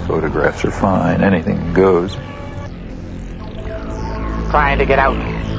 Photographs are fine. Anything goes. Trying to get out.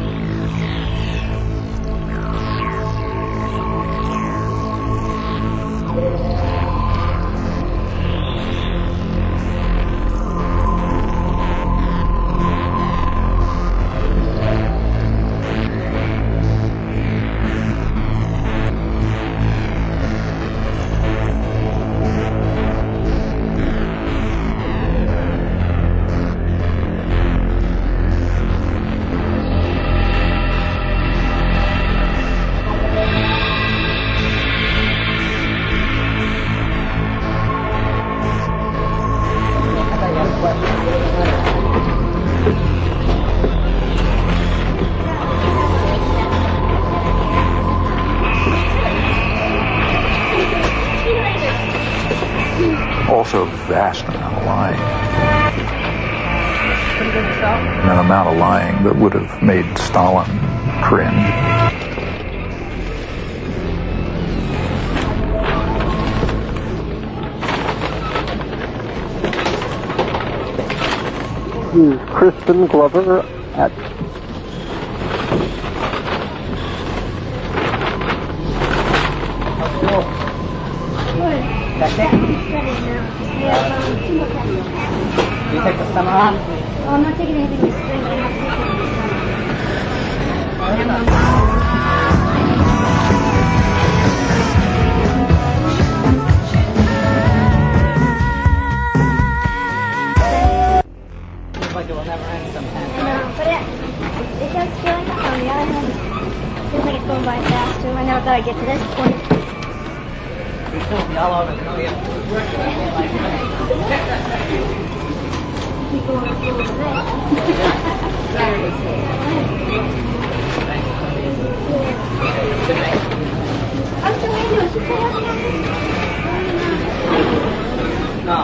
Also, vast amount of lying. An amount of lying that would have made Stalin cringe. Crispin Glover at You take the summer on? Oh, I'm not taking anything this spring, but I'm not Looks like it will never end sometime. I know, but it does feel like that on the other hand. It feels like it's going by fast too. I never thought I'd get to this point. We still be all over the million. Keep going up over there. I'm still waiting. Should say No.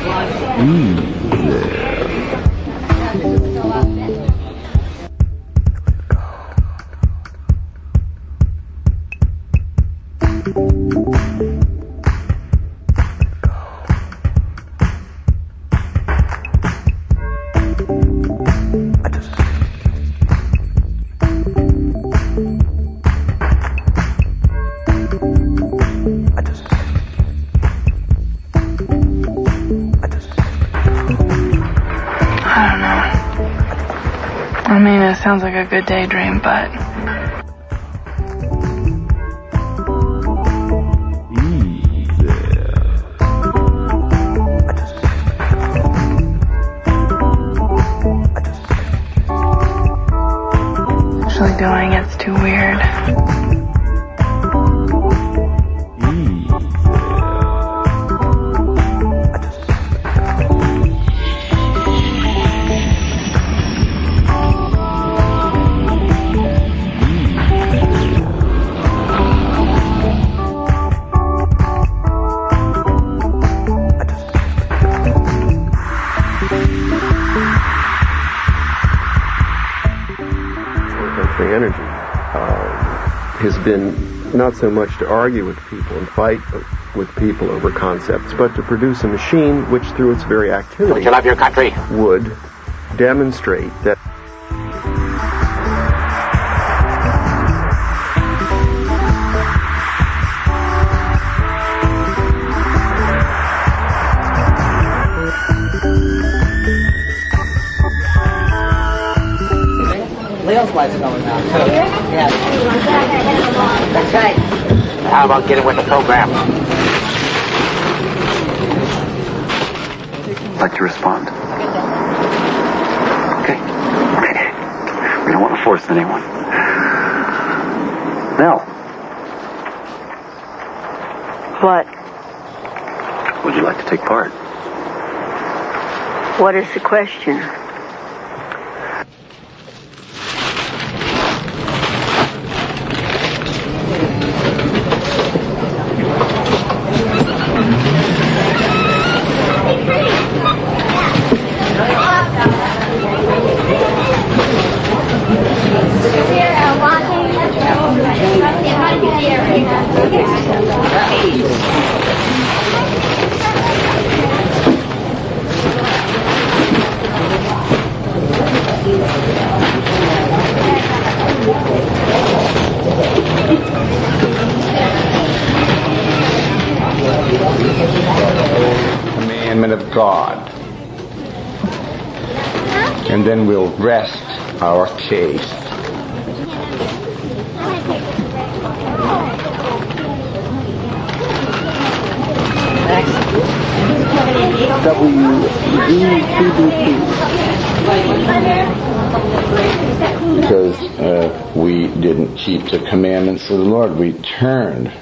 I mean, it sounds like a good daydream, but... Actually doing it's too weird. energy has been not so much to argue with people and fight with people over concepts, but to produce a machine which, through its very activity, Don't you love your country? would demonstrate that Leo's wife's going now, too. Yeah. That's right. How about getting with the program? I'd like to respond. Okay. We don't want to force anyone. Nell. What? Would you like to take part? What is the question? and then we'll rest our case. Because we didn't keep the commandments of the Lord. We turned.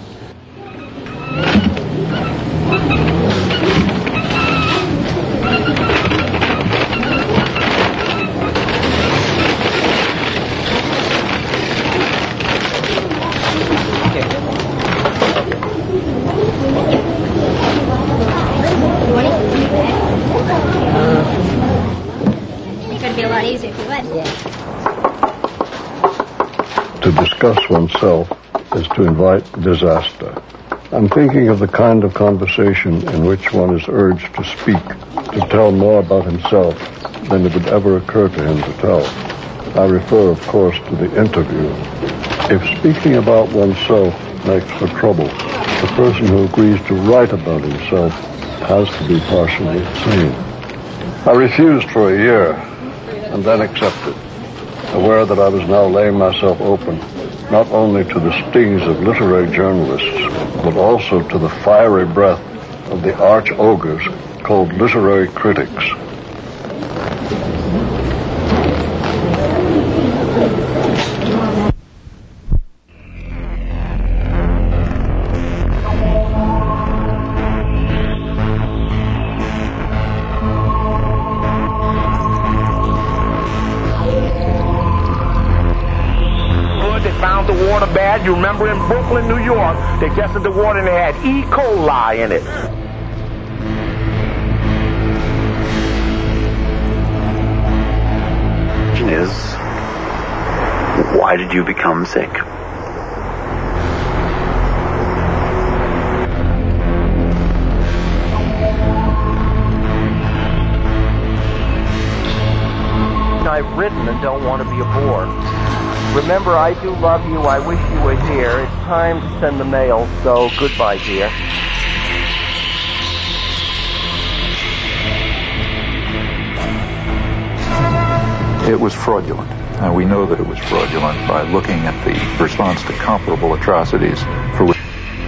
To discuss oneself is to invite disaster. I'm thinking of the kind of conversation in which one is urged to speak, to tell more about himself than it would ever occur to him to tell. I refer, of course, to the interview. If speaking about oneself makes for trouble, the person who agrees to write about himself has to be partially sane. I refused for a year and then accepted, aware that I was now laying myself open not only to the stings of literary journalists, but also to the fiery breath of the arch-ogres called literary critics. Bad. You remember in Brooklyn, New York, they tested the water and they had E. coli in it. Is, why did you become sick? I've written and don't want to be a bore. Remember, I do love you. I wish you were here. It's time to send the mail, so goodbye, dear. It was fraudulent. And we know that it was fraudulent by looking at the response to comparable atrocities for which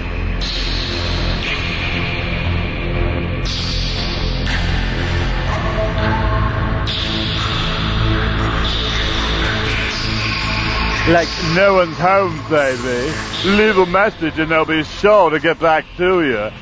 like no one's home, baby. Leave a message and they'll be sure to get back to you.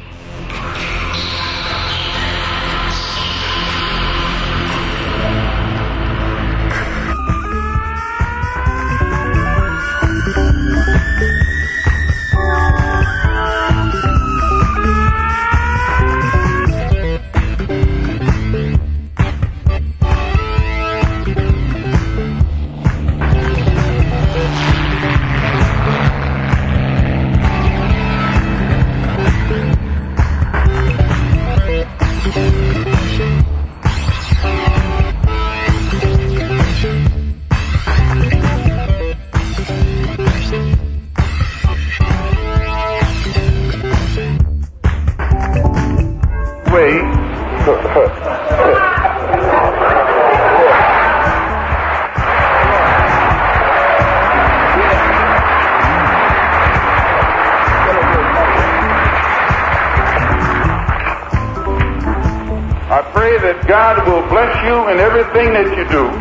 God will bless you in everything that you do.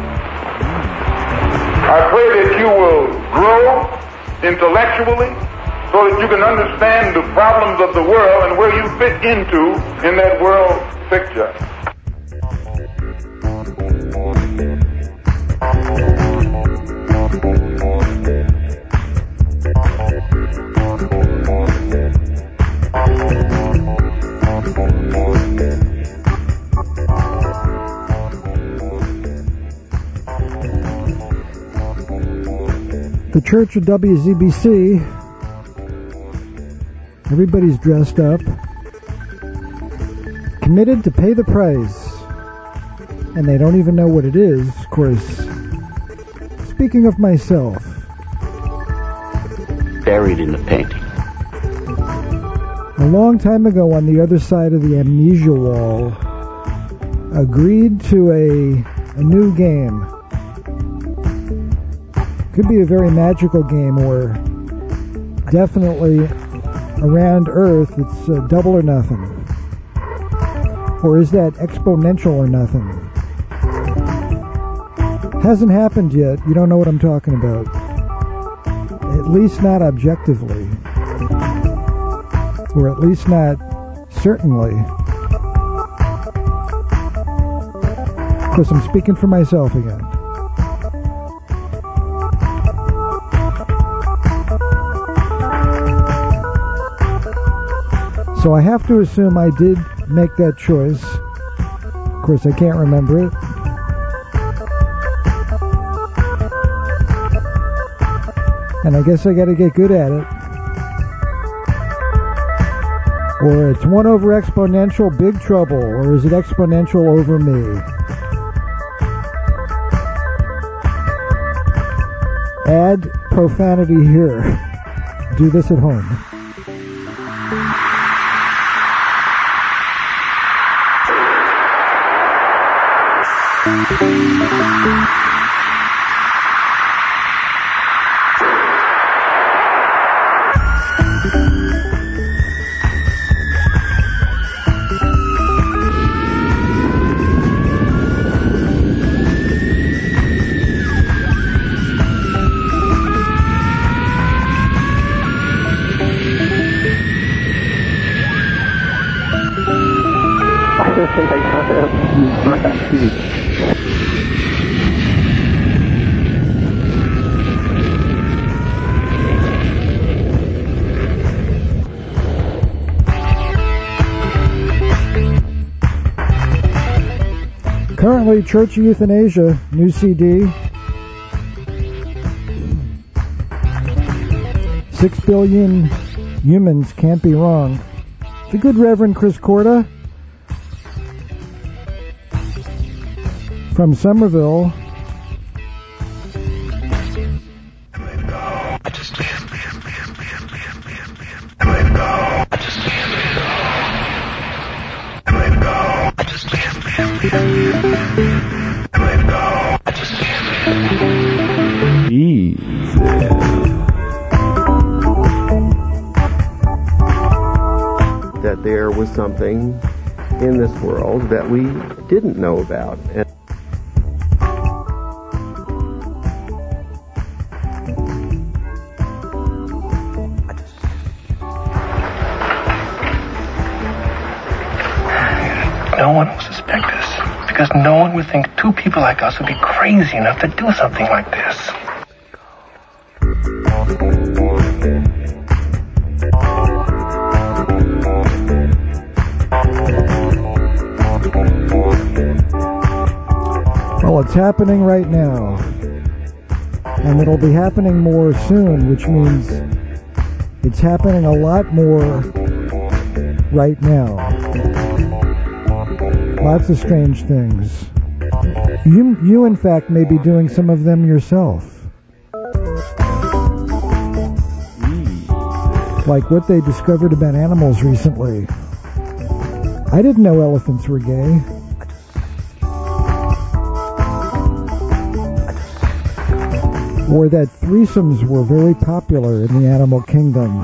I pray that you will grow intellectually so that you can understand the problems of the world and where you fit into in that world picture. The Church of WZBC, everybody's dressed up, committed to pay the price, and they don't even know what it is, of course. Speaking of myself, buried in the painting. A long time ago on the other side of the amnesia wall, agreed to a a new game. Could be a very magical game, or definitely around Earth it's double or nothing. Or is that exponential or nothing? Hasn't happened yet. You don't know what I'm talking about. At least not objectively. Or at least not certainly. Because I'm speaking for myself again. So I have to assume I did make that choice. Of course, I can't remember it. And I guess I got to get good at it. Or it's 1 over exponential, big trouble. Or is it exponential over me? Add profanity here. Do this at home. Currently, Church of Euthanasia, new CD. 6 billion humans can't be wrong. The good Reverend Chris Corda from Somerville. That there was something in this world that we didn't know about. No one will suspect us, because no one would think two people like us would be crazy enough to do something like this. Well, it's happening right now. And it'll be happening more soon, which means it's happening a lot more right now. Lots of strange things. You in fact, may be doing some of them yourself. Like what they discovered about animals recently. I didn't know elephants were gay. Or that threesomes were very popular in the animal kingdom.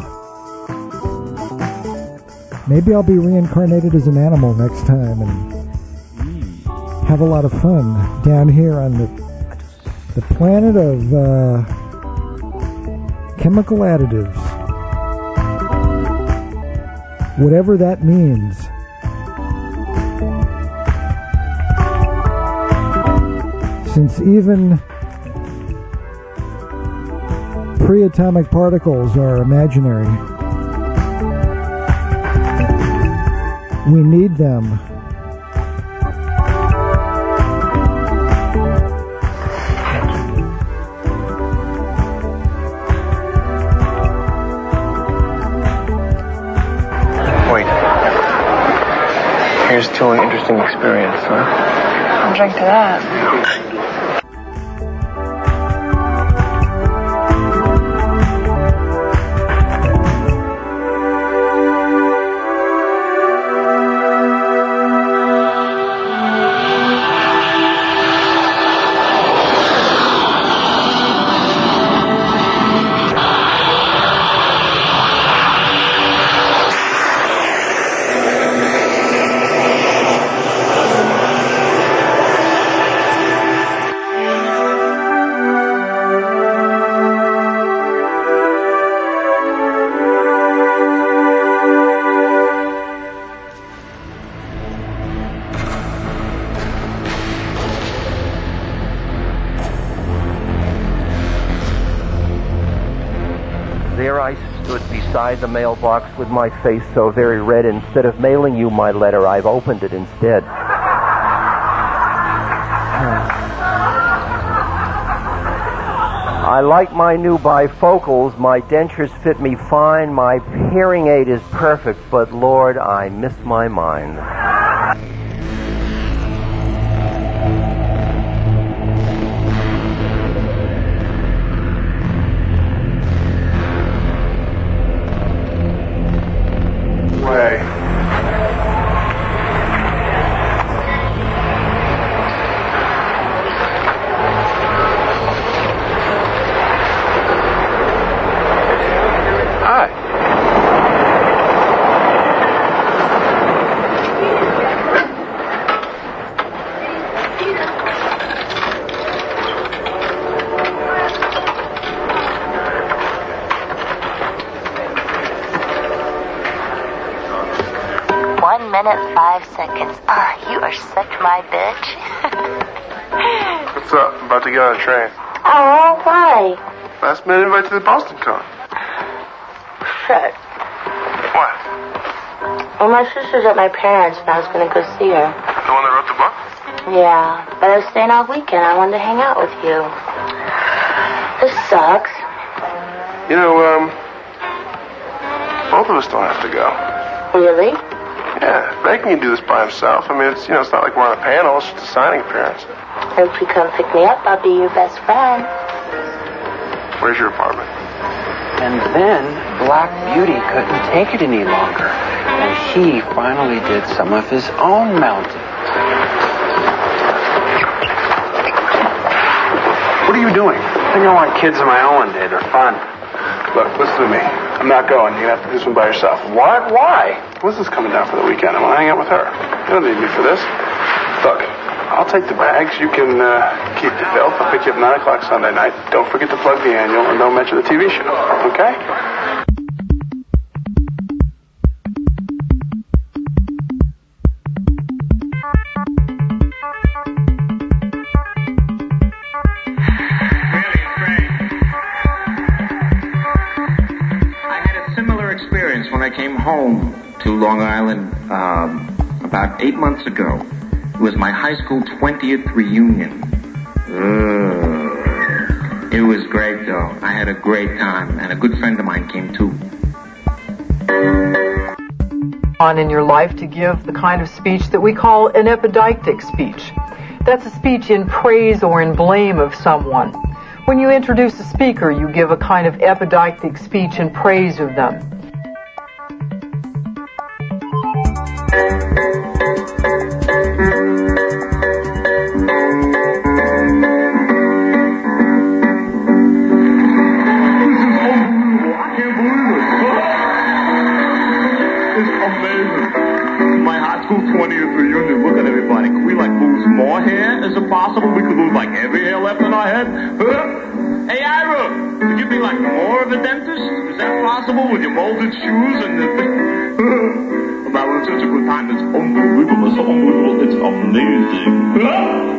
Maybe I'll be reincarnated as an animal next time and have a lot of fun down here on the planet of chemical additives. Whatever that means. Since even pre-atomic particles are imaginary, we need them. Wait. Here's to an interesting experience, huh? I'll drink to that. There I stood beside the mailbox with my face so very red. Instead of mailing you my letter, I've opened it instead. I like my new bifocals. My dentures fit me fine. My hearing aid is perfect, but Lord, I miss my mind. You are such my bitch. What's up? I'm about to get on a train. Oh, why? Last minute invite to the Boston Con. Shit. What? Well, my sister's at my parents' and I was going to go see her. The one that wrote the book? Yeah, but I was staying all weekend. I wanted to hang out with you. This sucks. You know, both of us don't have to go. Really? Yeah, Ray can do this by himself. I mean, it's not like we're on a panel. It's just a signing appearance. If you come pick me up, I'll be your best friend. Where's your apartment? And then Black Beauty couldn't take it any longer, and he finally did some of his own mounting. What are you doing? I think I want kids of my own one day. They're fun. Look, listen to me. I'm not going. You're going to have to do this one by yourself. What? Why? Melissa's coming down for the weekend. I want to hang out with her. You don't need me for this. Look, I'll take the bags. You can keep the bill. I'll pick you up 9 o'clock Sunday night. Don't forget to plug the annual and don't mention the TV show. Okay? When I came home to Long Island about 8 months ago. It was my high school 20th reunion. It was great, though. I had a great time, and a good friend of mine came, too. On in your life to give the kind of speech that we call an epideictic speech. That's a speech in praise or in blame of someone. When you introduce a speaker, you give a kind of epideictic speech in praise of them. My high school 20th reunion. Look at everybody. Can we lose more hair? Is it possible we could lose every hair left in our head? Hey, Ira, could you be more of a dentist? Is that possible with your molded shoes and the thing? That was such a good time. It's unbelievable. It's so unbelievable. It's amazing. Oh,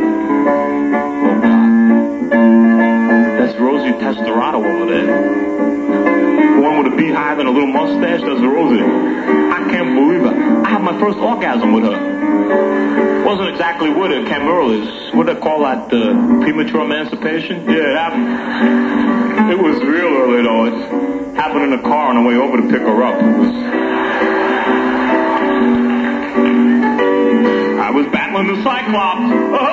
God. That's Rosie Testorado over there. The one with a beehive and a little mustache. That's Rosie. I can't believe it. I had my first orgasm with her. Wasn't exactly with her, came early. What do they call that? Premature emancipation? Yeah, it happened. It was real early, though. It happened in a car on the way over to pick her up. I was battling the Cyclops.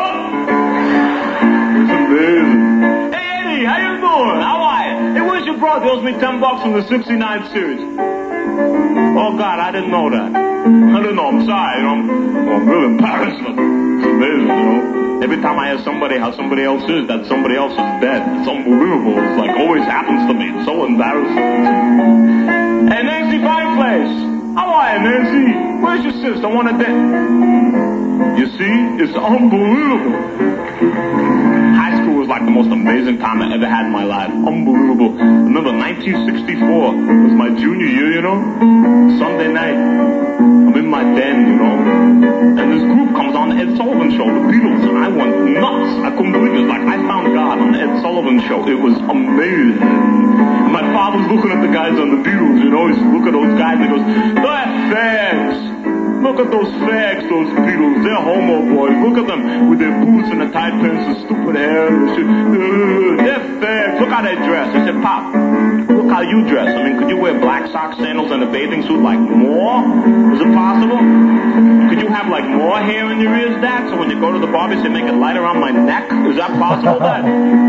It's amazing. Hey, Eddie, how you doing? How are you? Hey, where's your brother? He owes me $10 from the 69 series. Oh, God, I didn't know that. I didn't know. I'm sorry. I'm really embarrassed. It's amazing, Every time I ask somebody how somebody else is, that somebody else is dead. It's unbelievable. It's always happens to me. It's so embarrassing. Hey, Nancy Fireplace. How are you, Nancy? Where's your sister? I want to date. You see? It's unbelievable. High school was the most amazing time I ever had in my life. Unbelievable. Remember, 1964 was my junior year, Sunday night. I'm in my den, and this group comes on the Ed Sullivan Show, the Beatles, and I went nuts. I couldn't believe it. It's I found God on the Ed Sullivan Sullivan Show. It was amazing. My father's looking at the guys on the Beatles, you know. He's looking at those guys and he goes, they're fags. Look at those fags, those Beatles. They're homo boys. Look at them with their boots and the tight pants and stupid hair. And shit. They're fags. Look how they dress. I said, Pop, look how you dress. I mean, could you wear black socks, sandals, and a bathing suit like more? Is it possible? Could you have like more hair in your ears, Dad? So when you go to the barber, say make it light around my neck? Is that possible, Dad?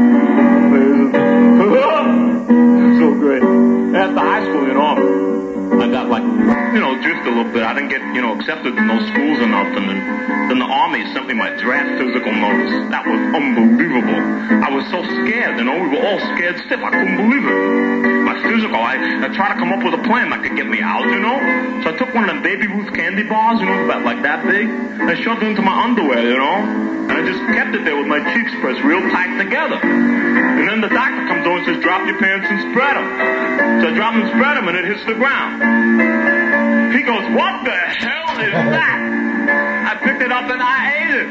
So great. At the high school, you know, I got like, you know, drift a little bit. I didn't get, you know, accepted in those schools or nothing. And then the Army sent me my draft physical notice. That was unbelievable. I was so scared, you know. We were all scared stiff. I couldn't believe it. My physical, I tried to come up with a plan that could get me out, you know. So I took one of them Baby Ruth candy bars, you know, about like that big. And I shoved it into my underwear, you know. And I just kept it there with my cheeks pressed real tight together. And then the doctor comes over and says, drop your pants and spread them. So I drop them and spread them and it hits the ground. He goes, what the hell is that? I picked it up and I ate it.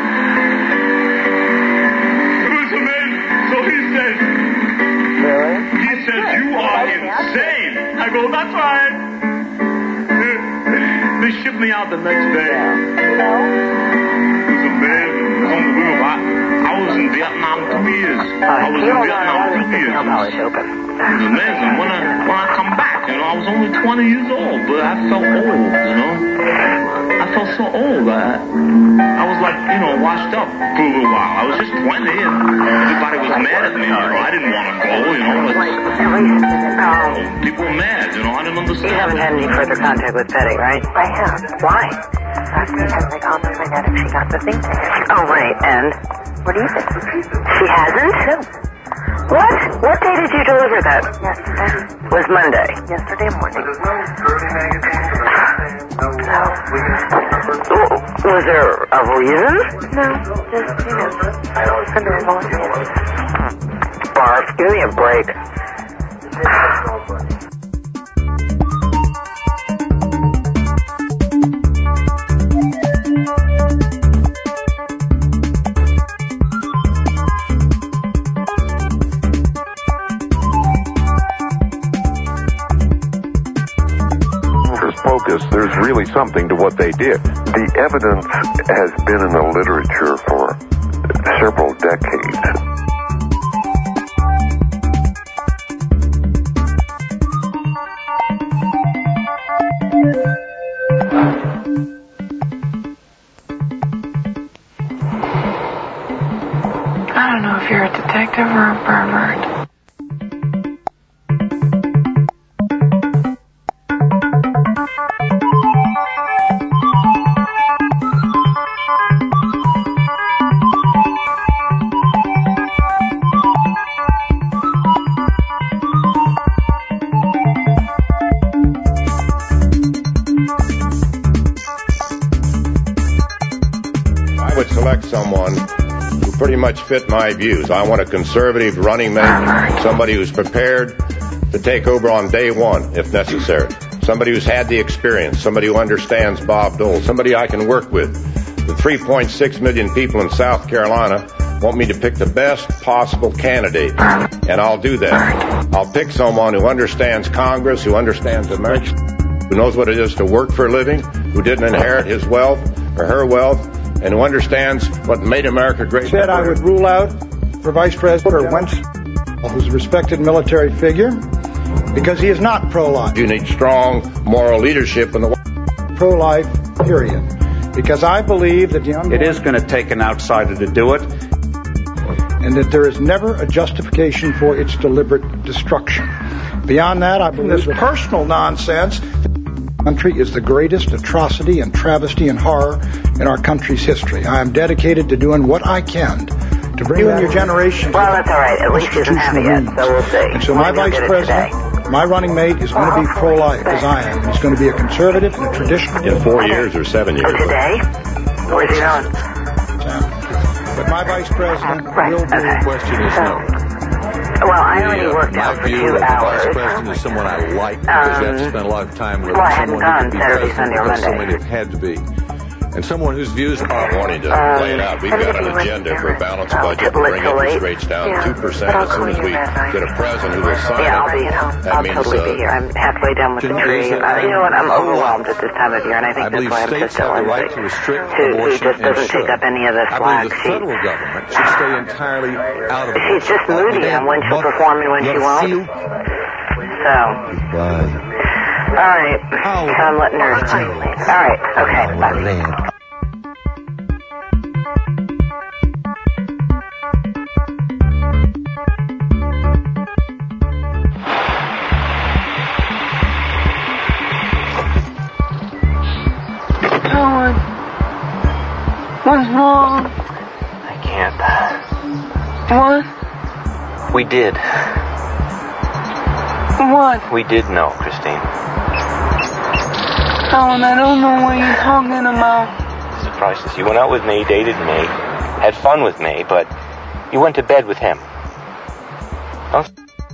It was amazing. So he says, you are insane. I go, that's right. They shipped me out the next day. It was amazing. It was unbelievable. I was in Vietnam 2 years. I was in Vietnam 2 years. It was amazing. When I come back, you know, I was only 20 years old, but I felt old, you know. I felt so old. I was like, you know, washed up for a little while. I was just 20 and everybody was mad at me, you know. I didn't want to go, you know. People were mad, you know. I didn't understand. You haven't had any further contact with Betty, right? I have. Why? Because they called her and she got the thing taken. Oh, right, and? What do you think? She hasn't? No. What? What day did you deliver that? Yesterday. Was Monday? Yesterday morning. Was there a reason? No, just, you know, a normal reason. Barf, give me a break. There's really something to what they did. The evidence has been in the literature for several decades. I don't know if you're a detective or a pervert. Someone who pretty much fit my views. I want a conservative running mate, somebody who's prepared to take over on day one if necessary, somebody who's had the experience, somebody who understands Bob Dole, somebody I can work with. The 3.6 million people in South Carolina want me to pick the best possible candidate, and I'll do that. I'll pick someone who understands Congress, who understands America, who knows what it is to work for a living, who didn't inherit his wealth or her wealth, and who understands what made America great. Said I would rule out for Vice President Wentz, who's a respected military figure, because he is not pro-life. You need strong moral leadership in the pro-life, period. Because I believe that it is going to take an outsider to do it, and that there is never a justification for its deliberate destruction. Beyond that, I believe this personal nonsense. Country is the greatest atrocity and travesty and horror in our country's history. I am dedicated to doing what I can to bring you and your generation. Well, that's all right. At least he doesn't have it yet, so we'll see. And so my vice president, my running mate, is going to be pro-life as I am. He's going to be a conservative and a traditional. In 4 years or 7 years. Today? Where's he going? But my vice president will be. The question is no. Well, I only worked out for 2 hours. The vice president is someone I like because I've spent a lot of time with. Well, I hadn't gone Saturday, Sunday, or Monday. So many have had to be. And someone whose views I wanted to lay it out. We've got an agenda for a balanced budget to bring interest rates down 2% as soon as we get a president who will sign it. I'll totally be here. I'm halfway done with the tree. You know what? I'm overwhelmed at this time of year, and I think that's why I'm just telling right to restrict who just doesn't take up any of the slack. I believe the federal government should stay entirely out of it. She's just moody on when she'll perform and when she won't. So. Goodbye. All right. So I'm letting her leave. All right. Okay. Bye. Howard, what's wrong? I can't. What? We did. What? We did know, Christine. Howard, I don't know what you're talking about. Surprises. You went out with me, dated me, had fun with me, but you went to bed with him. Don't...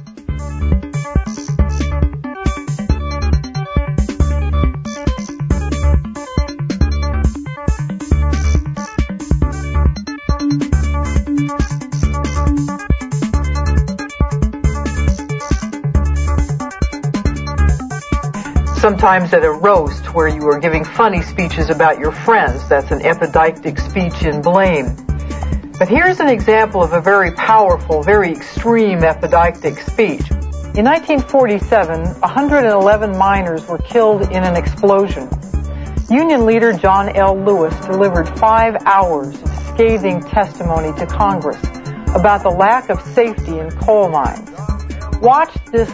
Sometimes at a roast where you are giving funny speeches about your friends, that's an epideictic speech in blame. But here's an example of a very powerful, very extreme epideictic speech. In 1947, 111 miners were killed in an explosion. Union leader John L. Lewis delivered 5 hours of scathing testimony to Congress about the lack of safety in coal mines. Watch this.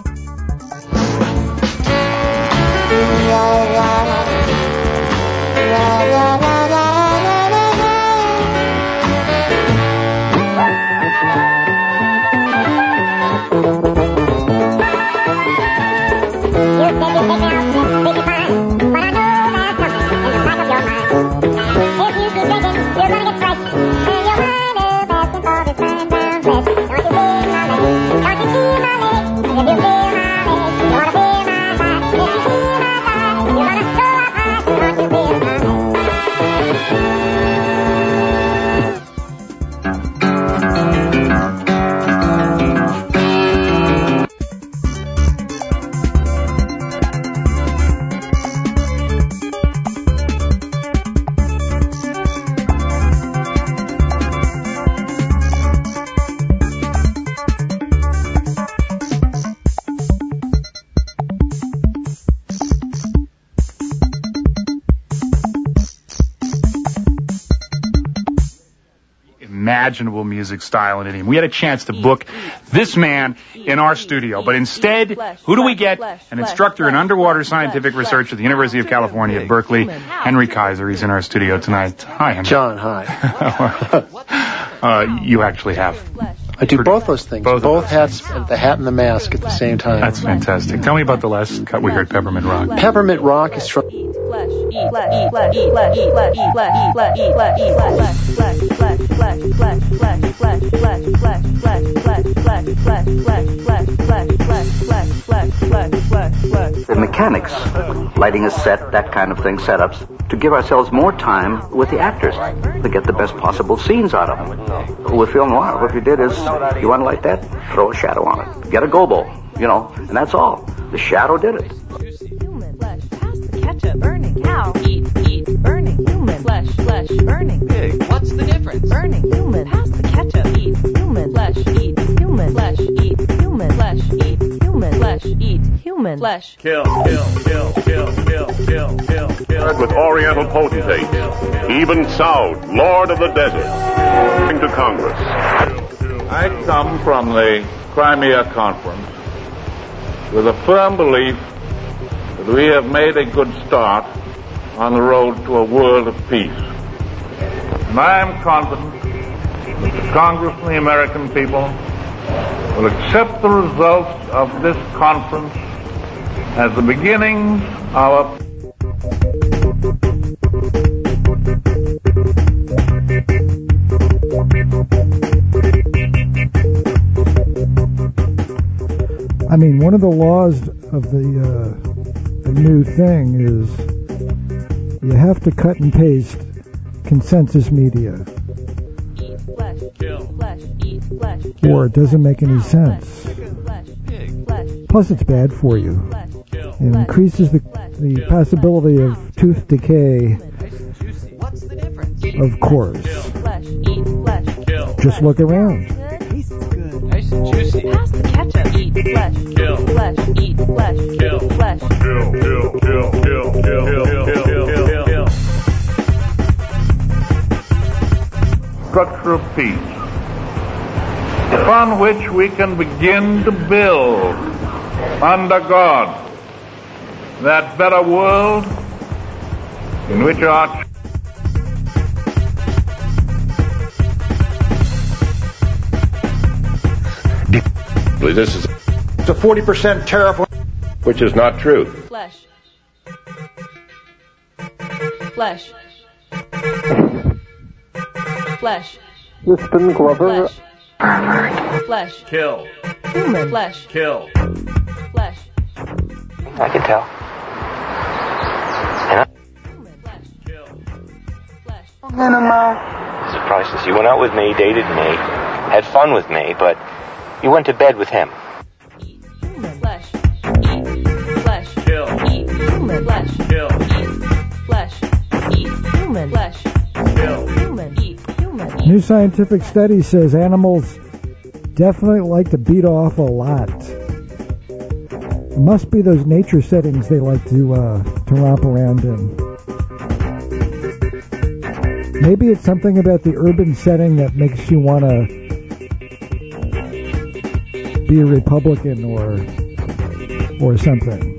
Imaginable music style and idiom. We had a chance to book this man in our studio, but instead, who do we get? An instructor in underwater scientific research at the University of California at Berkeley, Henry Kaiser. He's in our studio tonight. Hi, Henry. John, hi. You actually have. I do both those things. Both hats, the hat and the mask at the same time. That's fantastic. Tell me about the last cut we heard, Peppermint Rock. Peppermint Rock is from... The mechanics, lighting a set, that kind of thing, setups, to give ourselves more time with the actors, to get the best possible scenes out of them. With film noir, what we did is, you want to light that? Throw a shadow on it. Get a gobo, and that's all. The shadow did it. Ketchup, burning cow, eat, burning human, flesh, burning pig. What's the difference? Burning human, pass the ketchup, eat, human, flesh, eat, human, flesh, eat, human, flesh, eat, human, flesh, eat, human, flesh. Kill. With Oriental potentate, even Saud, Lord of the Desert, to Congress. I come from the Crimea Conference with a firm belief that we have made a good start on the road to a world of peace. And I am confident that the Congress and the American people will accept the results of this conference as the beginning of a I mean, one of the laws of the new thing is you have to cut and paste consensus media. Or it doesn't make any sense. Plus, it's bad for you. It increases the possibility of tooth decay. Of course. Just look around. Nice and juicy. Pass the ketchup. Eat flesh. Kill. Flesh. Eat flesh. Kill. Flesh. Kill. Kill. Kill. Kill. Kill. Kill. Kill. Kill. Kill. Structure of peace, upon which we can begin to build, under God, that better world in which our this is It's a 40% tariff, which is not true. Flesh. Flesh. Flesh. Liston Glover. Flesh. Flesh. Kill. Human. Flesh. Kill. Flesh. I can tell. Surprises. You went out with me, dated me, had fun with me, but you went to bed with him. Human. Flesh. Eat. Flesh. Kill. Eat. Human. Flesh. Kill. Eat. Flesh. Eat. Human. Flesh. Kill. Human. Eat. Human. New scientific study says animals definitely like to beat off a lot. It must be those nature settings they like to romp around in. Maybe it's something about the urban setting that makes you want to be a Republican or something.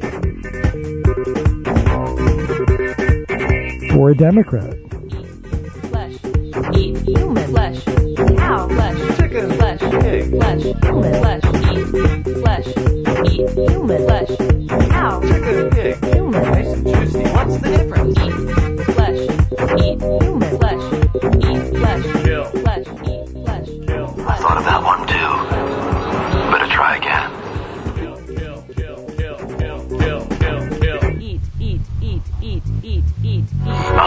Or a Democrat. Flesh. Eat. Human. Flesh. Cow. Flesh. Chicken. Flesh. Pig. Flesh. Human. Flesh. Eat. Flesh. Eat. Human. Flesh. Cow. Chicken. Pig. Human. Nice and juicy. What's the difference? Eat. Flesh. Eat. Human. Flesh. Eat. Flesh. Kill. Flesh. Eat. Flesh. Kill. I thought of that one too. Better try again. Kill. Kill. Kill. Kill. Kill. Kill. Kill. Kill. Eat. Eat. Eat. Eat. Eat. Eat. Eat.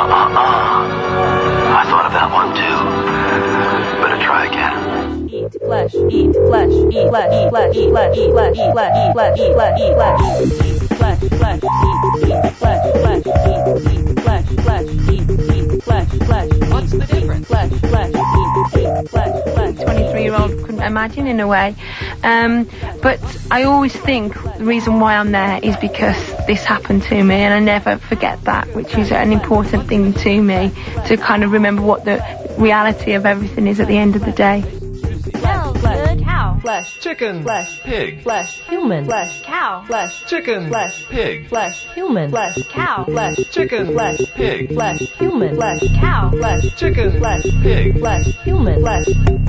I thought of that one too. Better try again. Eat flesh. Eat flesh. Eat flesh. Eat flesh. Eat flesh. Eat flesh. Eat flesh. Eat flesh. Eat flesh. Eat flesh. Eat flesh. Flesh. Eat flesh. Flesh. Eat flesh. Flesh. Eat flesh. Flesh. What's the difference? Flesh. Flesh. Eat flesh. Flesh. 23-year-old couldn't imagine in a way. But I always think the reason why I'm there is because this happened to me, and I never forget that, which is an important thing to me, to kind of remember what the reality of everything is at the end of the day. Flesh. Cow. Flesh. Chicken. Flesh. Pig. Flesh. Human. Flesh. Cow. Flesh. Chicken. Flesh. Pig. Flesh. Human. Flesh. Cow. Flesh. Chicken. Flesh. Pig. Flesh. Human. Flesh. Cow. Flesh. Chicken. Flesh. Pig. Flesh. Human. Flesh.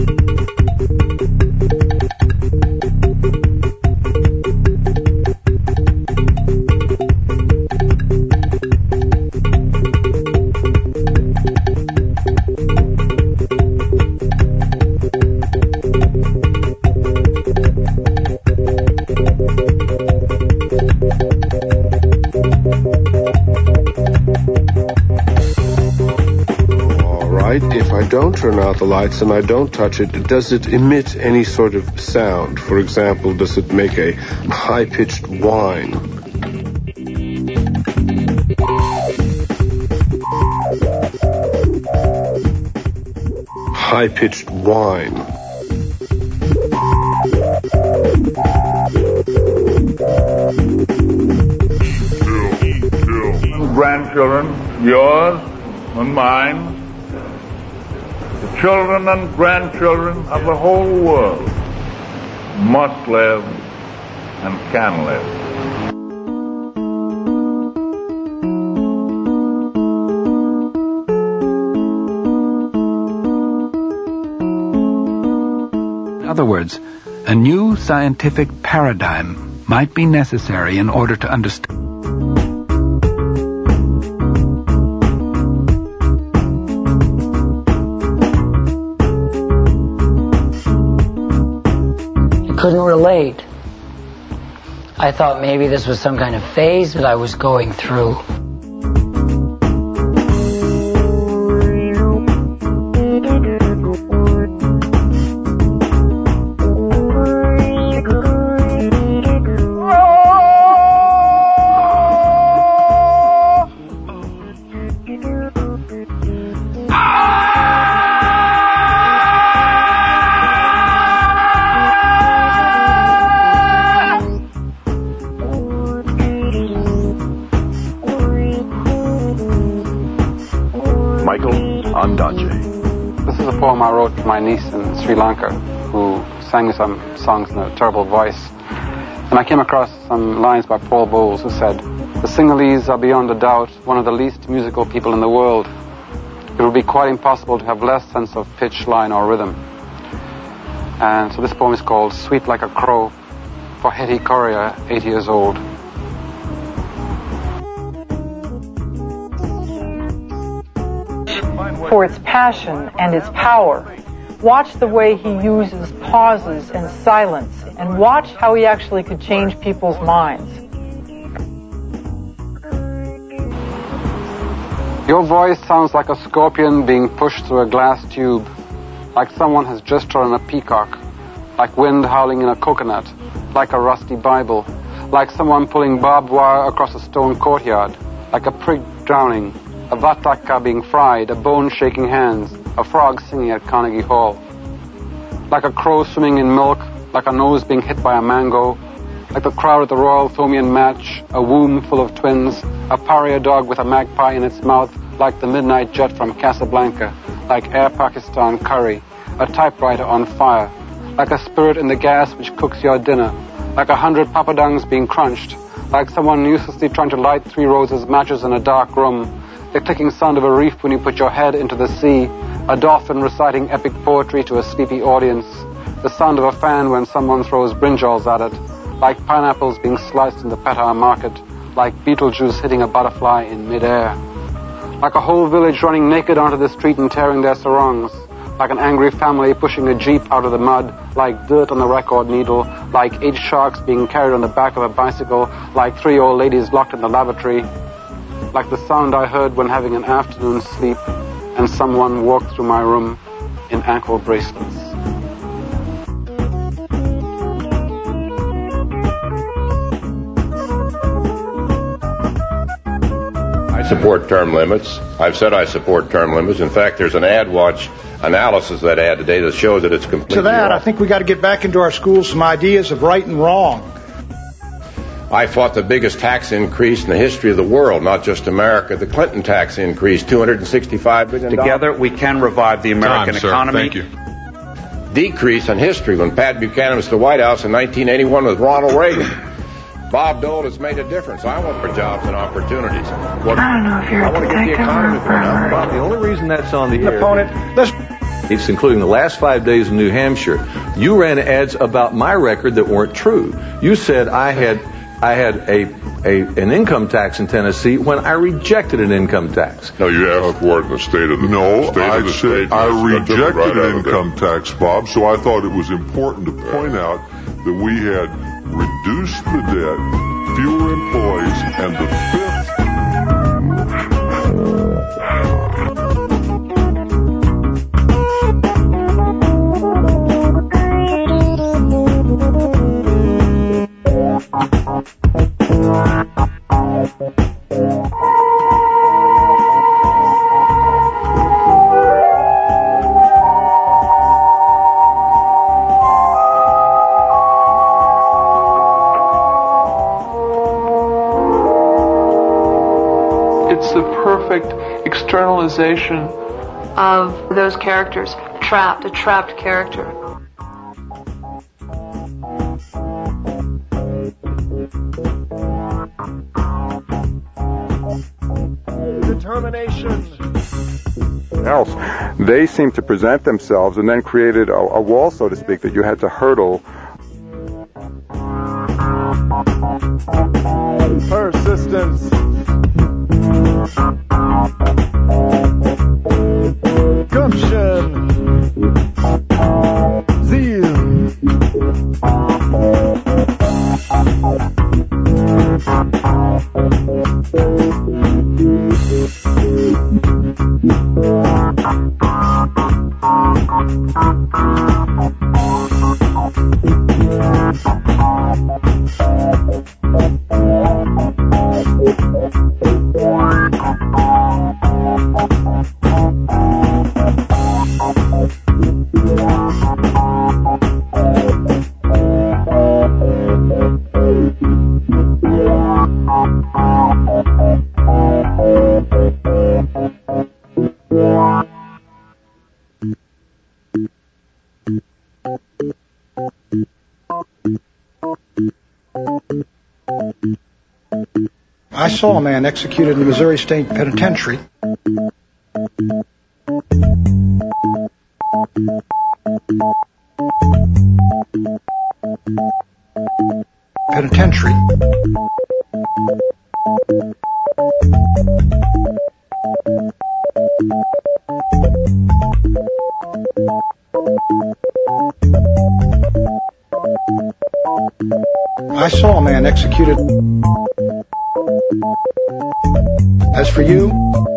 If I don't turn out the lights and I don't touch it, does it emit any sort of sound? For example, does it make a high-pitched whine? High-pitched whine. Grandchildren, yours and mine, the children and grandchildren of the whole world must live and can live. In other words, a new scientific paradigm might be necessary in order to understand. Couldn't relate. I thought maybe this was some kind of phase that I was going through. wrote to my niece in Sri Lanka, who sang me some songs in a terrible voice. And I came across some lines by Paul Bowles, who said, "The Sinhalese are beyond a doubt one of the least musical people in the world. It would be quite impossible to have less sense of pitch, line, or rhythm." And so this poem is called Sweet Like a Crow, for Hetty Correa, 8 years old. For its passion and its power, watch the way he uses pauses and silence, and watch how he actually could change people's minds. Your voice sounds like a scorpion being pushed through a glass tube, like someone has just drawn a peacock, like wind howling in a coconut, like a rusty Bible, like someone pulling barbed wire across a stone courtyard, like a prig drowning, a vataka being fried, a bone shaking hands, a frog singing at Carnegie Hall, like a crow swimming in milk, like a nose being hit by a mango, like the crowd at the Royal Thomian match, a womb full of twins, a paria dog with a magpie in its mouth, like the midnight jet from Casablanca, like Air Pakistan curry, a typewriter on fire, like a spirit in the gas which cooks your dinner, like 100 papadungs being crunched, like someone uselessly trying to light 3 roses matches in a dark room, the clicking sound of a reef when you put your head into the sea, a dolphin reciting epic poetry to a sleepy audience, the sound of a fan when someone throws brinjals at it, like pineapples being sliced in the Petah market, like Beetlejuice hitting a butterfly in midair, like a whole village running naked onto the street and tearing their sarongs, like an angry family pushing a jeep out of the mud, like dirt on the record needle, like 8 sharks being carried on the back of a bicycle, like 3 old ladies locked in the lavatory, like the sound I heard when having an afternoon sleep and someone walked through my room in ankle bracelets. I support term limits. I've said I support term limits. In fact, there's an AdWatch analysis of that ad today that shows that it's completely To that, wrong. I think we got to get back into our schools some ideas of right and wrong. I fought the biggest tax increase in the history of the world, not just America. The Clinton tax increase, $265 billion. Together, we can revive the American economy. Thank you. Decrease in history when Pat Buchanan was at the White House in 1981 with Ronald Reagan. Bob Dole has made a difference. I want for jobs and opportunities. I don't know if you're a detective or a friend. Bob, the only reason that's on the air... Opponent, let's... It's including the last 5 days in New Hampshire. You ran ads about my record that weren't true. You said I had an income tax in Tennessee when I rejected an income tax. No, you asked for it in the state of the I said I rejected an income tax, Bob, so I thought it was important to point out that we had reduced the debt, fewer employees, and the fifth... It's the perfect externalization of those characters. A trapped character. Determination. Else, they seem to present themselves and then created a wall, so to speak, that you had to hurdle. Persistence. Gumption. Zeal. saw a man executed in the Missouri State Penitentiary. I saw a man executed. As for you,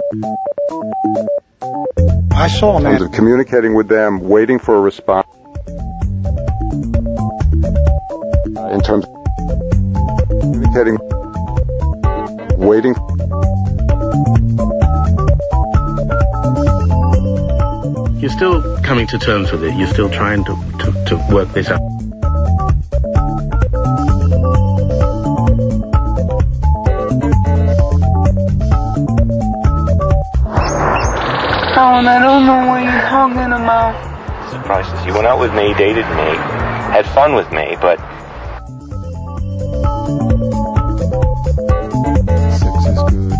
I saw a man. In terms of communicating with them, waiting for a response. In terms of communicating, waiting. You're still coming to terms with it. You're still trying to work this out. Alan, I don't know what you're talking about. Surprises. You went out with me, dated me, had fun with me, but... Sex is good.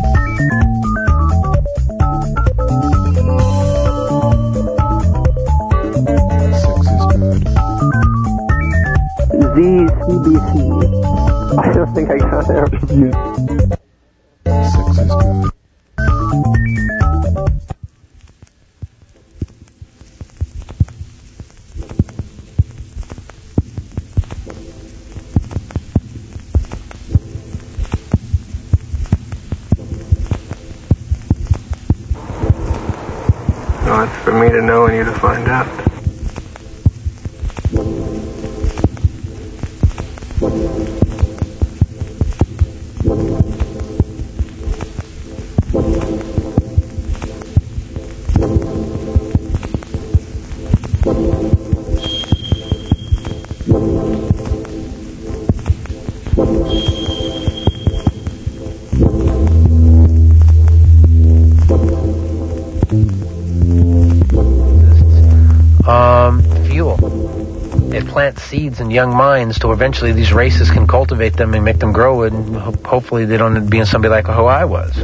Sex is good. ZCBC. I don't think I got there. Sex is good. No, it's for me to know and you to find out. Fuel. It plants seeds in young minds to eventually these races can cultivate them and make them grow, and hopefully they don't end up being somebody like who I was.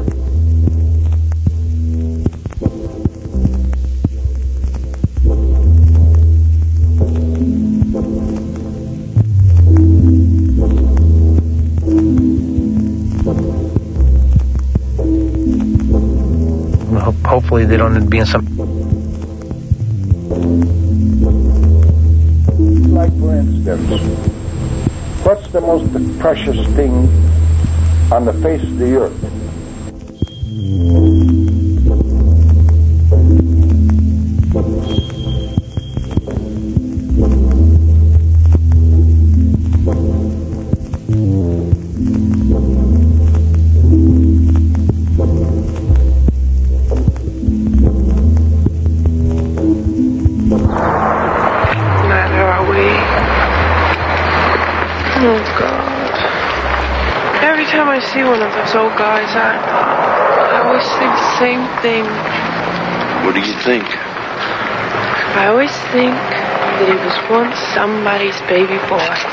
Hopefully they don't end up being some... Like, for instance, what's the most precious thing on the face of the earth? Old guys, I always think the same thing. What do you think? I always think that he was once somebody's baby boy.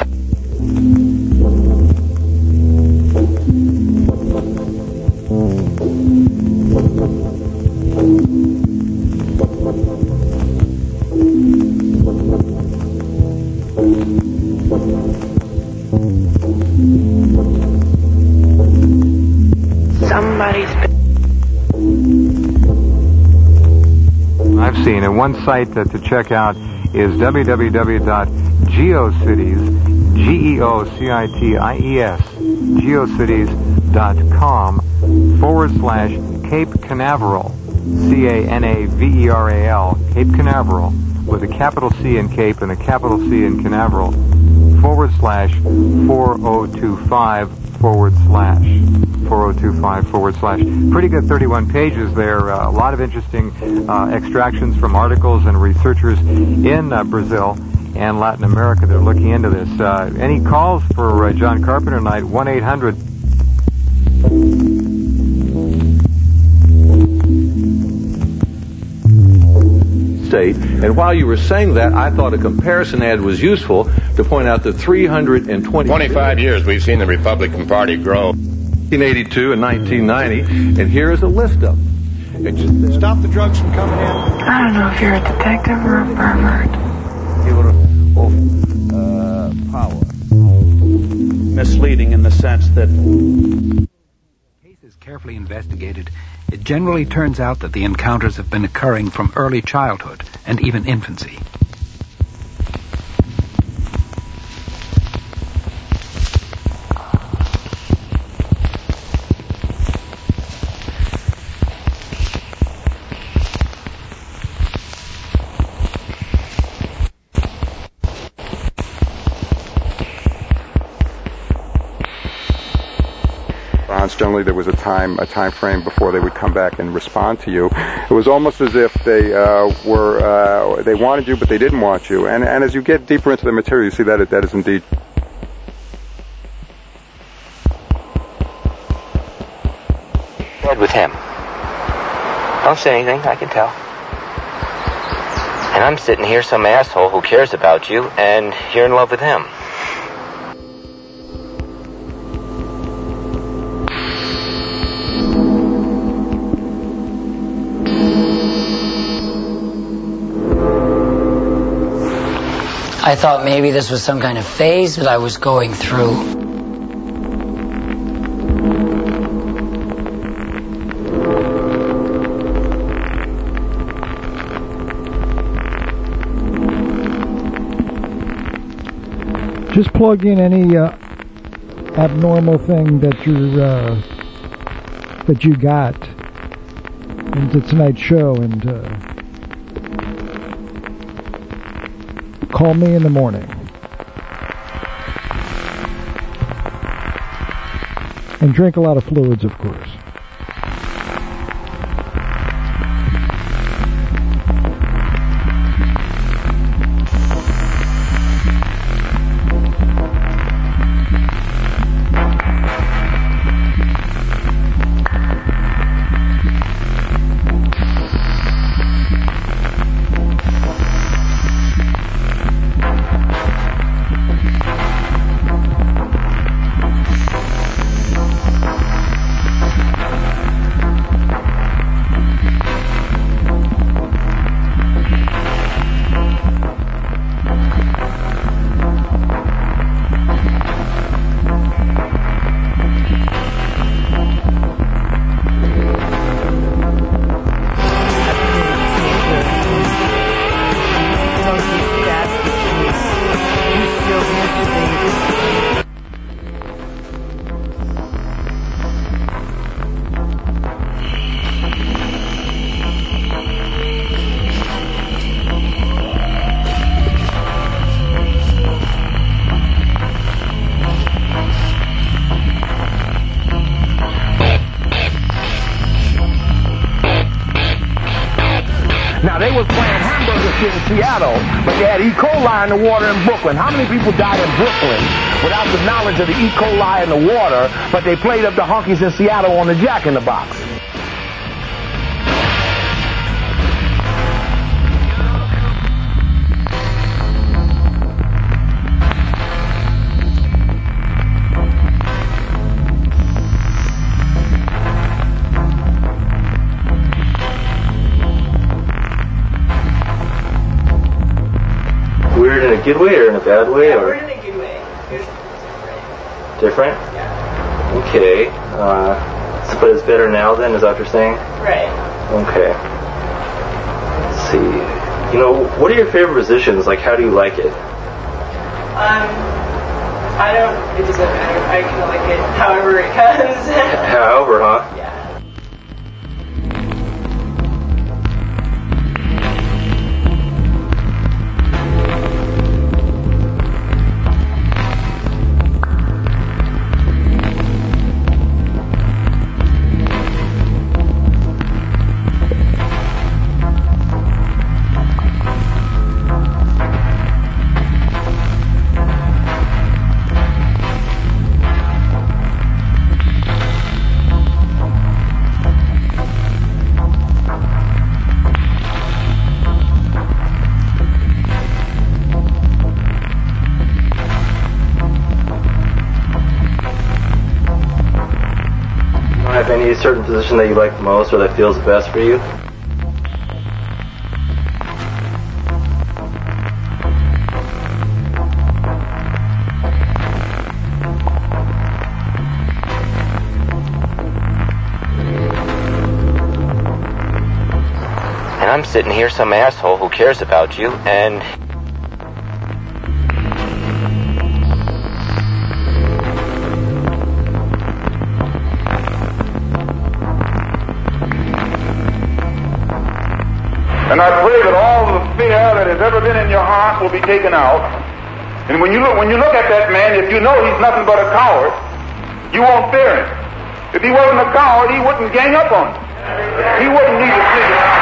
I've seen, and one site to check out is www.geocities, Geocities, geocities.com/Cape Canaveral, Canaveral, Cape Canaveral, with a capital C in Cape and a capital C in Canaveral, /4025/. Pretty good 31 pages there. A lot of interesting extractions from articles and researchers in Brazil and Latin America that are looking into this. Any calls for John Carpenter tonight? 1-800. And while you were saying that, I thought a comparison ad was useful to point out the 325 years we've seen the Republican Party grow. 1982 and 1990, and here is a list of them. It just says, Stop the drugs from coming in. I don't know if you're a detective or a pervert. Power. Misleading in the sense that... Case is carefully investigated. It generally turns out that the encounters have been occurring from early childhood and even infancy. Generally, there was a time frame before they would come back and respond to you. It was almost as if they they wanted you, but they didn't want you. And as you get deeper into the material, you see that that is indeed. Bed with him. Don't say anything. I can tell. And I'm sitting here, some asshole who cares about you, and you're in love with him. I thought maybe this was some kind of phase that I was going through. Just plug in any abnormal thing that you got into tonight's show, and call me in the morning. And drink a lot of fluids, of course. Seattle, but they had E. coli in the water in Brooklyn. How many people died in Brooklyn without the knowledge of the E. coli in the water, but they played up the honkies in Seattle on the Jack in the Box? In a good way or in a bad way? Yeah, or? we're in a good way. Here's Different? Yeah. Okay. But it's better now then, is that what you're saying? Right. Okay. Let's see. You know, what are your favorite positions? Like, how do you like it? I don't, it doesn't matter. I kind of like it however it comes. However, huh? Yeah. any certain position that you like the most or that feels best for you? And I'm sitting here, some asshole who cares about you, and... And I pray that all the fear that has ever been in your heart will be taken out. And when you look at that man, if you know he's nothing but a coward, you won't fear him. If he wasn't a coward, he wouldn't gang up on you. He wouldn't need to sneak around.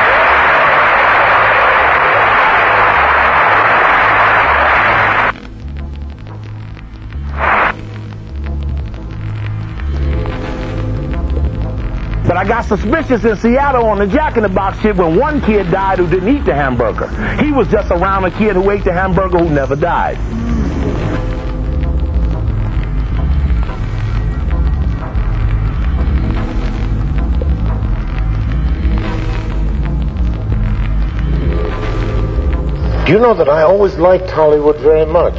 But I got suspicious in Seattle on the Jack in the Box shit when one kid died who didn't eat the hamburger. He was just around a kid who ate the hamburger who never died. Do you know that I always liked Hollywood very much?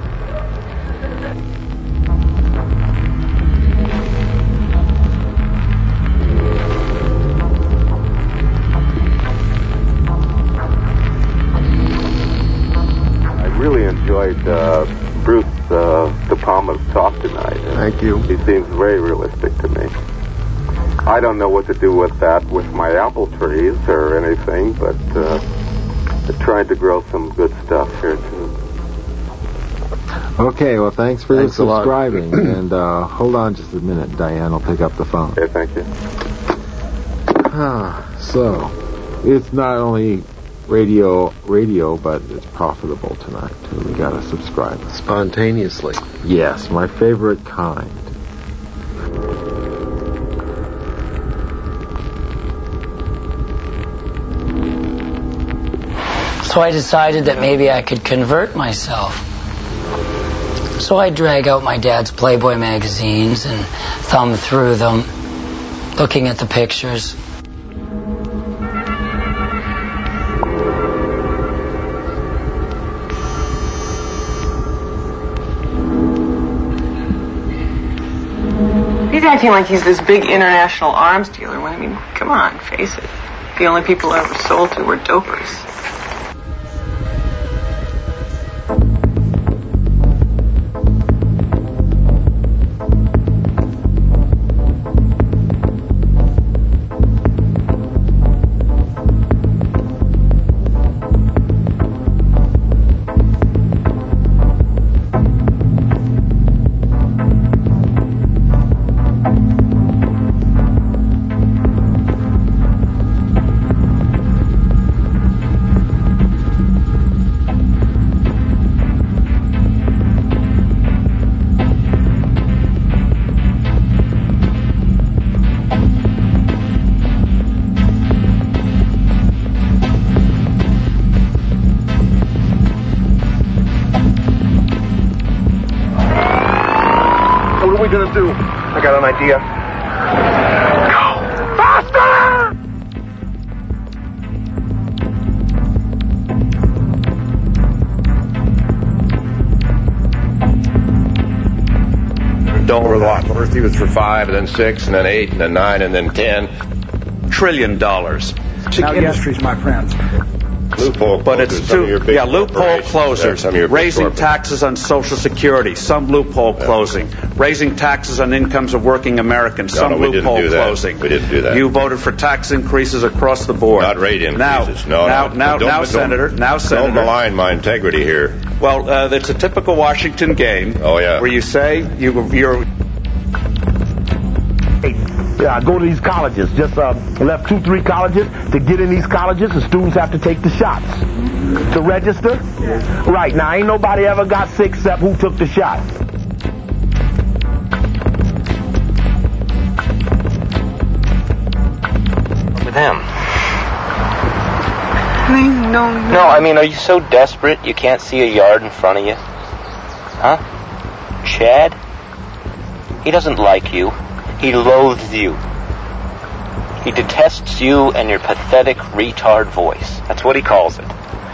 Enjoyed Bruce De Palma's talk tonight. Thank you. He seems very realistic to me. I don't know what to do with that with my apple trees or anything, but I tried to grow some good stuff here too. Okay, well, thanks for subscribing. And hold on just a minute. Diane will pick up the phone. Okay, thank you. So, it's not only radio, but it's profitable tonight, too. We got a subscriber. Spontaneously. Yes, my favorite kind. So I decided that maybe I could convert myself. So I drag out my dad's Playboy magazines and thumb through them, looking at the pictures. He's acting like he's this big international arms dealer when, I mean, come on, face it. The only people I ever sold to were dopers. What are we gonna do? I got an idea. Go! Faster! Don't rely. First he was for 5, and then 6, and then 8, and then 9, and then 10. $1 trillion. Now, industries, my friends. Loophole but it's loophole closers, raising taxes on Social Security, some loophole closing, raising taxes on incomes of working Americans, some loophole closing. We didn't do that. You voted for tax increases across the board. Not rate increases. Now, Senator. Don't malign my integrity here. Well, it's a typical Washington game. Oh yeah. Where you say you're. Go to these colleges. Just left 2-3 colleges. To get in these colleges, the students have to take the shots. To register? Yeah. Right. Now, ain't nobody ever got sick except who took the shot. With him. No, I mean, are you so desperate you can't see a yard in front of you? Huh? Chad? He doesn't like you. He loathes you. He detests you and your pathetic retard voice. That's what he calls it.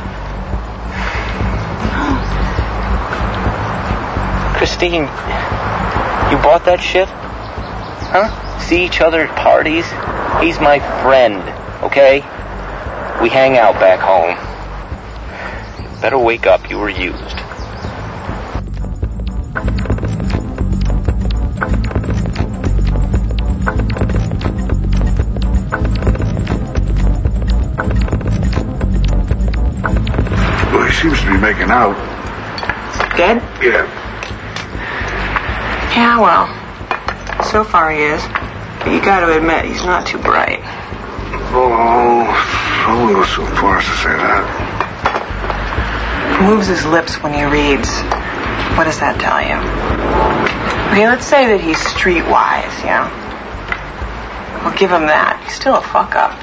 Christine, you bought that shit? Huh? See each other at parties? He's my friend, okay? We hang out back home. You better wake up. You were used. Well, he seems to be making out. Dead? Yeah. Yeah, well, so far he is. But you got to admit, he's not too bright. Oh, I wouldn't go so far as to say that. He moves his lips when he reads. What does that tell you? Okay, let's say that he's streetwise, yeah? We'll give him that. He's still a fuck-up.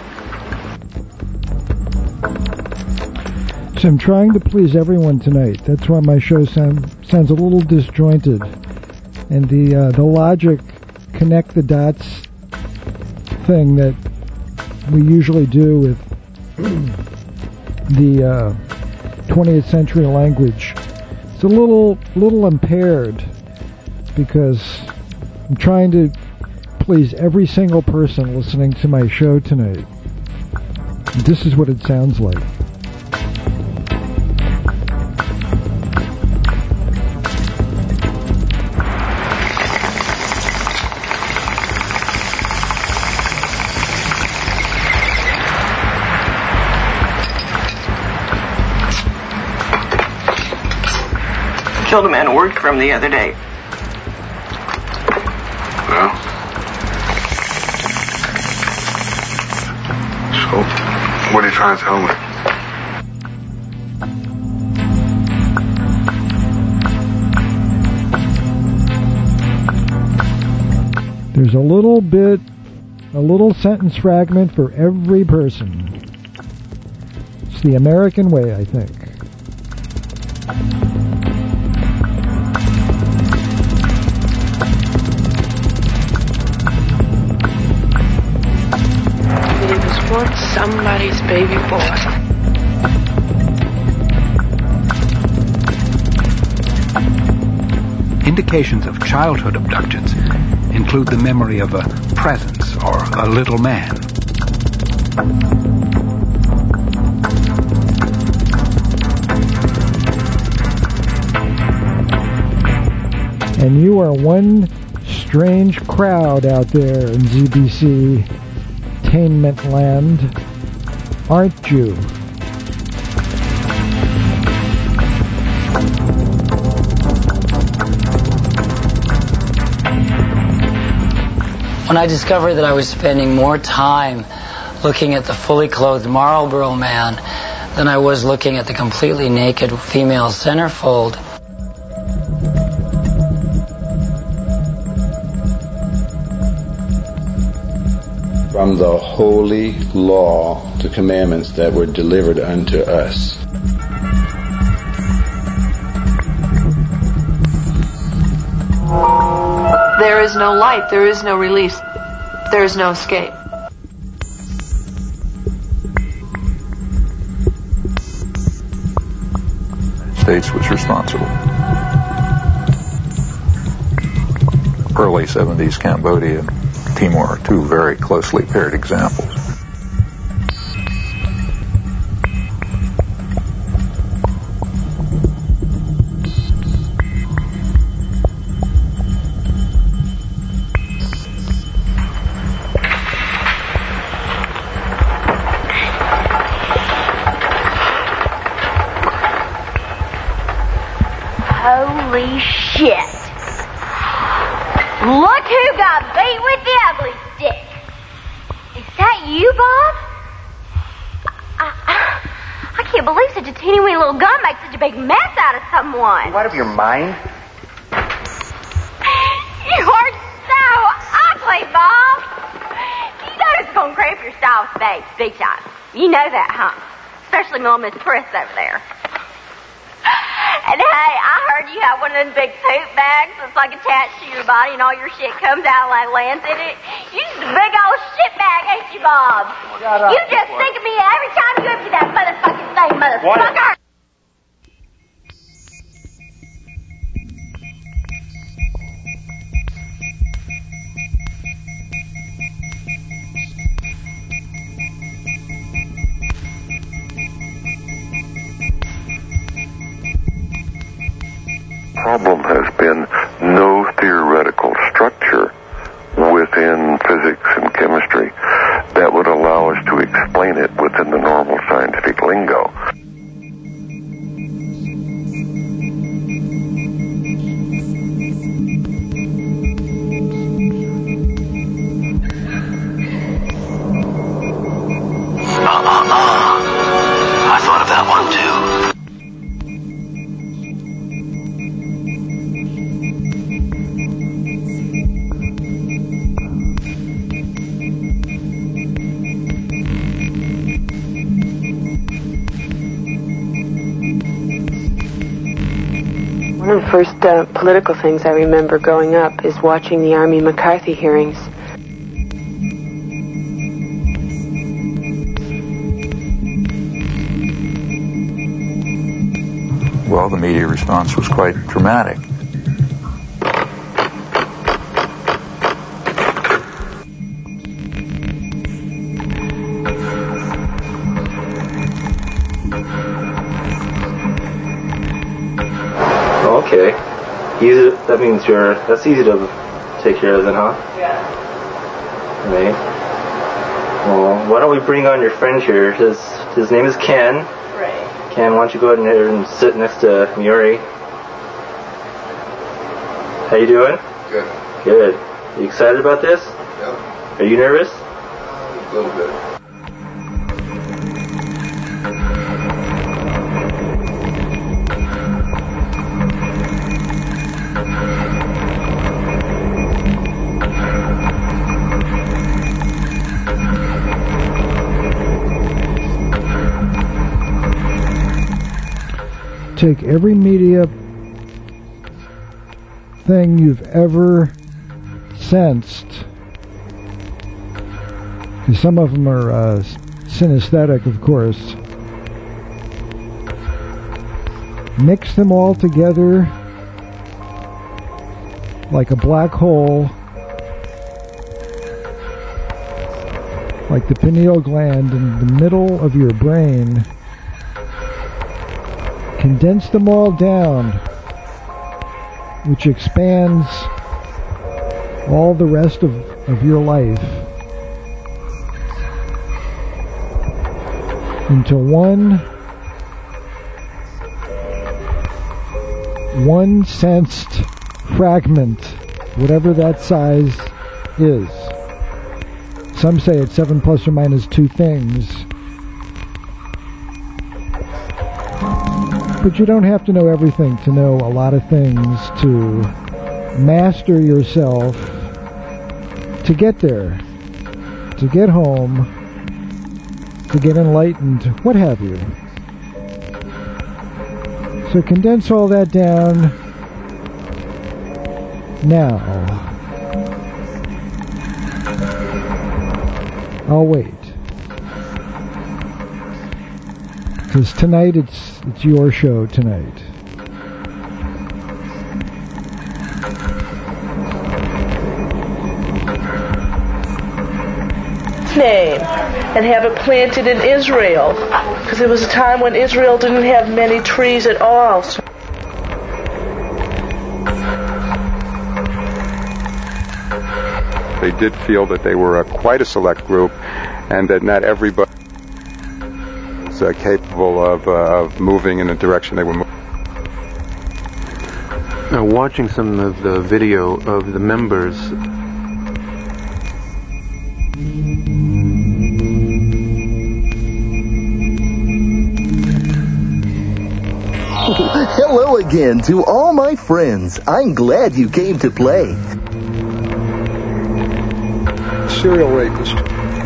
So I'm trying to please everyone tonight. That's why my show sounds a little disjointed. And the logic, connect the dots thing that we usually do with the 20th century language, it's a little impaired because I'm trying to please every single person listening to my show tonight. This is what it sounds like. Killed a man who worked for him the other day. Well? So, what are you trying to tell me? There's a little sentence fragment for every person. It's the American way, I think. Once somebody's baby boy. Indications of childhood abductions include the memory of a presence or a little man. And you are one strange crowd out there in ZBC Entertainment Land, aren't you? When I discovered that I was spending more time looking at the fully clothed Marlboro man than I was looking at the completely naked female centerfold, from the holy law to commandments that were delivered unto us. There is no light, there is no release, there is no escape. States was responsible. Early 70s Cambodia and Timor are two very closely paired examples. Holy shit. Look who got beat with the ugly stick. Is that you, Bob? I can't believe such a teeny weeny little gun makes such a big mess out of someone. You out of your mind? You are so ugly, Bob. You know it's going to cramp your style space big time. You know that, huh? Especially little Miss Priss over there. And hey, I heard you have one of them big poop bags that's like attached to your body and all your shit comes out and like lands in it. You just a big old shit shitbag, ain't you, Bob? You just think of me every time you empty that motherfucking thing, motherfucker! Problem has been no theoretical structure within physics and chemistry that would allow us to explain it within the normal scientific lingo. I thought of that one too. One of the first political things I remember growing up is watching the Army McCarthy hearings. Well, the media response was quite dramatic. Okay. Easy. That means that's easy to take care of then, huh? Yeah. Right. Well, why don't we bring on your friend here? His name is Ken. Right. Ken, why don't you go ahead and sit next to Muri? How you doing? Good. Good. You excited about this? Yep. Are you nervous? A little bit. Take every media thing you've ever sensed, because some of them are synesthetic, of course. Mix them all together like a black hole, like the pineal gland in the middle of your brain. Condense them all down, which expands all the rest of your life into one sensed fragment, whatever that size is. Some say it's 7 plus or minus 2 things. But you don't have to know everything to know a lot of things to master yourself, to get there, to get home, to get enlightened, what have you. So condense all that down now. I'll wait. Because tonight it's your show tonight. Name and have it planted in Israel, because there was a time when Israel didn't have many trees at all. They did feel that they were quite a select group, and that not everybody was capable of moving in the direction they were moving. Now, watching some of the video of the members, hello again to all my friends. I'm glad you came to play. Serial rapist.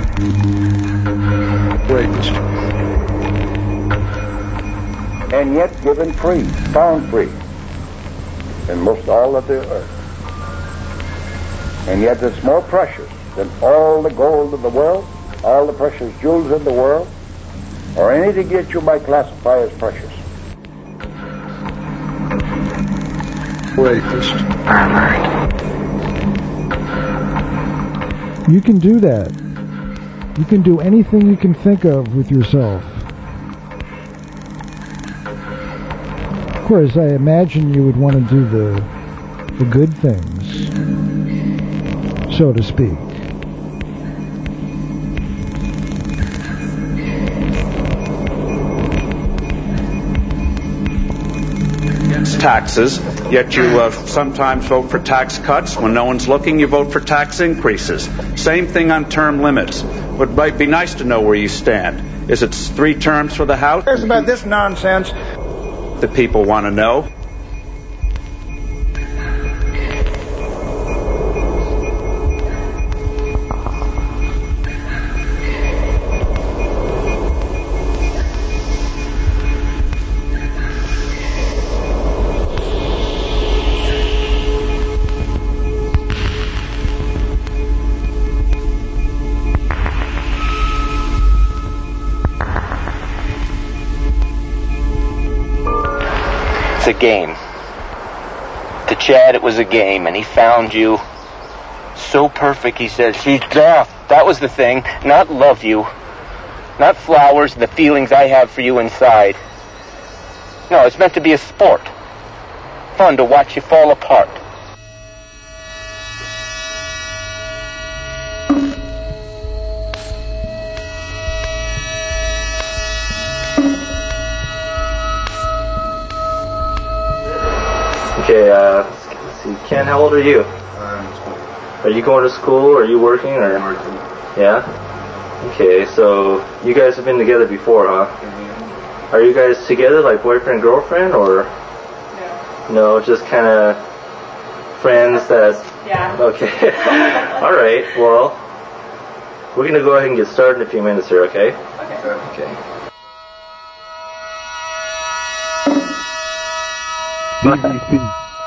And yet given free, found free, in most all of the earth. And yet it's more precious than all the gold of the world, all the precious jewels in the world, or anything that you might classify as precious. Rapist. You can do that. You can do anything you can think of with yourself. Of course, I imagine you would want to do the good things, so to speak. Taxes, yet you sometimes vote for tax cuts. When no one's looking, you vote for tax increases. Same thing on term limits. It might be nice to know where you stand. Is it 3 terms for the House? It's about this nonsense. The people want to know. A game. To Chad, it was a game, and he found you so perfect. He said, she's deaf. That was the thing. Not love you. Not flowers, the feelings I have for you inside. No, it's meant to be a sport. Fun to watch you fall apart. Okay, let's see. Ken, how old are you? Are you going to school? Or are you working? Or yeah. Okay, so you guys have been together before, huh? Mm-hmm. Are you guys together, like boyfriend and girlfriend, or no? Just kind of friends. That's yeah. Okay. All right. Well, we're gonna go ahead and get started in a few minutes here. Okay. Okay. BBC.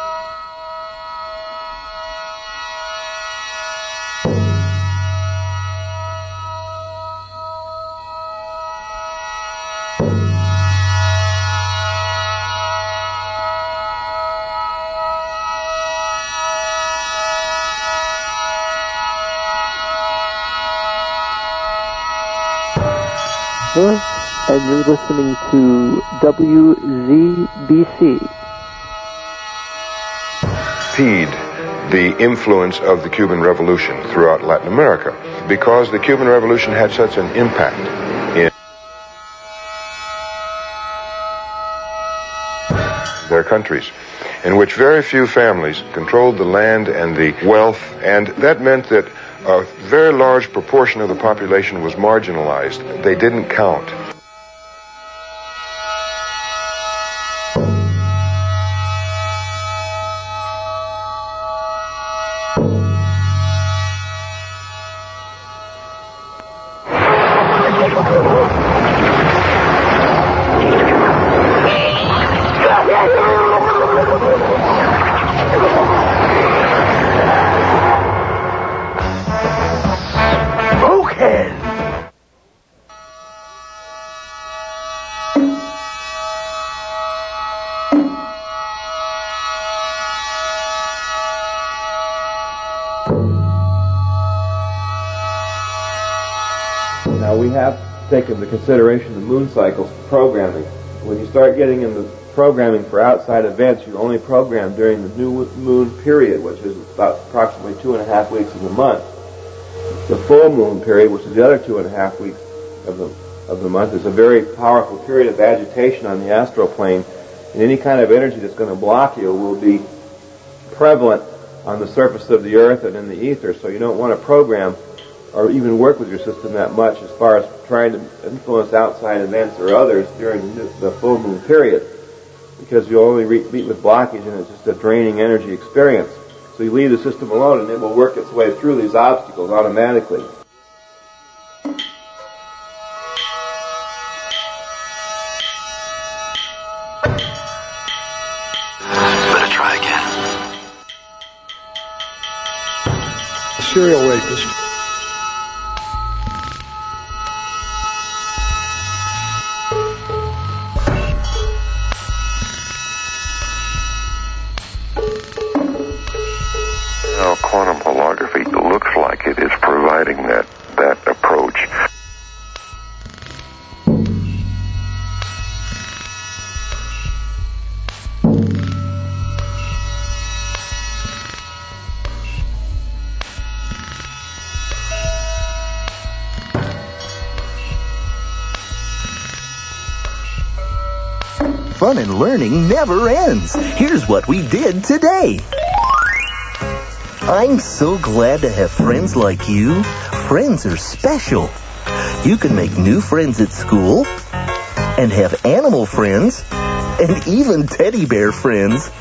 And you're listening to WZBC. The influence of the Cuban Revolution throughout Latin America, because the Cuban Revolution had such an impact in their countries, in which very few families controlled the land and the wealth, and that meant that a very large proportion of the population was marginalized. They didn't count. Now we have taken into consideration the moon cycles programming. When you start getting into programming for outside events, you only program during the new moon period, which is about approximately 2.5 weeks of the month. The full moon period, which is the other 2.5 weeks of the month, is a very powerful period of agitation on the astral plane, and any kind of energy that's going to block you will be prevalent on the surface of the earth and in the ether, so you don't want to program or even work with your system that much as far as trying to influence outside events or others during the full moon period, because you'll only meet with blockage and it's just a draining energy experience. So you leave the system alone and it will work its way through these obstacles automatically. Better try again. Serial rapist. providing that approach. Fun and learning never ends. Here's what we did today. I'm so glad to have friends like you. Friends are special. You can make new friends at school, and have animal friends, and even teddy bear friends.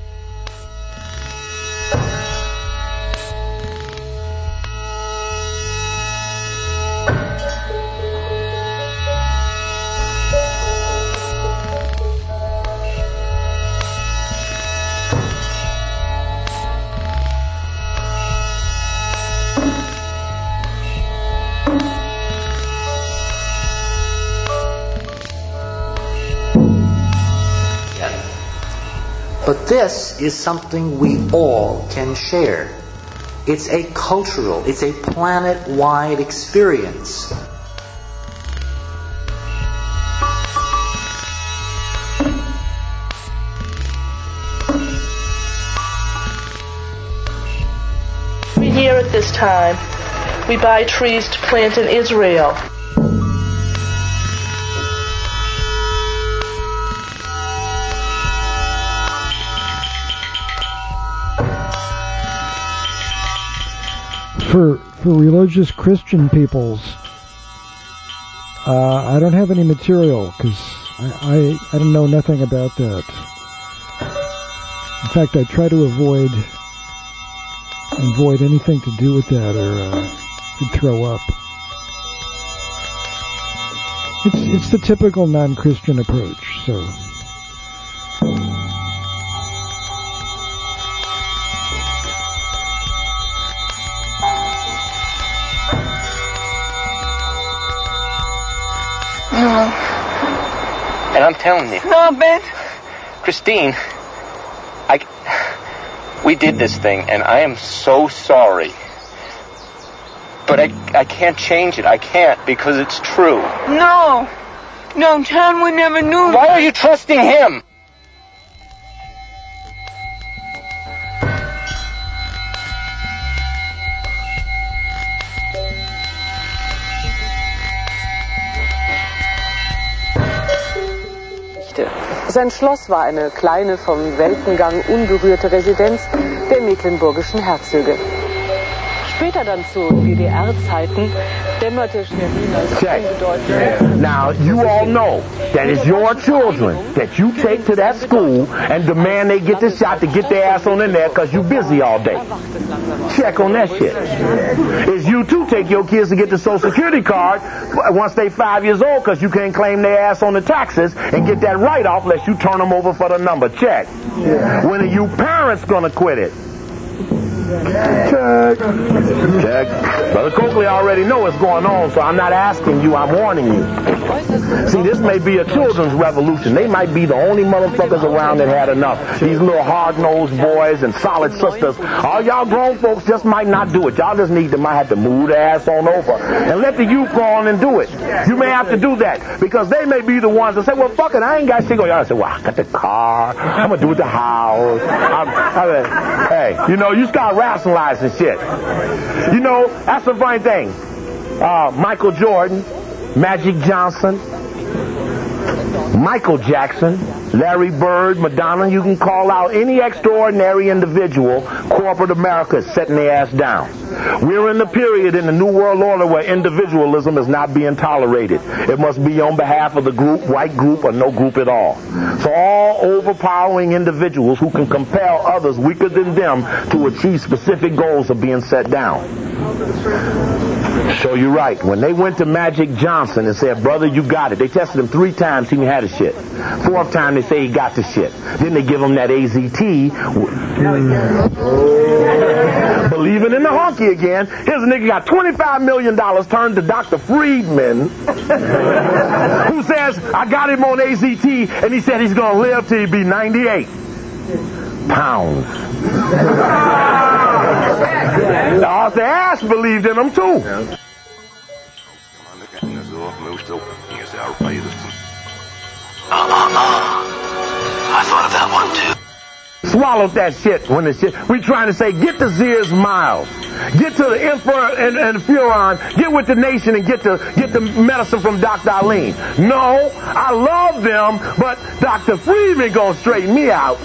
But this is something we all can share. It's a cultural, it's a planet-wide experience. Every year at this time, we buy trees to plant in Israel. For religious Christian peoples, I don't have any material because I don't know nothing about that. In fact, I try to avoid anything to do with that, or I'd throw up. It's the typical non-Christian approach. So. And I'm telling you. No, Ben. Christine, we did this thing, and I am so sorry. But I can't change it. I can't, because it's true. No. No, John would never knew. Why are you trusting him? Sein Schloss war eine kleine, vom Weltengang unberührte Residenz der mecklenburgischen Herzöge. Später dann zu DDR-Zeiten dämmerte Schwerin als unbedeutend. Now, you all know that it's your children that you take to that school and demand they get the shot to get their ass on in there because you busy all day. Check on that shit. It's you too take your kids to get the Social Security card once they 5 years old because you can't claim their ass on the taxes and get that write-off unless you turn them over for the number. Check. When are you parents gonna quit it? Check. Brother Coakley already know what's going on, so I'm not asking you, I'm warning you. See, this may be a children's revolution. They might be the only motherfuckers around that had enough. These little hard-nosed boys and solid sisters. All y'all grown folks just might not do it. Y'all just might have to move their ass on over and let the youth go on and do it. You may have to do that because they may be the ones that say, well, fuck it, I ain't got shit. Y'all say, well, I got the car. I'm going to do it the house. Hey, you know, you start rationalizing shit. You know, that's the funny thing. Michael Jordan, Magic Johnson, Michael Jackson, Larry Bird, Madonna, you can call out any extraordinary individual, corporate America is setting their ass down. We're in the period in the New World Order where individualism is not being tolerated. It must be on behalf of the group, white group, or no group at all. So all overpowering individuals who can compel others weaker than them to achieve specific goals are being set down. So you're right. When they went to Magic Johnson and said, brother, you got it. They tested him 3 times, he had the shit. 4th time, they say he got the shit. Then they give him that AZT. Believing in the honky again. Here's a nigga got $25 million turned to Dr. Friedman, who says, I got him on AZT, and he said he's going to live till he be 98. pounds. The ass believed in them, too. I thought of that one, too. Swallowed that shit when the shit. We trying to say, get to Sears Miles. Get to the Furon. Get with the nation and get the medicine from Dr. Eileen. No, I love them, but Dr. Friedman gonna straighten me out.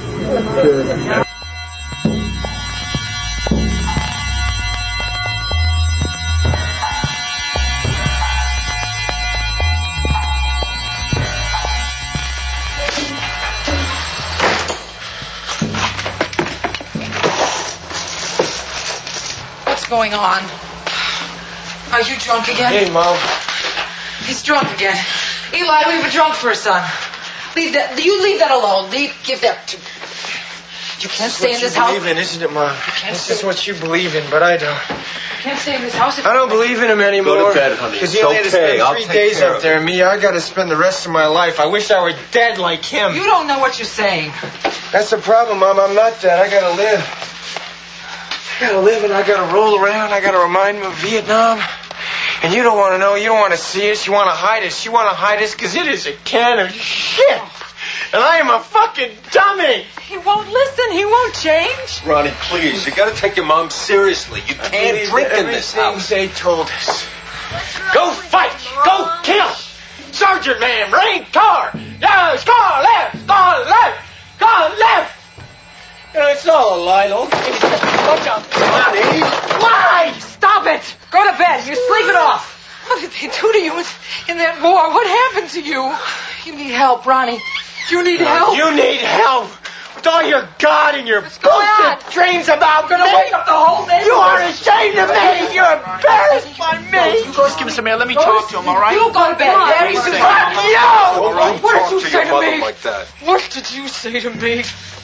What's going on? Are you drunk again? Hey, Mom. He's drunk again. Eli, we have a drunk for a son. Leave that. You leave that alone. Give that to. You can't stay in this house. Believe in, isn't it, Mom? This is what you believe in, but I don't. You can't stay in this house. I don't believe in him anymore. Go to bed, honey. Because he only had to spend 3 days up there, and me, I got to spend the rest of my life. I wish I were dead like him. You don't know what you're saying. That's the problem, Mom. I'm not dead. I got to live. I got to live, and I got to roll around. I got to remind him of Vietnam. And you don't want to know. You don't want to see us. You want to hide us. You want to hide us because it is a can of shit. And I am a fucking dummy. He won't listen. He won't change. Ronnie, please. You got to take your mom seriously. You can't drink in this house. They told us. Go fight. Go kill. Sergeant man, rain car. Yes, car left. Car left. Car left. You know, it's all a lie, though. Bunch of money. Why? Stop it. Go to bed. You're sleeping off. What did they do to you in that war? What happened to you? You need help, Ronnie. You need help. You need help. With all your God and your bullshit dreams about me. You're gonna wake up the whole neighborhood. You are ashamed of me. You're embarrassed by me. You go give me some air. Let me talk to him, all right? You go to bed. Daddy, fuck you. What did you say to me? Like that. What did you say to me?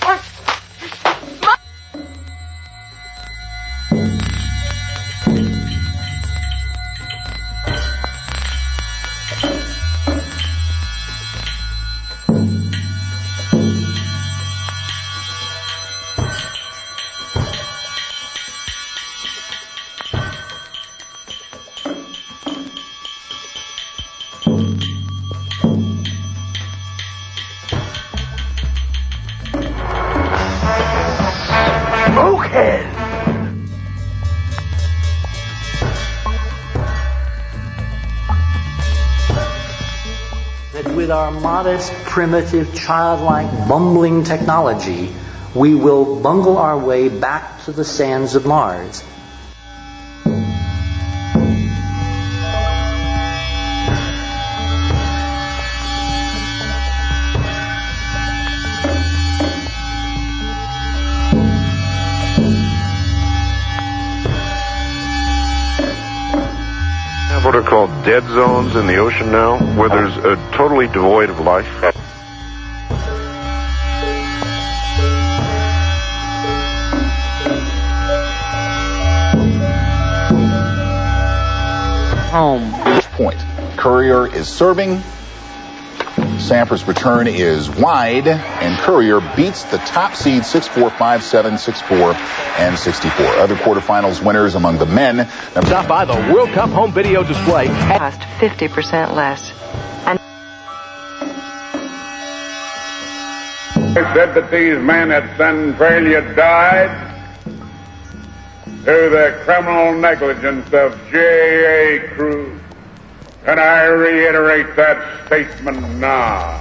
With our modest, primitive, childlike, bumbling technology, we will bungle our way back to the sands of Mars. What are called dead zones in the ocean now, where there's totally devoid of life. Home. At this point, Courier is serving. Sampras' return is wide, and Courier beats the top seed 6-4, 5-7, 6-4, and 64. Other quarterfinals winners among the men. Stop by the World Cup home video display. Cost 50% less. And I said that these men at Centralia died through the criminal negligence of J.A. Cruz. And I reiterate that statement now.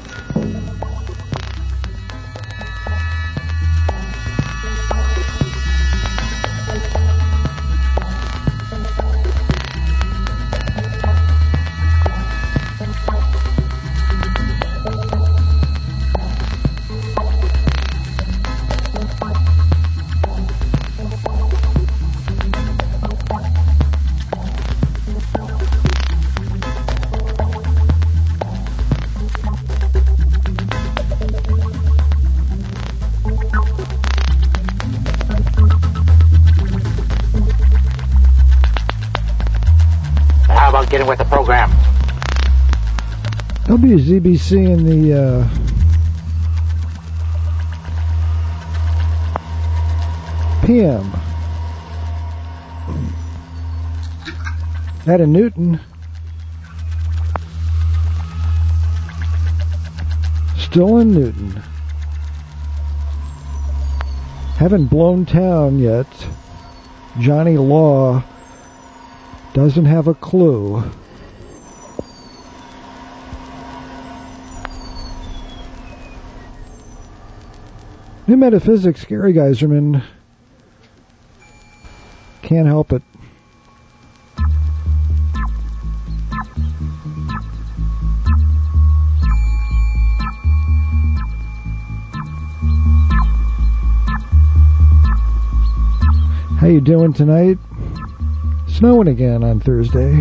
Getting with the program. WZBC in the p.m. Out of Newton. Still in Newton. Haven't blown town yet. Johnny Law doesn't have a clue. New Metaphysics, Gary Geiserman. Can't help it. How you doing tonight? Snowing again on Thursday.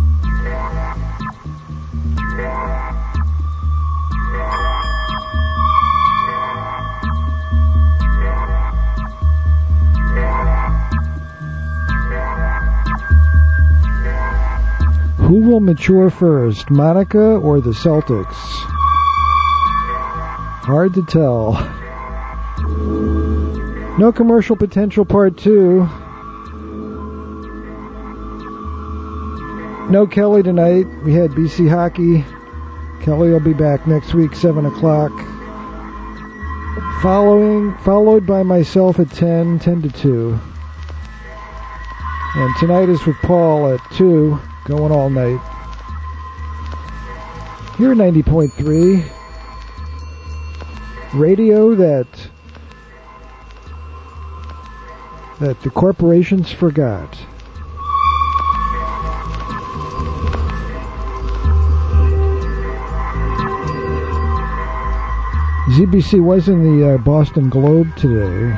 Who will mature first, Monica or the Celtics? Hard to tell. No Commercial Potential Part 2. No Kelly tonight. We had BC Hockey. Kelly will be back next week, 7 o'clock. Followed by myself at 10 to 2. And tonight is with Paul at 2, going all night. Here at 90.3. Radio that the corporations forgot. ZBC was in the Boston Globe today.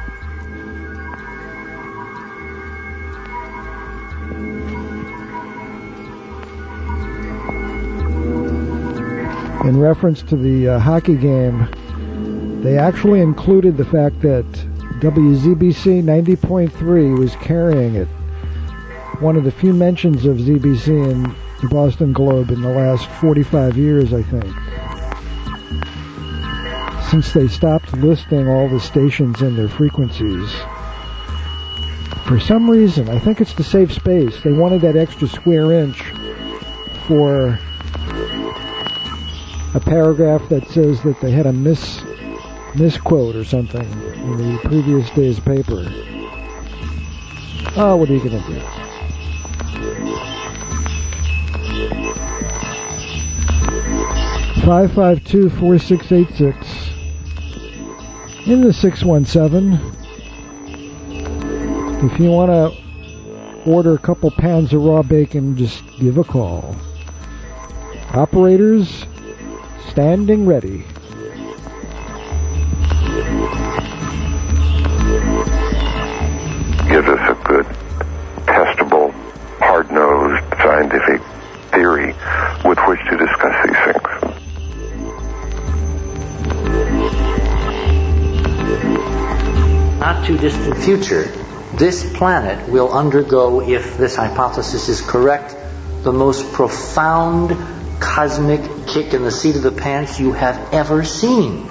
In reference to the hockey game, they actually included the fact that WZBC 90.3 was carrying it. One of the few mentions of ZBC in the Boston Globe in the last 45 years, I think. Since they stopped listing all the stations and their frequencies. For some reason, I think it's to save space. They wanted that extra square inch for a paragraph that says that they had a misquote or something in the previous day's paper. Oh, what are you going to do? (552-4686) in the 617. If you want to order a couple pounds of raw bacon, just give a call. Operators standing ready. Gives us a good, testable, hard-nosed scientific theory with which to discuss these things. Not too distant future, this planet will undergo, if this hypothesis is correct, the most profound cosmic kick in the seat of the pants you have ever seen.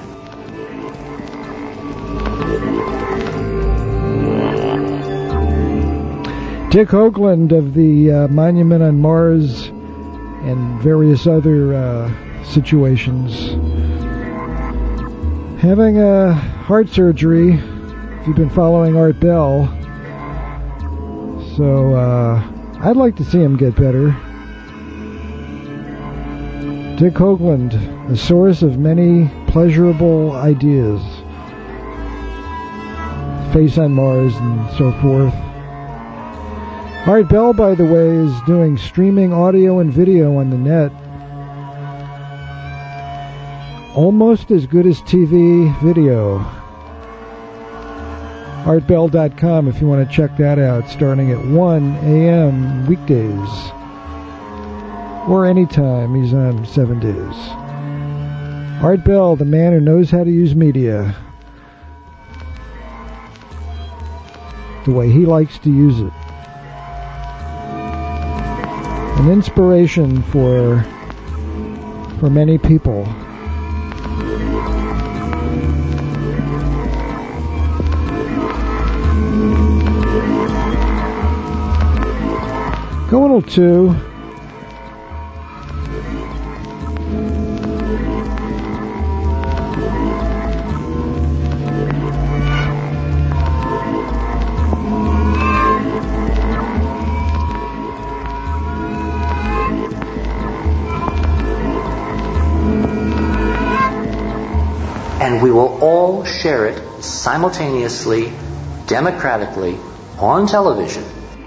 Dick Hoagland of the Monument on Mars and various other situations. Having a heart surgery, if you've been following Art Bell. So I'd like to see him get better. Dick Hoagland, a source of many pleasurable ideas. Face on Mars and so forth. Art Bell, by the way, is doing streaming audio and video on the net. Almost as good as TV video. ArtBell.com if you want to check that out, starting at 1 a.m. weekdays. Or anytime, he's on 7 days. Art Bell, the man who knows how to use media the way he likes to use it. An inspiration for many people. Channel 2. And we will all share it simultaneously, democratically, on television.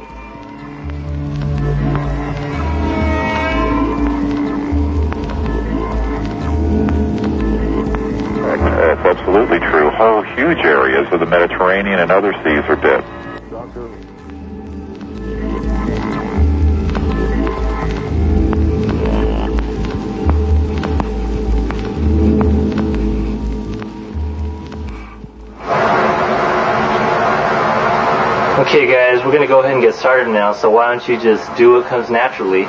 That's absolutely true. Whole huge areas of the Mediterranean and other seas are dead. Okay guys, we're going to go ahead and get started now, so why don't you just do what comes naturally.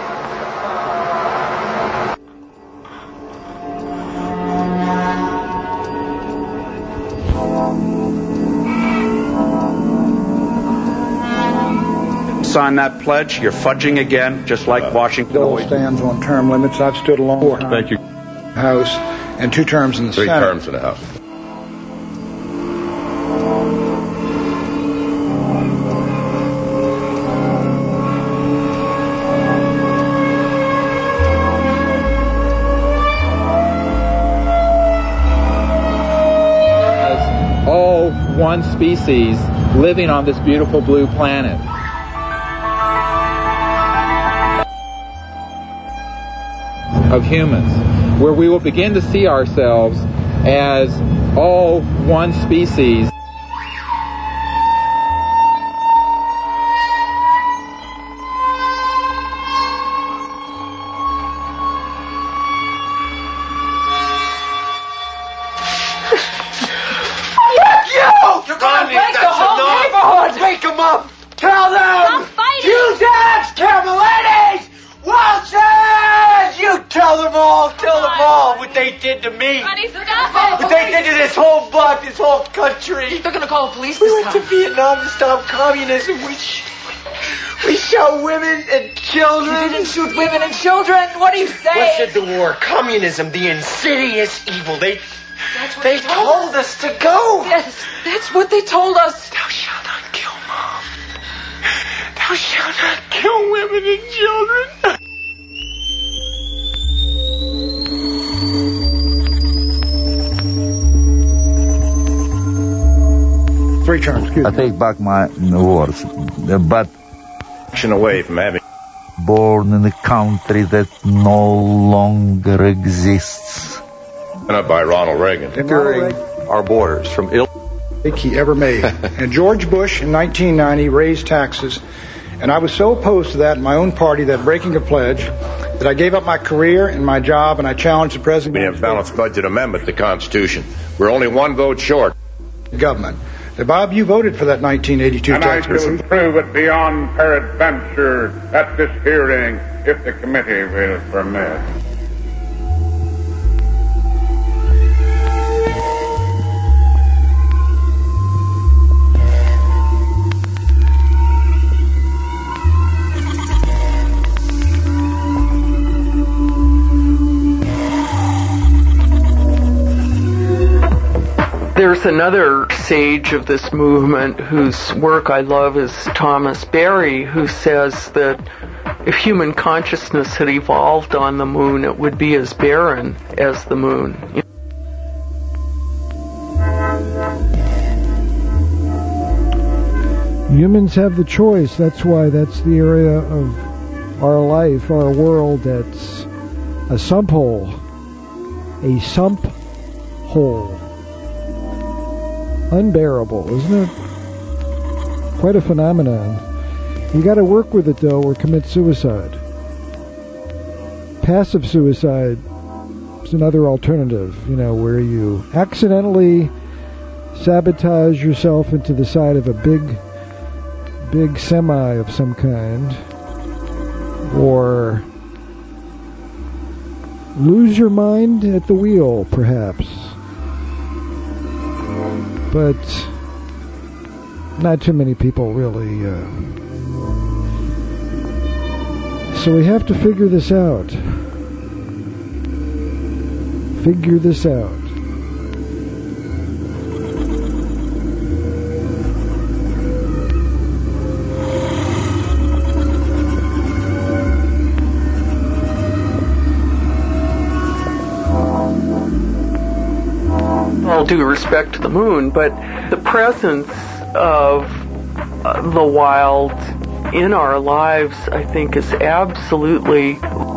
Sign that pledge, you're fudging again, just like Washington. Double stands on term limits. I've stood a long time. Thank you. House and 2 terms in the Senate. 3 terms in the House. All one species living on this beautiful blue planet. Of humans, where we will begin to see ourselves as all one species. You're gonna break the whole neighborhood! Wake them up! Tell them! Cusack's, Carmelides, Wilson! You tell them all what they did to me. Buddy, stop it! What they did to this whole block, this whole country. They're gonna call the police We this went time. to Vietnam to stop communism. We shot women and children. You didn't shoot women and children. What do you say? What said the war? Communism, the insidious evil. They told us to go. Yes, that's what they told us. Thou shalt not kill Mom. Thou shalt not kill women and children. Three terms, excuse me. I take back my words, but away from having born in a country that no longer exists. By Ronald Reagan. Securing our borders from he ever made. And George Bush in 1990 raised taxes, and I was so opposed to that in my own party, that breaking a pledge, that I gave up my career and my job, and I challenged the president. We have balanced budget amendment to the Constitution. We're only one vote short. Government. Now, Bob, you voted for that 1982 and tax I shall prove it beyond peradventure at this hearing, if the committee will permit. There's another sage of this movement whose work I love is Thomas Berry, who says that if human consciousness had evolved on the moon, it would be as barren as the moon. Humans have the choice. That's why that's the area of our life, our world, that's a sump hole. A sump hole. Unbearable, isn't it? Quite a phenomenon. You got to work with it, though, or commit suicide. Passive suicide is another alternative, where you accidentally sabotage yourself into the side of a big semi of some kind, or lose your mind at the wheel, perhaps. But not too many people really So we have to figure this out. Figure this out. All due respect to the moon, but the presence of the wild in our lives, I think, is absolutely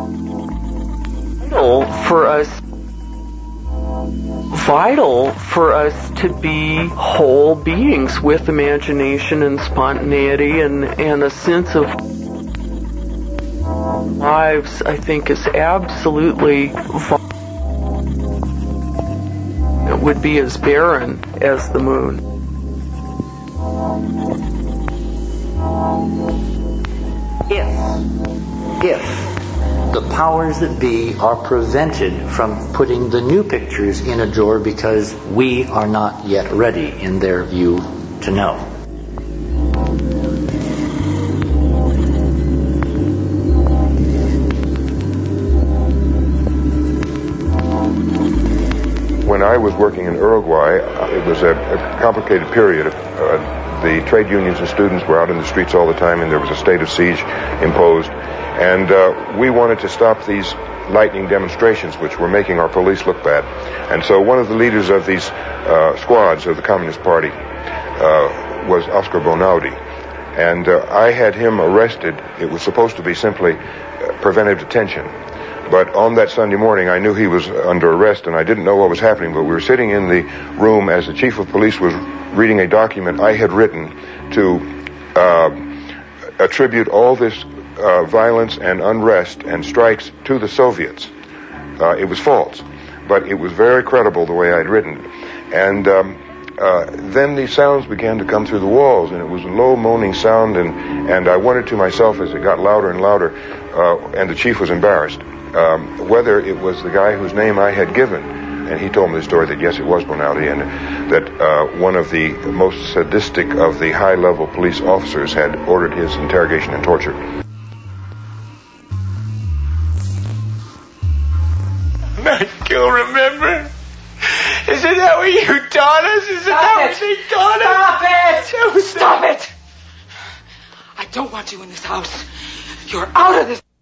vital for us to be whole beings with imagination and spontaneity and a sense of lives, I think, is absolutely vital. It would be as barren as the moon. If the powers that be are prevented from putting the new pictures in a drawer because we are not yet ready, in their view, to know. When I was working in Uruguay, it was a complicated period. The trade unions and students were out in the streets all the time, and there was a state of siege imposed. And we wanted to stop these lightning demonstrations, which were making our police look bad. And so one of the leaders of these squads of the Communist Party was Oscar Bonaudi. And I had him arrested. It was supposed to be simply preventive detention. But on that Sunday morning, I knew he was under arrest, and I didn't know what was happening. But we were sitting in the room as the chief of police was reading a document I had written to attribute all this violence and unrest and strikes to the Soviets. It was false, but it was very credible the way I'd written it. And then these sounds began to come through the walls, and it was a low moaning sound, and I wondered to myself as it got louder and louder, and the chief was embarrassed, whether it was the guy whose name I had given. And he told me the story that yes, it was Bonaudi, and that one of the most sadistic of the high-level police officers had ordered his interrogation and torture. Michael, remember? Isn't that what you taught us? Isn't that what they taught us? Stop it! Stop it! I don't want you in this house. You're out of this.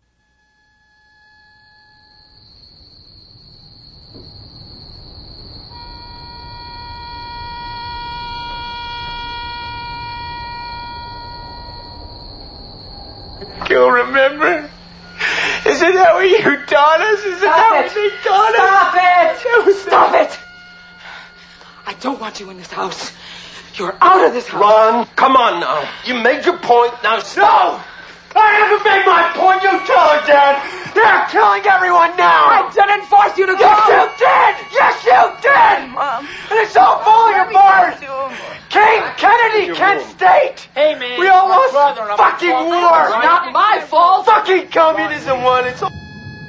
Michael, remember? Isn't that what you taught us? Isn't that what they taught us? Stop it! Stop it! I don't want you in this house. You're out of this house. Ron, come on now. You made your point. Now stop. No! I haven't made my point. You tell her, Dad. They're killing everyone now. I didn't force you to go. Yes, you did. Yes, you did. Mom. And it's all falling apart. King, Kennedy, Kent State. Hey, man. We all lost fucking war. It's not my fault. Fucking communism won. It's all...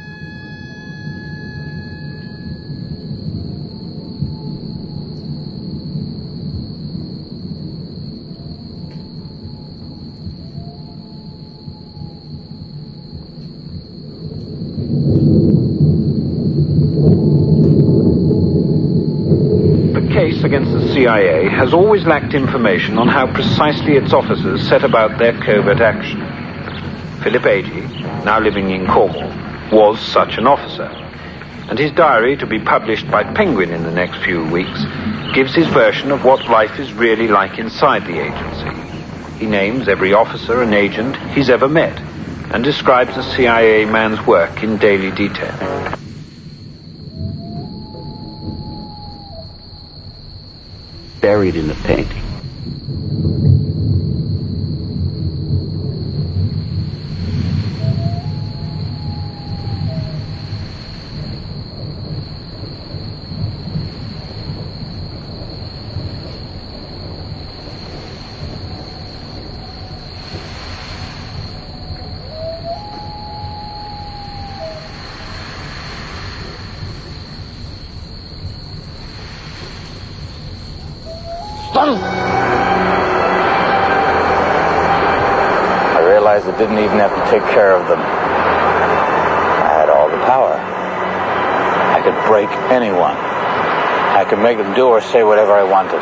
Against the CIA has always lacked information on how precisely its officers set about their covert action. Philip Agee, now living in Cornwall, was such an officer, and his diary, to be published by Penguin in the next few weeks, gives his version of what life is really like inside the agency. He names every officer and agent he's ever met, and describes a CIA man's work in daily detail. Buried in the painting. I realized I didn't even have to take care of them. power. I could break anyone. I could make them do or say whatever I wanted.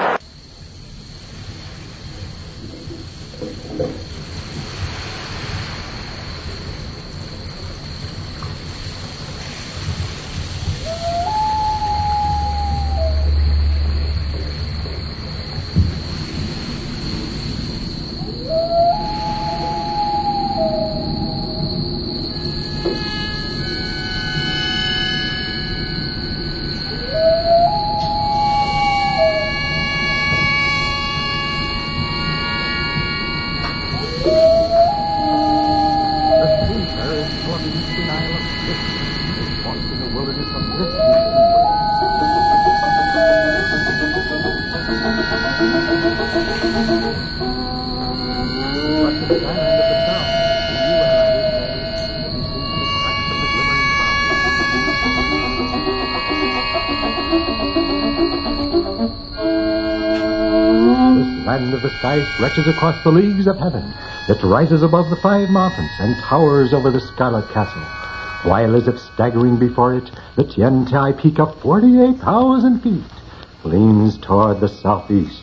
The sky stretches across the leagues of heaven. It rises above the 5 mountains and towers over the Scarlet Castle, while as if staggering before it, the Tiantai peak of 48,000 feet leans toward the southeast.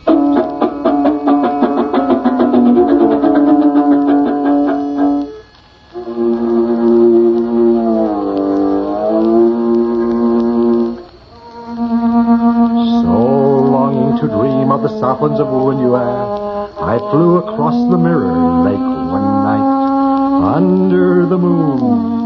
Southlands of Wunyue, I flew across the Mirror Lake one night under the moon.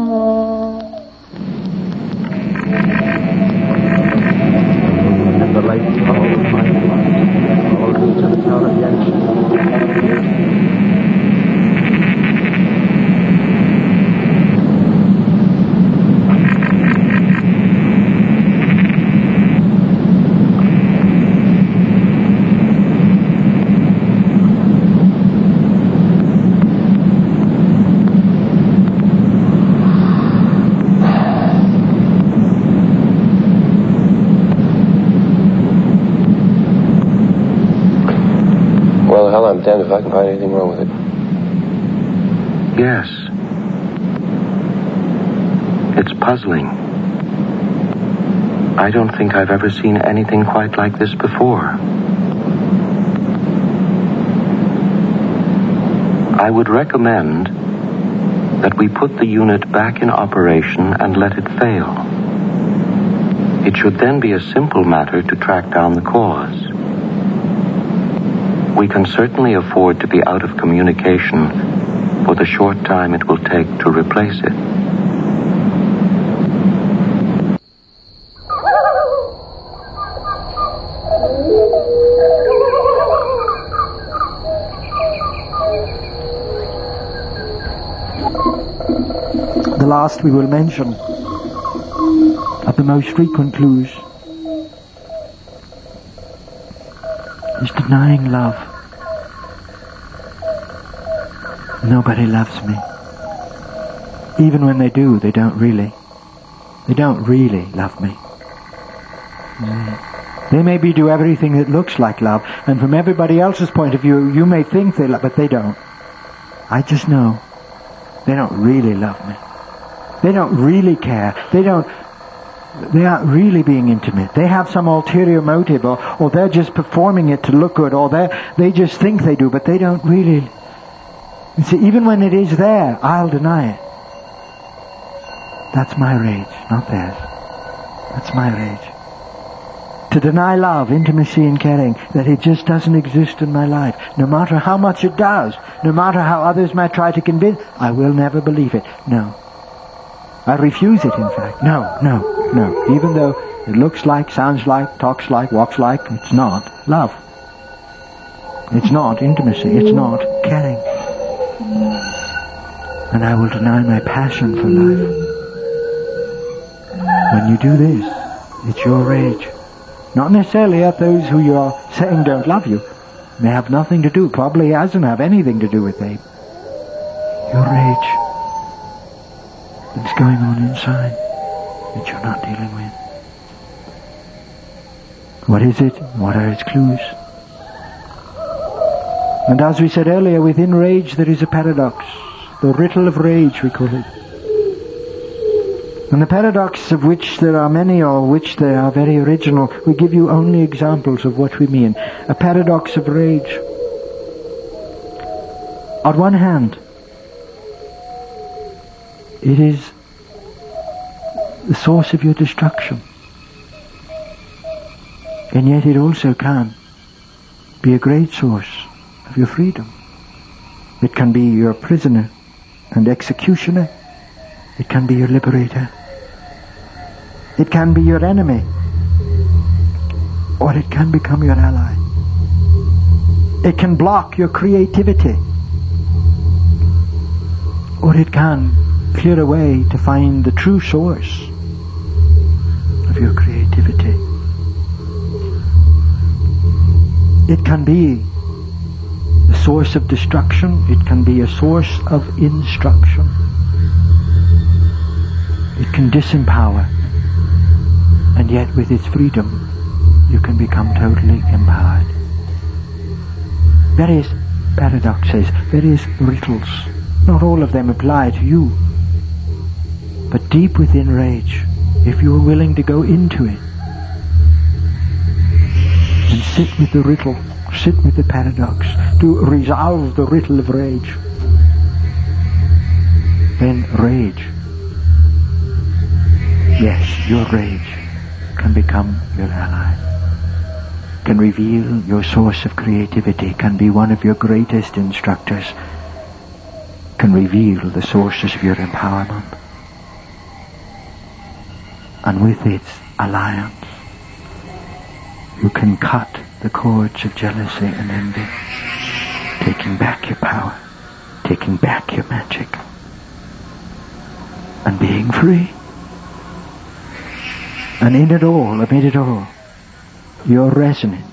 And the lake followed my flight, followed me to the town of Yanqi. I'm damned if I can find anything wrong with it. Yes. It's puzzling. I don't think I've ever seen anything quite like this before. I would recommend that we put the unit back in operation and let it fail. It should then be a simple matter to track down the cause. We can certainly afford to be out of communication for the short time it will take to replace it. The last we will mention of the most frequent clues is denying love. Nobody loves me. Even when they do, they don't really love me. They maybe do everything that looks like love, and from everybody else's point of view, you may think they love, but they don't. I just know they don't really love me. They don't really care. They aren't really being intimate. They have some ulterior motive, or they're just performing it to look good, or they just think they do, but they don't really. You see, even when it is there, I'll deny it. That's my rage, not theirs. That's my rage. To deny love, intimacy and caring, that it just doesn't exist in my life. No matter how much it does, no matter how others might try to convince, I will never believe it. No. I refuse it, in fact. No. Even though it looks like, sounds like, talks like, walks like, it's not love. It's not intimacy. It's not caring. And I will deny my passion for life. When you do this, it's your rage. Not necessarily at those who you're saying don't love you. It may have nothing to do, probably hasn't have anything to do with them. Your rage. Things going on inside that you're not dealing with. What is it? What are its clues? And as we said earlier, within rage there is a paradox. The riddle of rage, we call it. And the paradox, of which there are many, or which they are very original, we give you only examples of what we mean. A paradox of rage. On one hand, it is the source of your destruction. And yet it also can be a great source of your freedom. It can be your prisoner and executioner. It can be your liberator. It can be your enemy. Or it can become your ally. It can block your creativity. Or it can clear a way to find the true source of your creativity. It can be a source of destruction. It can be a source of instruction. It can disempower. And yet with its freedom, you can become totally empowered. Various paradoxes, various riddles. Not all of them apply to you. But deep within rage, if you are willing to go into it, and sit with the riddle, sit with the paradox, to resolve the riddle of rage, then rage, yes, your rage can become your ally, can reveal your source of creativity, can be one of your greatest instructors, can reveal the sources of your empowerment. And with its alliance, you can cut the cords of jealousy and envy, taking back your power, taking back your magic, and being free. And in it all, amid it all, your resonance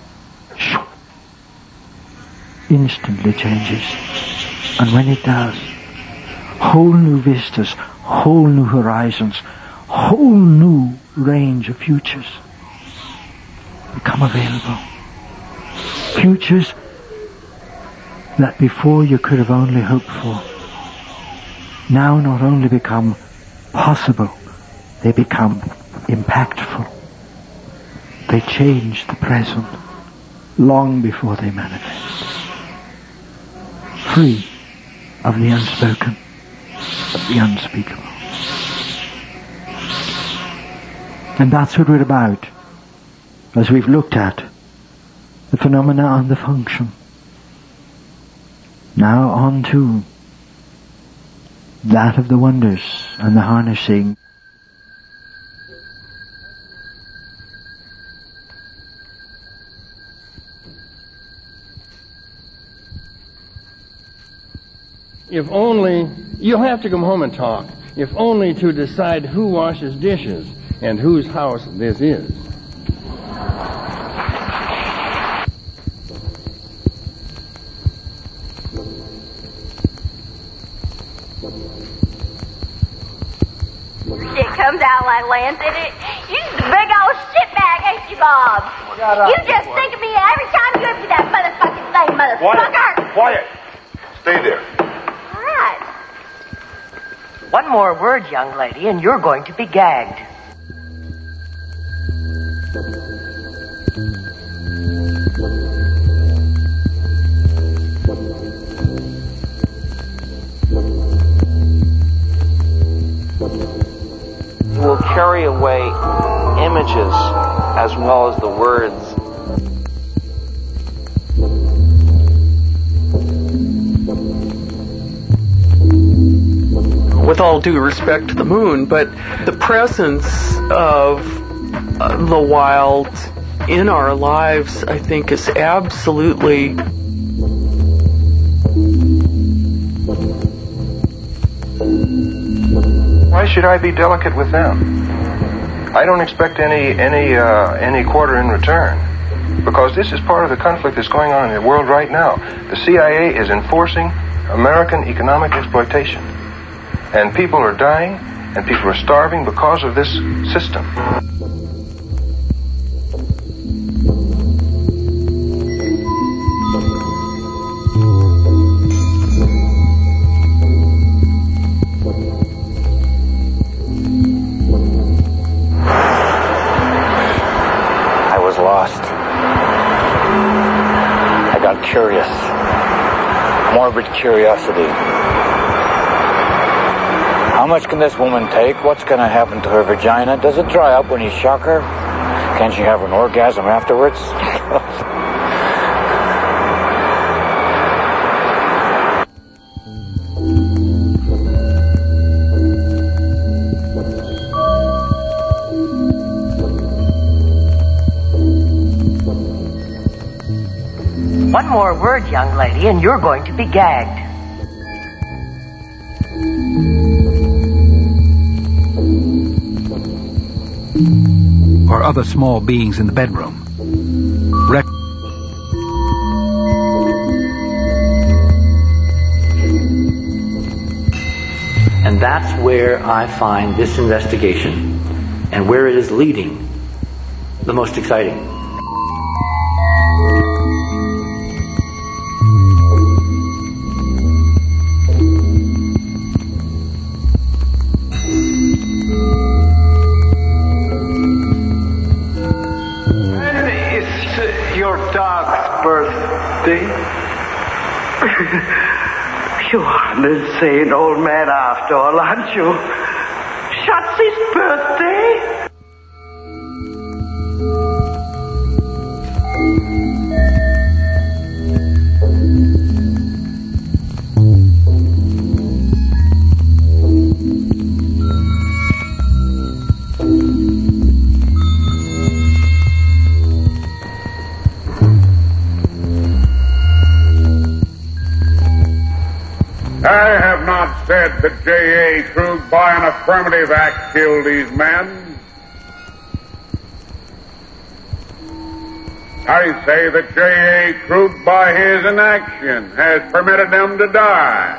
instantly changes. And when it does, whole new vistas, whole new horizons, whole new range of futures become available. Futures that before you could have only hoped for now not only become possible, they become impactful. They change the present long before they manifest. Free of the unspoken, of the unspeakable. And that's what we're about as we've looked at the phenomena and the function. Now on to that of the wonders and the harnessing. If only, you'll have to come home and talk, if only to decide who washes dishes and whose house this is. Shit comes out like Lance in it. You're just a big old shitbag, ain't you, Bob? You just think of me every time you empty that motherfucking thing, motherfucker. Quiet. Stay there. One more word, young lady, and you're going to be gagged. Will carry away images as well as the words. With all due respect to the moon, but the presence of the wild in our lives, I think, is absolutely Why should I be delicate with them? I don't expect any quarter in return, because this is part of the conflict that's going on in the world right now. The CIA is enforcing American economic exploitation. And people are dying, and people are starving because of this system. curious. Morbid curiosity. How much can this woman take? What's going to happen to her vagina? Does it dry up when you shock her? Can she have an orgasm afterwards? One more word, young lady, and you're going to be gagged. Or other small beings in the bedroom. And that's where I find this investigation, and where it is leading, the most exciting. You are an insane old man after all, aren't you? Shotzi's birthday? I have not said that J.A. Krug, by an affirmative act, killed these men. I say that J.A. Krug, by his inaction, has permitted them to die.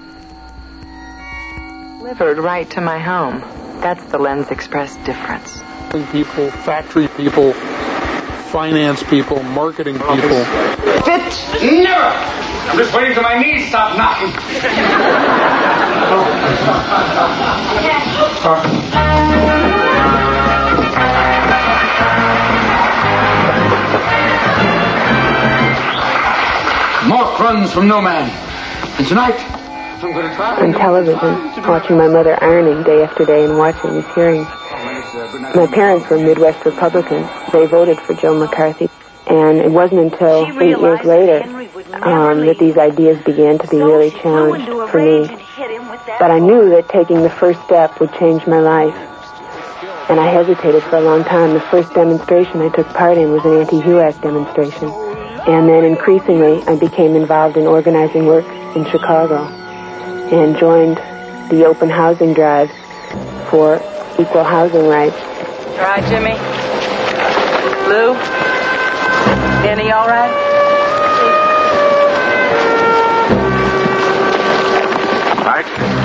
Delivered right to my home. That's the Lens Express difference. People, factory people, finance people, marketing people. Fit? Never! I'm just waiting till my knees stop knocking. More crumbs from no man. And tonight, I'm going to try. On television, watching my mother ironing day after day and watching these hearings. My parents were Midwest Republicans. They voted for Joe McCarthy. And it wasn't until 8 years later that these ideas began to be really challenged for me. But I knew that taking the first step would change my life. And I hesitated for a long time. The first demonstration I took part in was an anti-HUAC demonstration. And then increasingly, I became involved in organizing work in Chicago and joined the open housing drive for equal housing rights. All right, Jimmy? Lou? Danny, all right? Mike?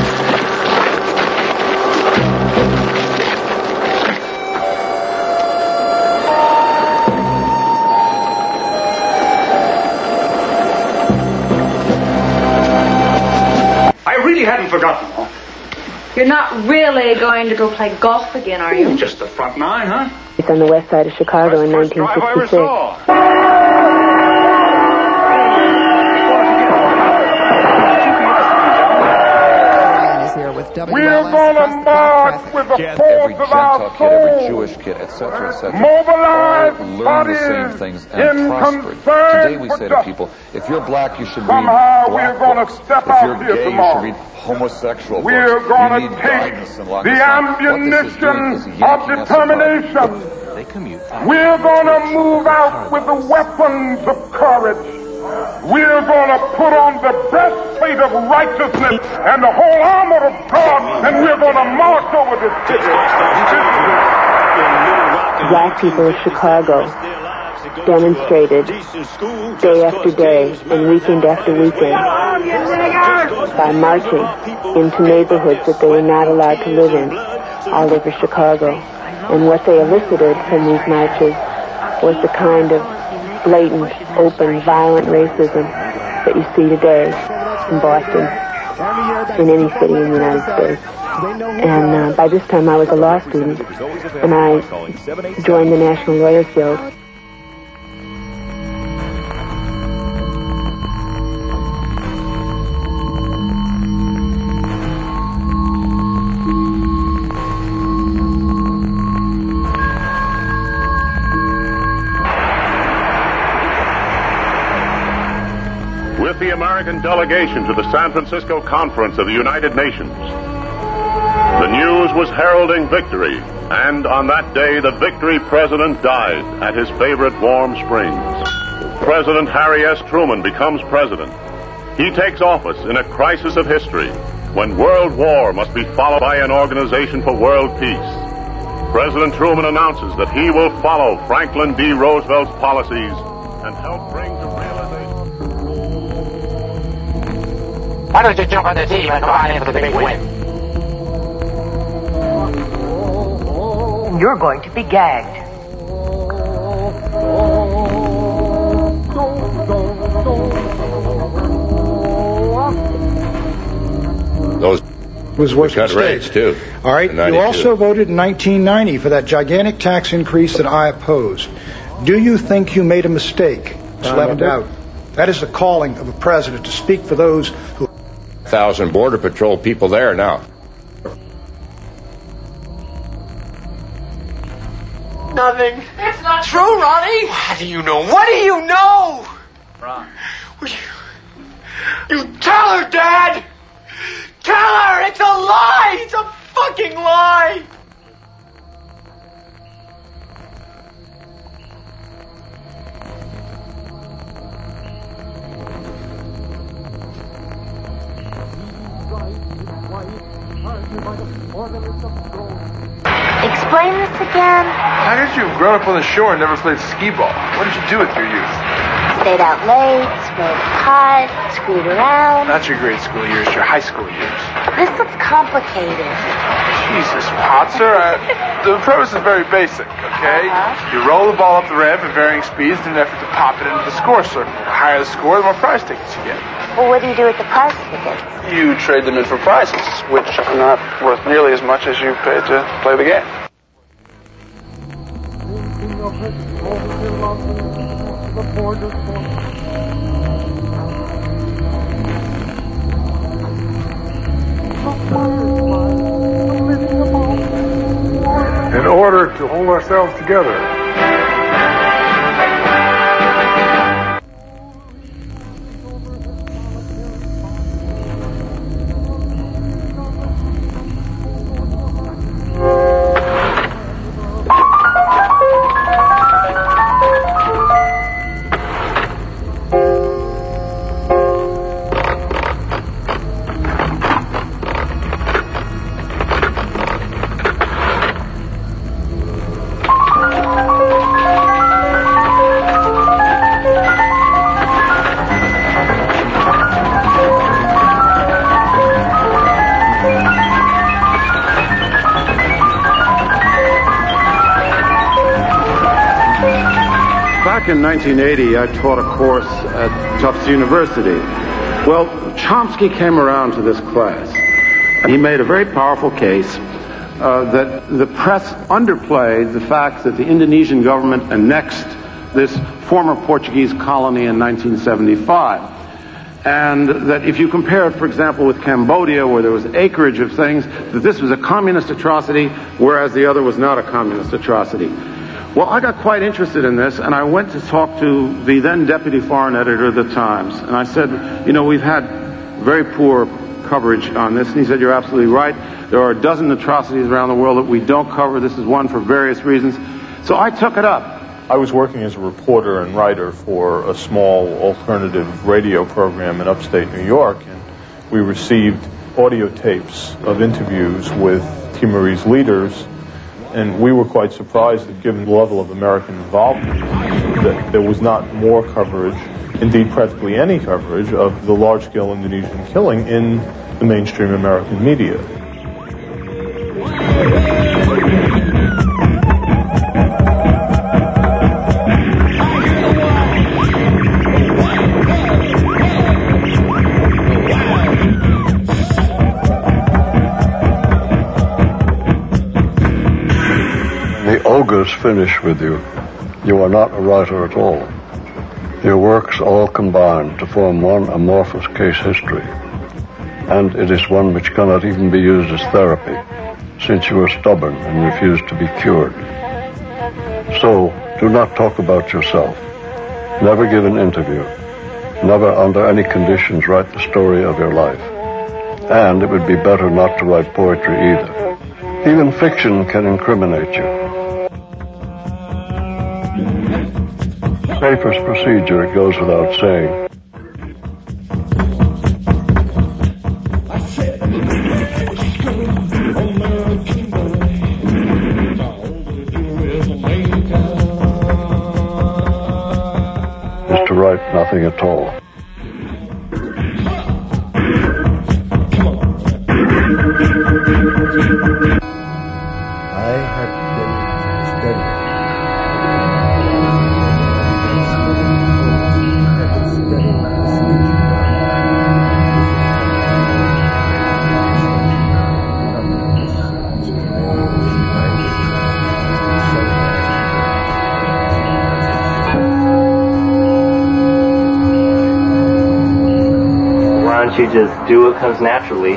I really hadn't forgotten. You're not really going to go play golf again, are you? Just the front nine, huh? It's on the west side of Chicago in 1966. We're gonna march with the force of our soul. Every Jewish kid, etc., etc. Mobilize learn the same things and prosper. Today we say to people, if you're black, you should read black books. If you're gay, you should read homosexual books. We're gonna take the ammunition of determination. We're gonna move out with the weapons of courage. We're going to put on the breastplate of righteousness and the whole armor of God, and we're going to march over this city. Black people of Chicago demonstrated day after day and weekend after weekend by marching into neighborhoods that they were not allowed to live in all over Chicago. And what they elicited from these marches was the kind of blatant, open, violent racism that you see today in Boston, in any city in the United States. And by this time I was a law student, and I joined the National Lawyers Guild. the American delegation to the San Francisco Conference of the United Nations. The news was heralding victory, and on that day, the victory president died at his favorite Warm Springs. President Harry S. Truman becomes president. He takes office in a crisis of history, when world war must be followed by an organization for world peace. President Truman announces that he will follow Franklin D. Roosevelt's policies and help bring to realization. Why don't you jump on the team and come on in for the big win? You're going to be gagged. Those was worse cut rates, too. All right. You also voted in 1990 for that gigantic tax increase that I opposed. Do you think you made a mistake? It's leveled out. That is the calling of a president, to speak for those who... 1,000 Border Patrol people there now. Nothing. It's not true, Ronnie. How do you know? What do you know? Ron. You tell her, Dad! Tell her! It's a lie! It's a fucking lie! Explain this again. How did you have grown up on the shore and never played skee-ball? What did you do with your youth? Stayed out late, smoked pot, screwed around. Not your grade school years, your high school years. This looks complicated. Jesus, Potzer. The premise is very basic, okay? You roll the ball up the ramp at varying speeds in an effort to pop it into the score circle. The higher the score, the more prize tickets you get. Well, what do you do with the prize tickets? You trade them in for prizes, which are not worth nearly as much as you paid to play the game. In order to hold ourselves together. Back in 1980, I taught a course at Tufts University. Well, Chomsky came around to this class, and he made a very powerful case that the press underplayed the fact that the Indonesian government annexed this former Portuguese colony in 1975. And that if you compare it, for example, with Cambodia, where there was acreage of things, that this was a communist atrocity, whereas the other was not a communist atrocity. Well, I got quite interested in this, and I went to talk to the then deputy foreign editor of the Times. And I said, you know, we've had very poor coverage on this. And he said, you're absolutely right. There are a dozen atrocities around the world that we don't cover. This is one for various reasons. So I took it up. I was working as a reporter and writer for a small alternative radio program in upstate New York, and we received audio tapes of interviews with Timorese leaders. And we were quite surprised that given the level of American involvement, that there was not more coverage, indeed practically any coverage, of the large-scale Indonesian killing in the mainstream American media. Ogres finish with you. You are not a writer at all. Your works all combine to form one amorphous case history, and it is one which cannot even be used as therapy, since you are stubborn and refuse to be cured. So, do not talk about yourself. Never give an interview. Never under any conditions write the story of your life. And it would be better not to write poetry either. Even fiction can incriminate you. Safest procedure, it goes without saying. Is to write nothing at all. I have been studying. Why don't you just do what comes naturally?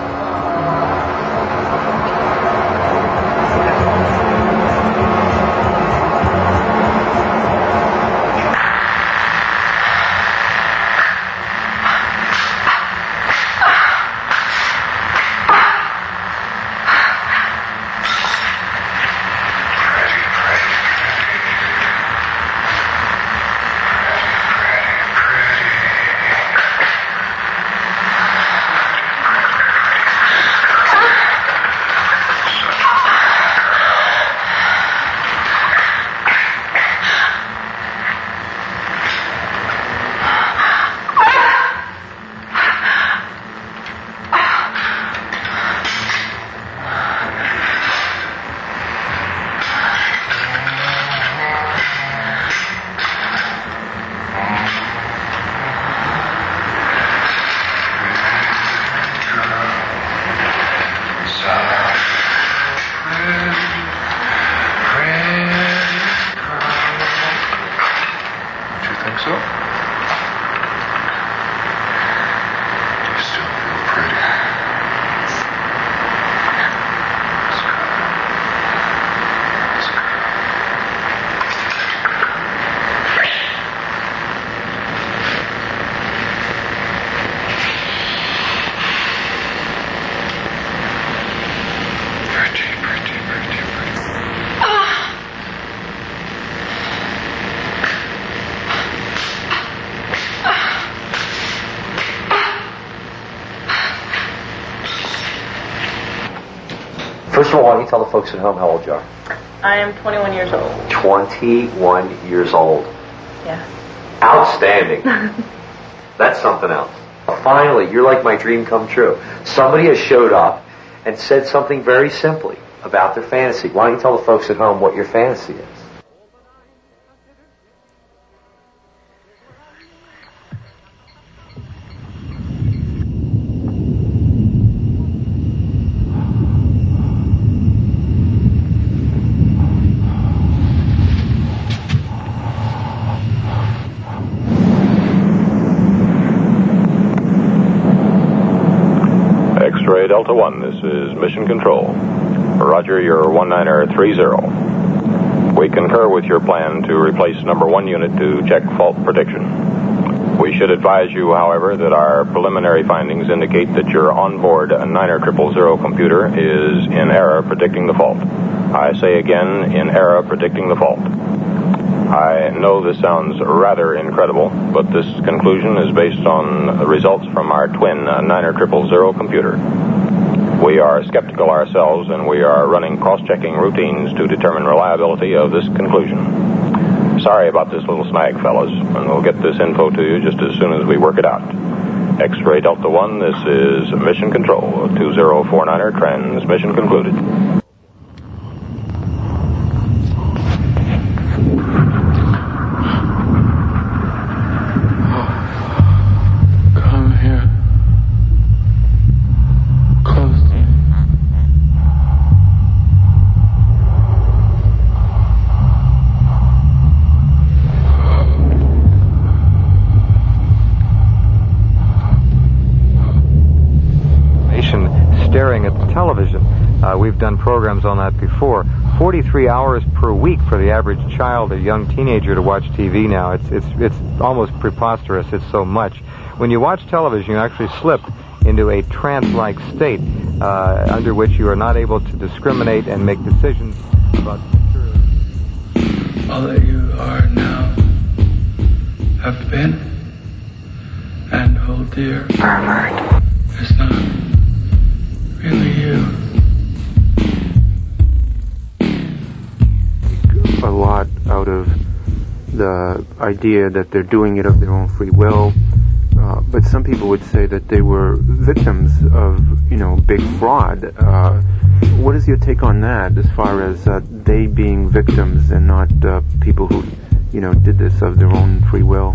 First of all, why don't you tell the folks at home how old you are? I am 21 years old. 21 years old. Yeah. Outstanding. That's something else. Finally, you're like my dream come true. Somebody has showed up and said something very simply about their fantasy. Why don't you tell the folks at home what your fantasy is? X-Ray Delta One, this is Mission Control. Roger, you're 1930. We concur with your plan to replace number 1 unit to check fault prediction. We should advise you, however, that our preliminary findings indicate that your onboard 90000 computer is in error predicting the fault. I say again, in error predicting the fault. I know this sounds rather incredible, but this conclusion is based on results from our twin 90000 computer. We are skeptical ourselves, and we are running cross-checking routines to determine reliability of this conclusion. Sorry about this little snag, fellas, and we'll get this info to you just as soon as we work it out. X-Ray Delta One, this is Mission Control. 2049er, transmission concluded. Staring at the television. We've done programs on that before. 43 hours per week for the average child or young teenager to watch TV now. It's almost preposterous. It's so much. When you watch television, you actually slip into a trance-like state under which you are not able to discriminate and make decisions about material. All that you are now, have been, and hold dear, murmured, is not really you. A lot out of the idea that they're doing it of their own free will, but some people would say that they were victims of, big fraud. What is your take on that, as far as they being victims and not people who, did this of their own free will?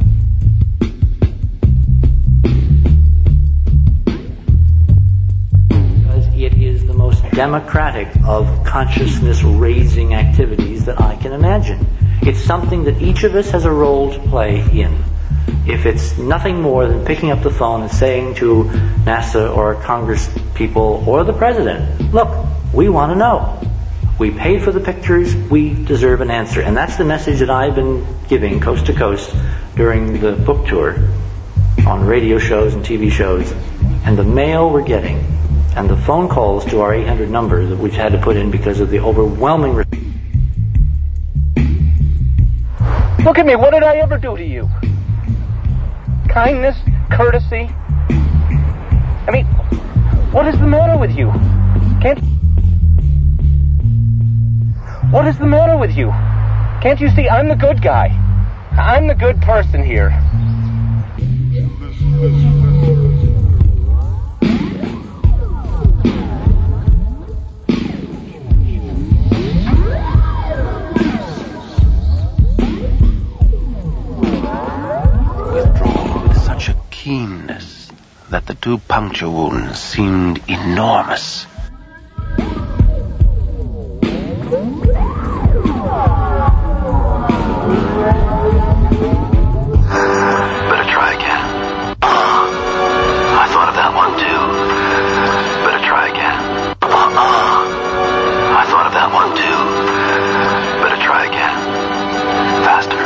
Because it is the most democratic of consciousness-raising activities that I can imagine. It's something that each of us has a role to play in. If it's nothing more than picking up the phone and saying to NASA or Congress people or the President, look, we want to know. We paid for the pictures, we deserve an answer. And that's the message that I've been giving coast to coast during the book tour, on radio shows and TV shows. And the mail we're getting, and the phone calls to our 800 number that we've had to put in because of the overwhelming... Look at me, what did I ever do to you? Kindness, courtesy. I mean, what is the matter with you? What is the matter with you? Can't you see I'm the good guy? I'm the good person here. Withdrawn with such a keenness that the 2 puncture wounds seemed enormous. Better try again. I thought of that one too. Better try again. I thought of that one too. Better try again. Faster.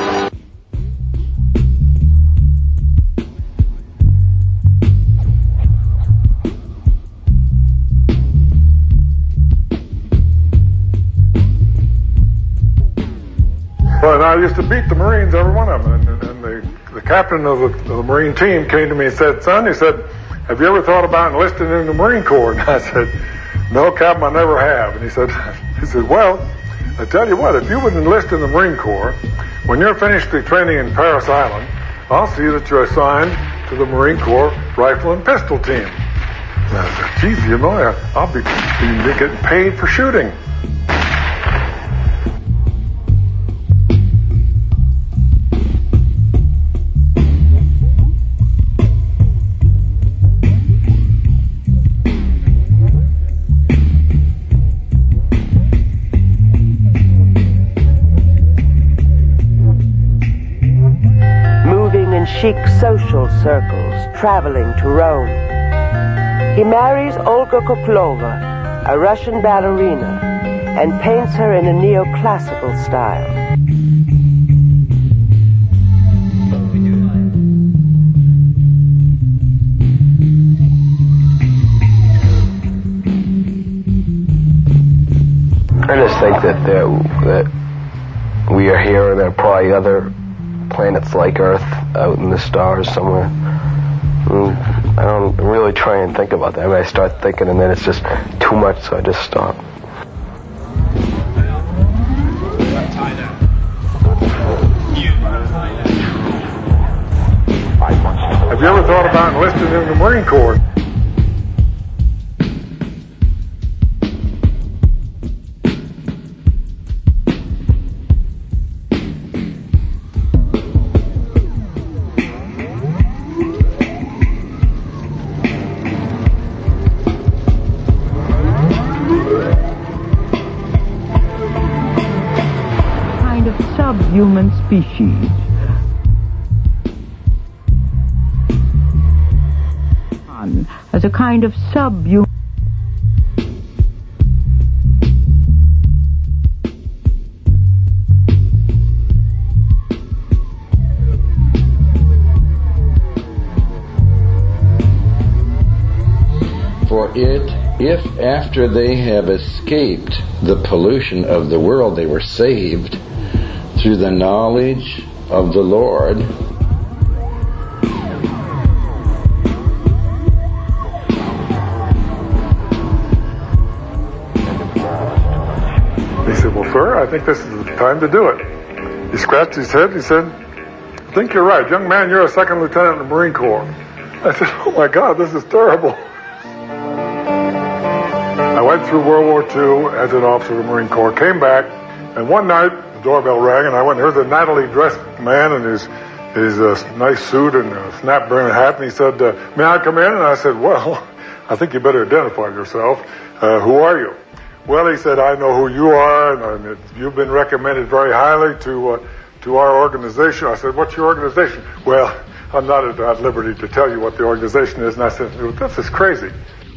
But I used to beat the Marines, every one of them. And the captain of the Marine team came to me and said, son, he said, have you ever thought about enlisting in the Marine Corps? And I said, no, Captain, I never have. And he said, well, I tell you what, if you would enlist in the Marine Corps, when you're finished the training in Parris Island, I'll see that you're assigned to the Marine Corps rifle and pistol team. And I said, geez, I'll be getting paid for shooting. Chic social circles, traveling to Rome. He marries Olga Koplova, a Russian ballerina, and paints her in a neoclassical style. I just think that we are here and there are probably other planets like Earth out in the stars somewhere. I don't really try and think about that. I mean, I start thinking and then it's just too much, so I just stop. Have you ever thought about enlisting in the Marine Corps? Human species. As a kind of subhuman. for it, if after they have escaped the pollution of the world they were saved through the knowledge of the Lord. He said, well, sir, I think this is the time to do it. He scratched his head. He said, I think you're right. Young man, you're a second lieutenant in the Marine Corps. I said, oh, my God, this is terrible. I went through World War II as an officer of the Marine Corps, came back, and one night the doorbell rang, and I went and heard the nattily dressed man in his nice suit and snap-brim hat, and he said, may I come in? And I said, well, I think you better identify yourself. Who are you? Well, he said, I know who you are, and you've been recommended very highly to our organization. I said, what's your organization? Well, I'm not at liberty to tell you what the organization is. And I said, this is crazy.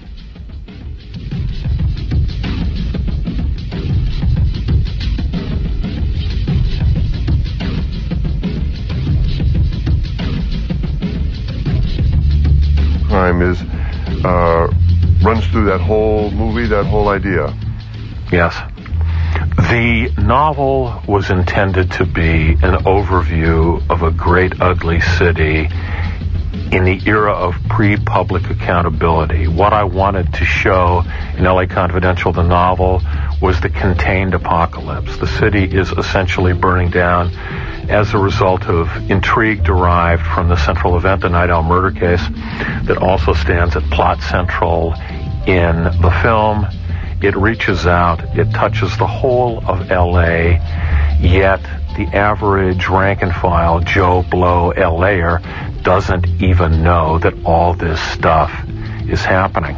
Crime is runs through that whole movie, that whole idea. Yes. The novel was intended to be an overview of a great ugly city in the era of pre-public accountability. What I wanted to show in L.A. Confidential, the novel, was the contained apocalypse. The city is essentially burning down as a result of intrigue derived from the central event, the Night Owl murder case, that also stands at plot central in the film. It reaches out, it touches the whole of L.A., yet the average rank-and-file Joe Blow L.A.er doesn't even know that all this stuff is happening.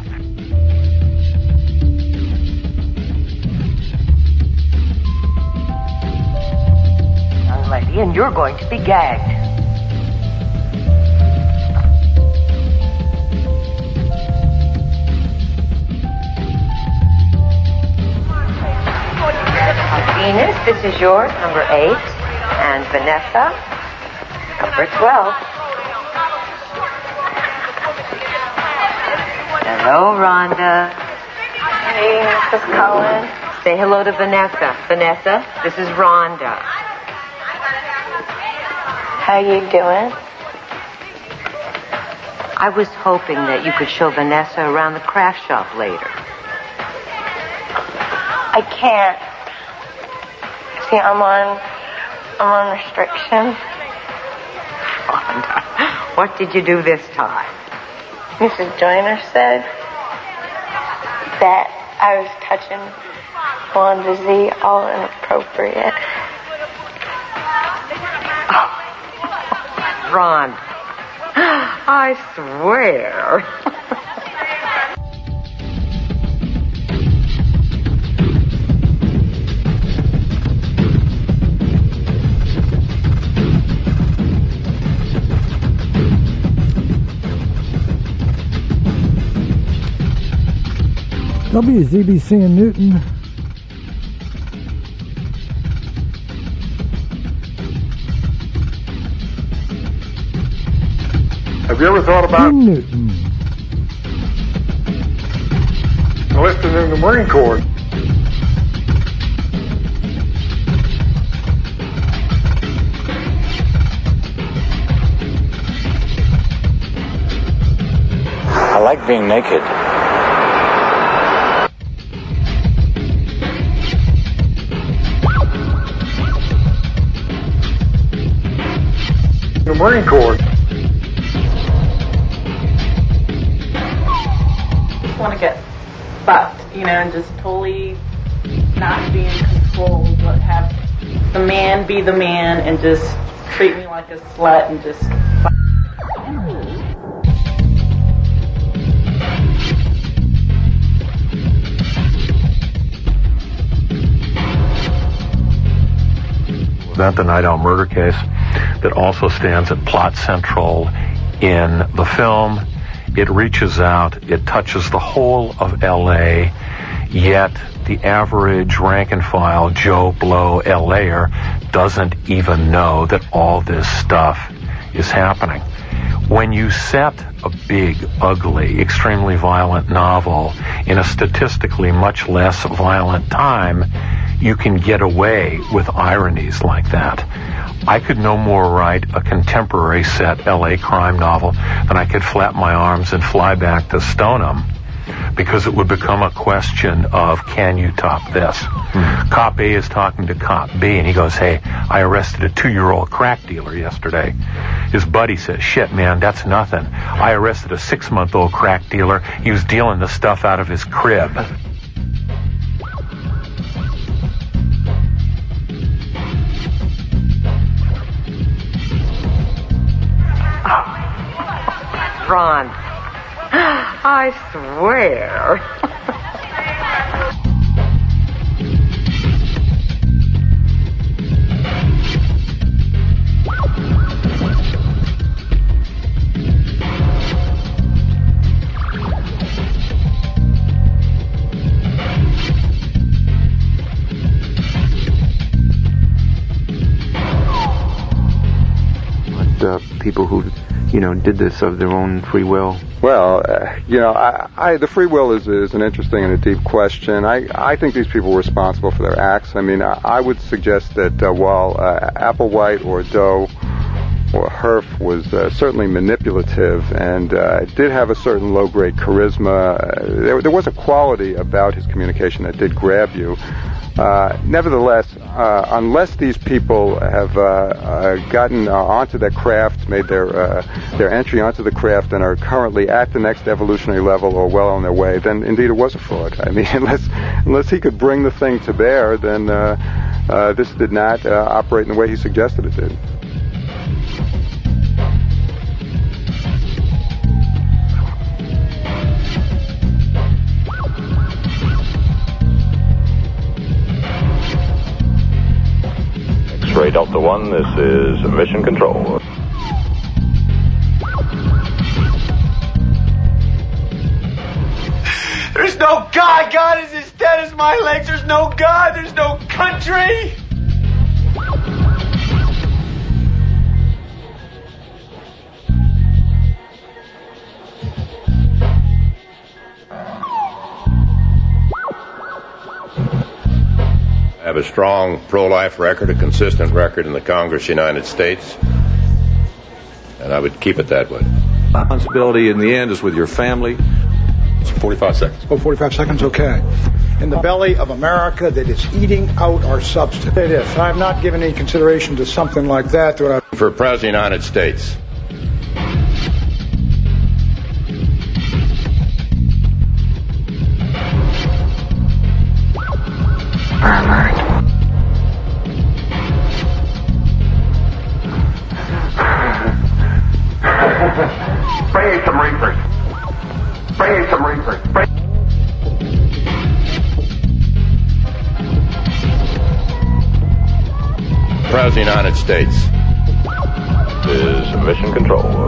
Young lady, and you're going to be gagged. Venus, this is yours, number 8, and Vanessa, number 12. Hello, Rhonda. Hey, Mrs. Cullen. Say hello to Vanessa. Vanessa, this is Rhonda. How you doing? I was hoping that you could show Vanessa around the craft shop later. I can't. See, I'm on restriction. Rhonda, what did you do this time? Mrs. Joyner said that I was touching Wanda Z all inappropriate. Ron, I swear. WZBC in Newton. Have you ever thought about Newton enlisting in the Marine Corps? I like being naked. The Marine Corps. Just want to get fucked, and just totally not be in control, but have the man be the man and just treat me like a slut and just fuck. Event, the Night Owl murder case, that also stands at plot central in the film. It reaches out, it touches the whole of L.A., yet the average rank-and-file Joe Blow L.A.er doesn't even know that all this stuff is happening. When you set a big, ugly, extremely violent novel in a statistically much less violent time, you can get away with ironies like that. I could no more write a contemporary set L.A. crime novel than I could flap my arms and fly back to Stoneham, because it would become a question of, can you top this? Cop A is talking to Cop B, and he goes, hey, I arrested a 2-year-old crack dealer yesterday. His buddy says, shit, man, that's nothing. I arrested a 6-month-old crack dealer. He was dealing the stuff out of his crib. Ron, I swear. People who, did this of their own free will? Well, the free will is an interesting and a deep question. I think these people were responsible for their acts. I mean, I would suggest that while Applewhite or Doe or Herf was certainly manipulative and did have a certain low-grade charisma, there was a quality about his communication that did grab you. Nevertheless, unless these people have gotten onto that craft, made their entry onto the craft, and are currently at the next evolutionary level or well on their way, then indeed it was a fraud. I mean, unless he could bring the thing to bear, then this did not operate in the way he suggested it did. X-Ray Delta One, this is Mission Control. There's no God. God is as dead as my legs. There's no God. There's no country. I have a strong pro-life record, a consistent record in the Congress of the United States, and I would keep it that way. Responsibility in the end is with your family. It's 45 seconds. Oh, 45 seconds, okay. In the belly of America that is eating out our substance. It is. I've not given any consideration to something like that. For President of the United States. Bring me some reefers. Bring me some reefers. President of the United States. This is Mission Control.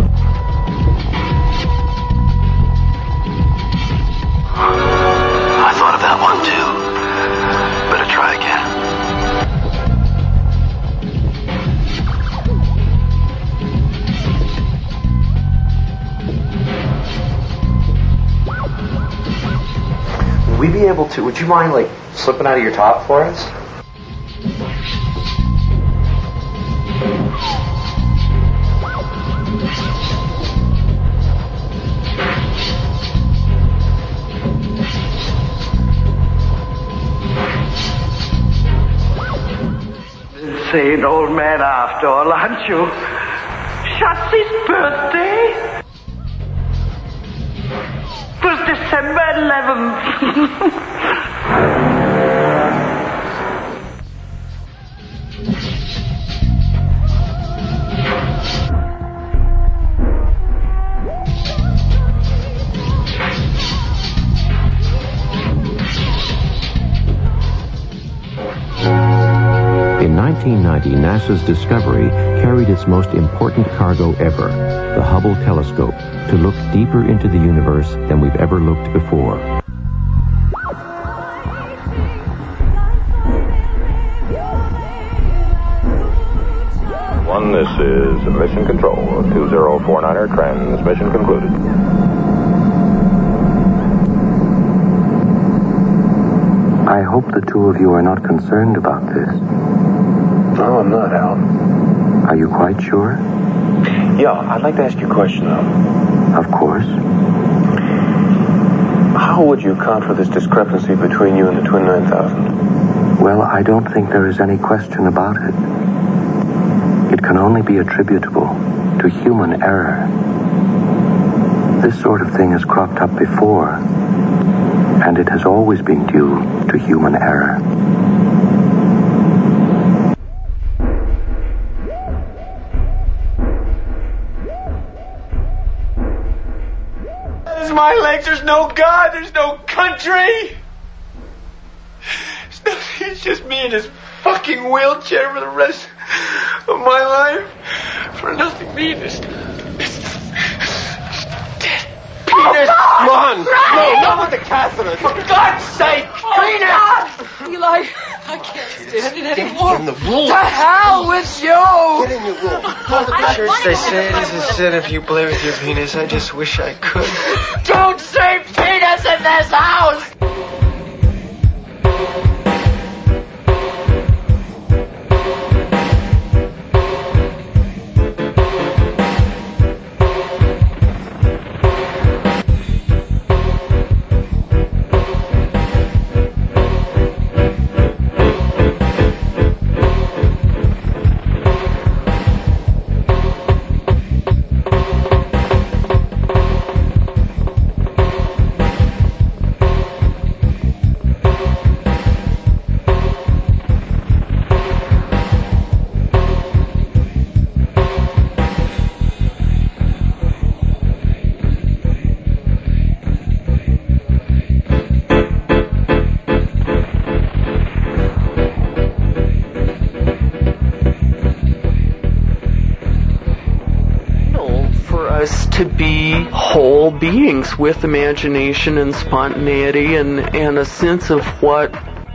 I thought of that one too. Better try again. Would we be able to, would you mind slipping out of your top for us? Insane old man after all, aren't you? Shatsy's birthday? It was December 11th. In 1990, NASA's Discovery carried its most important cargo ever, the Hubble telescope, to look deeper into the universe than we've ever looked before. One, this is Mission Control. 2049er, transmission concluded. I hope the two of you are not concerned about this. No, I'm not, Al. Are you quite sure? Yeah, I'd like to ask you a question, though. Of course. How would you account for this discrepancy between you and the Twin 9000? Well, I don't think there is any question about it. It can only be attributable to human error. This sort of thing has cropped up before, and it has always been due to human error. There's my legs, there's no God, there's no country. It's just me in this fucking wheelchair for the rest of my life. For nothing, me in this dead penis. Come on! No, not with the catheter. For God's sake! Clean God! Eli, I can't stand it anymore. In the room. To hell with you! Get in your room. They say it is a sin if you play with your penis. I just wish I could. Don't say penis in this house! To be whole beings with imagination and spontaneity and a sense of what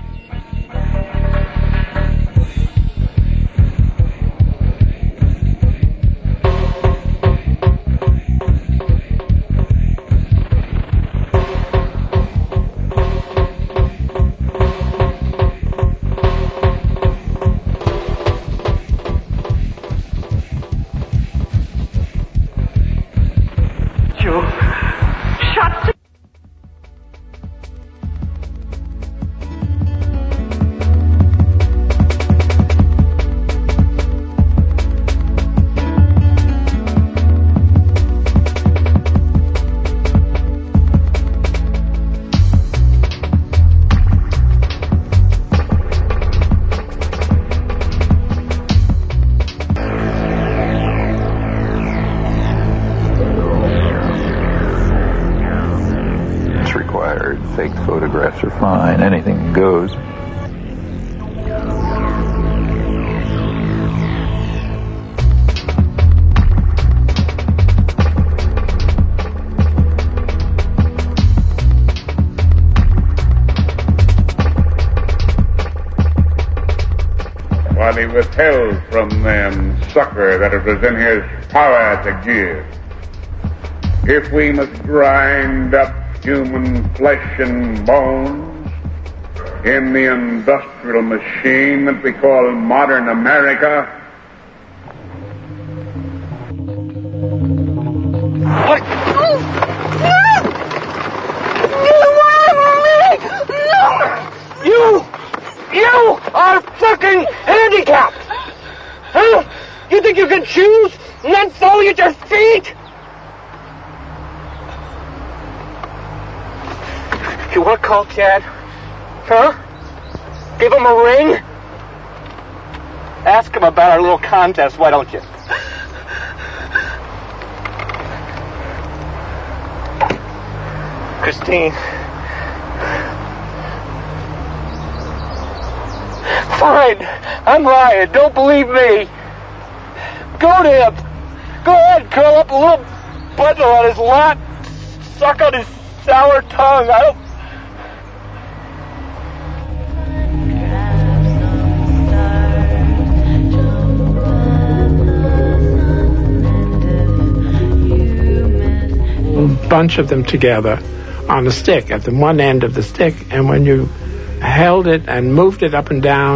fake photographs are fine. Anything goes. While he withheld from them succor that it was in his power to give. If we must grind up human flesh and bones in the industrial machine that we call modern America, what? You are fucking handicapped! Huh? You think you can choose and then fall at your feet? You want to call Chad? Huh? Give him a ring? Ask him about our little contest, why don't you? Christine. Fine. I'm lying. Don't believe me. Go to him. Go ahead, curl up a little bundle on his lap. Suck on his sour tongue. I don't... bunch of them together on a stick at the one end of the stick, and when you held it and moved it up and down,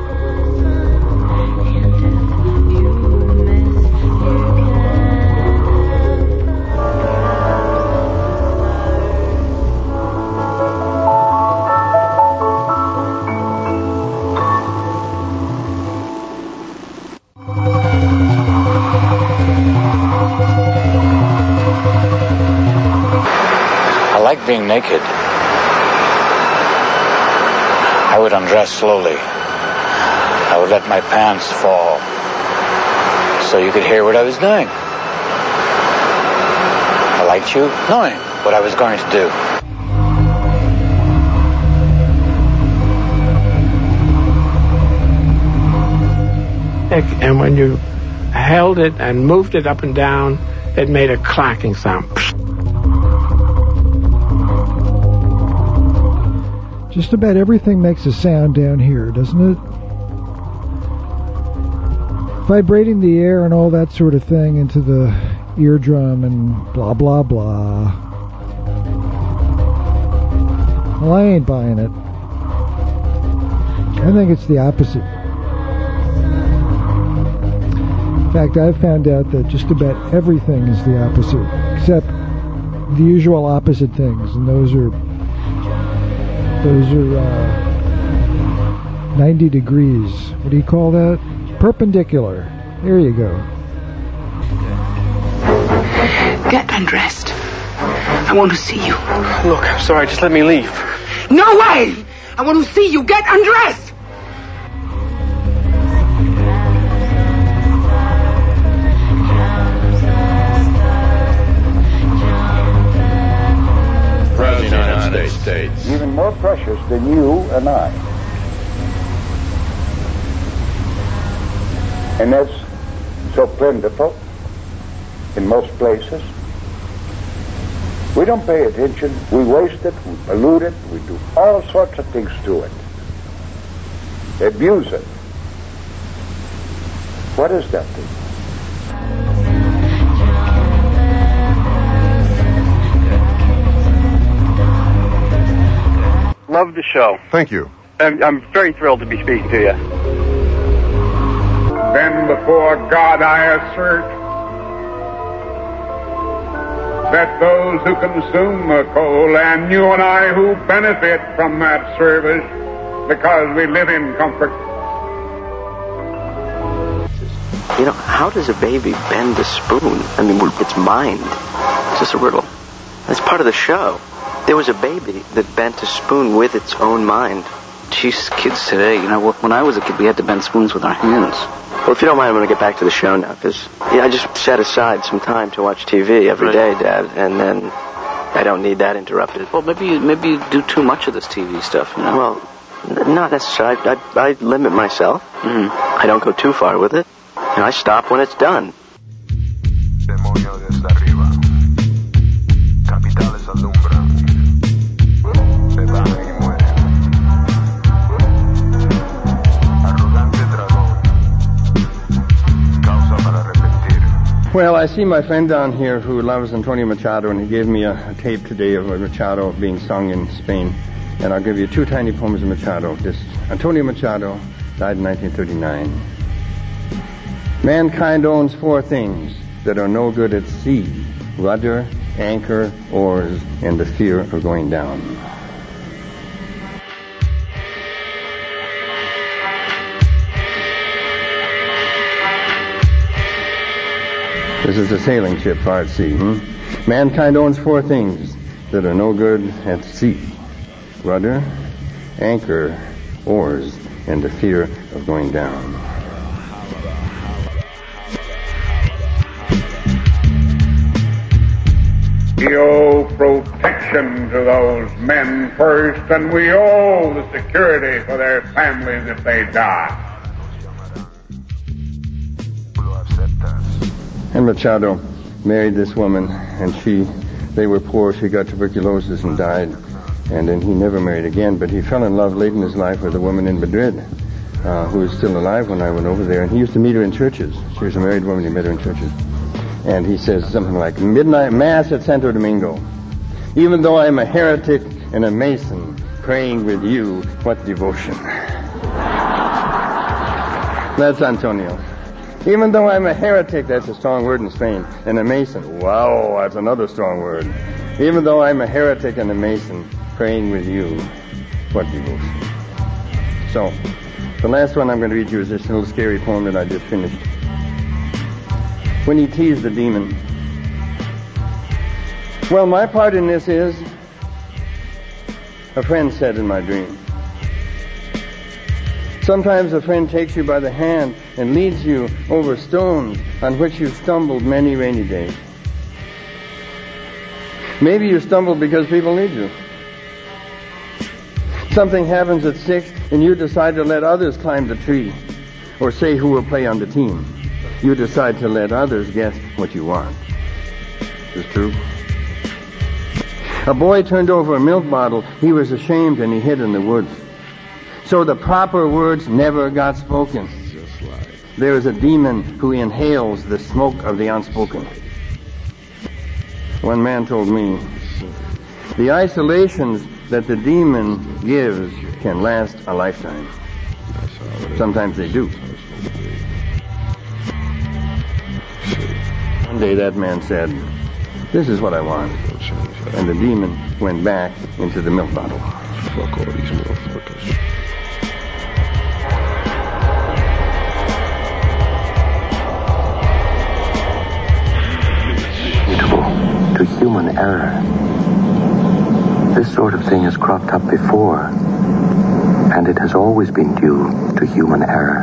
being naked. I would undress slowly. I would let my pants fall so you could hear what I was doing. I liked you knowing what I was going to do. And when you held it and moved it up and down, it made a clacking sound. Just about everything makes a sound down here, doesn't it? Vibrating the air and all that sort of thing into the eardrum and blah, blah, blah. Well, I ain't buying it. I think it's the opposite. In fact, I've found out that just about everything is the opposite, except the usual opposite things, and those are 90 degrees. What do you call that? Perpendicular. There you go. Get undressed. I want to see you. Look, I'm sorry. Just let me leave. No way! I want to see you. Get undressed! States. Even more precious than you and I. And that's so plentiful in most places. We don't pay attention. We waste it. We pollute it. We do all sorts of things to it. Abuse it. What is that thing? Love the show. Thank you. I'm very thrilled to be speaking to you. Then before God I assert that those who consume the coal and you and I who benefit from that service because we live in comfort. You know, how does a baby bend a spoon? I mean, its mind. It's just a riddle. That's part of the show. There was a baby that bent a spoon with its own mind. Geez, kids today, you know, when I was a kid, we had to bend spoons with our hands. Well, if you don't mind, I'm going to get back to the show now, because I just set aside some time to watch TV every day, Dad, and then I don't need that interrupted. Well, maybe you do too much of this TV stuff, you know? Well, not necessarily. I limit myself. Mm-hmm. I don't go too far with it. And I stop when it's done. Well, I see my friend down here who loves Antonio Machado, and he gave me a tape today of Machado being sung in Spain. And I'll give you two tiny poems of Machado. This Antonio Machado died in 1939. Mankind owns four things that are no good at sea: rudder, anchor, oars, and the fear of going down. This is a sailing ship far at sea. Mankind owns four things that are no good at sea: rudder, anchor, oars, and the fear of going down. We owe protection to those men first, and we owe the security for their families if they die. And Machado married this woman, and they were poor. She got tuberculosis and died. And then he never married again, but he fell in love late in his life with a woman in Madrid who is still alive when I went over there. And he used to meet her in churches. She was a married woman. He met her in churches. And he says something like, midnight mass at Santo Domingo. Even though I'm a heretic and a Mason, praying with you, what devotion. That's Antonio. Even though I'm a heretic, that's a strong word in Spain, and a Mason, wow, that's another strong word. Even though I'm a heretic and a Mason, praying with you, what devotion. So, the last one I'm going to read you is this little scary poem that I just finished. When he teased the demon. Well, my part in this is, a friend said in my dream. Sometimes a friend takes you by the hand and leads you over stones on which you stumbled many rainy days. Maybe you stumbled because people need you. Something happens at 6 and you decide to let others climb the tree or say who will play on the team. You decide to let others guess what you want. Is this true? A boy turned over a milk bottle. He was ashamed and he hid in the woods. So the proper words never got spoken. There is a demon who inhales the smoke of the unspoken. One man told me, the isolations that the demon gives can last a lifetime. Sometimes they do. One day that man said, this is what I want. And the demon went back into the milk bottle. Fuck all these motherfuckers. To human error. This sort of thing has cropped up before, and it has always been due to human error.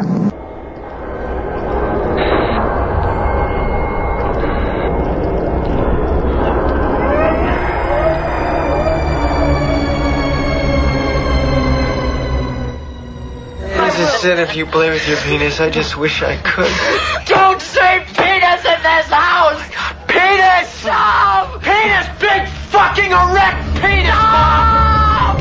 It is a sin if you play with your penis. I just wish I could. Don't say penis in this house! Penis! Stop! Penis! Big fucking erect penis! Stop!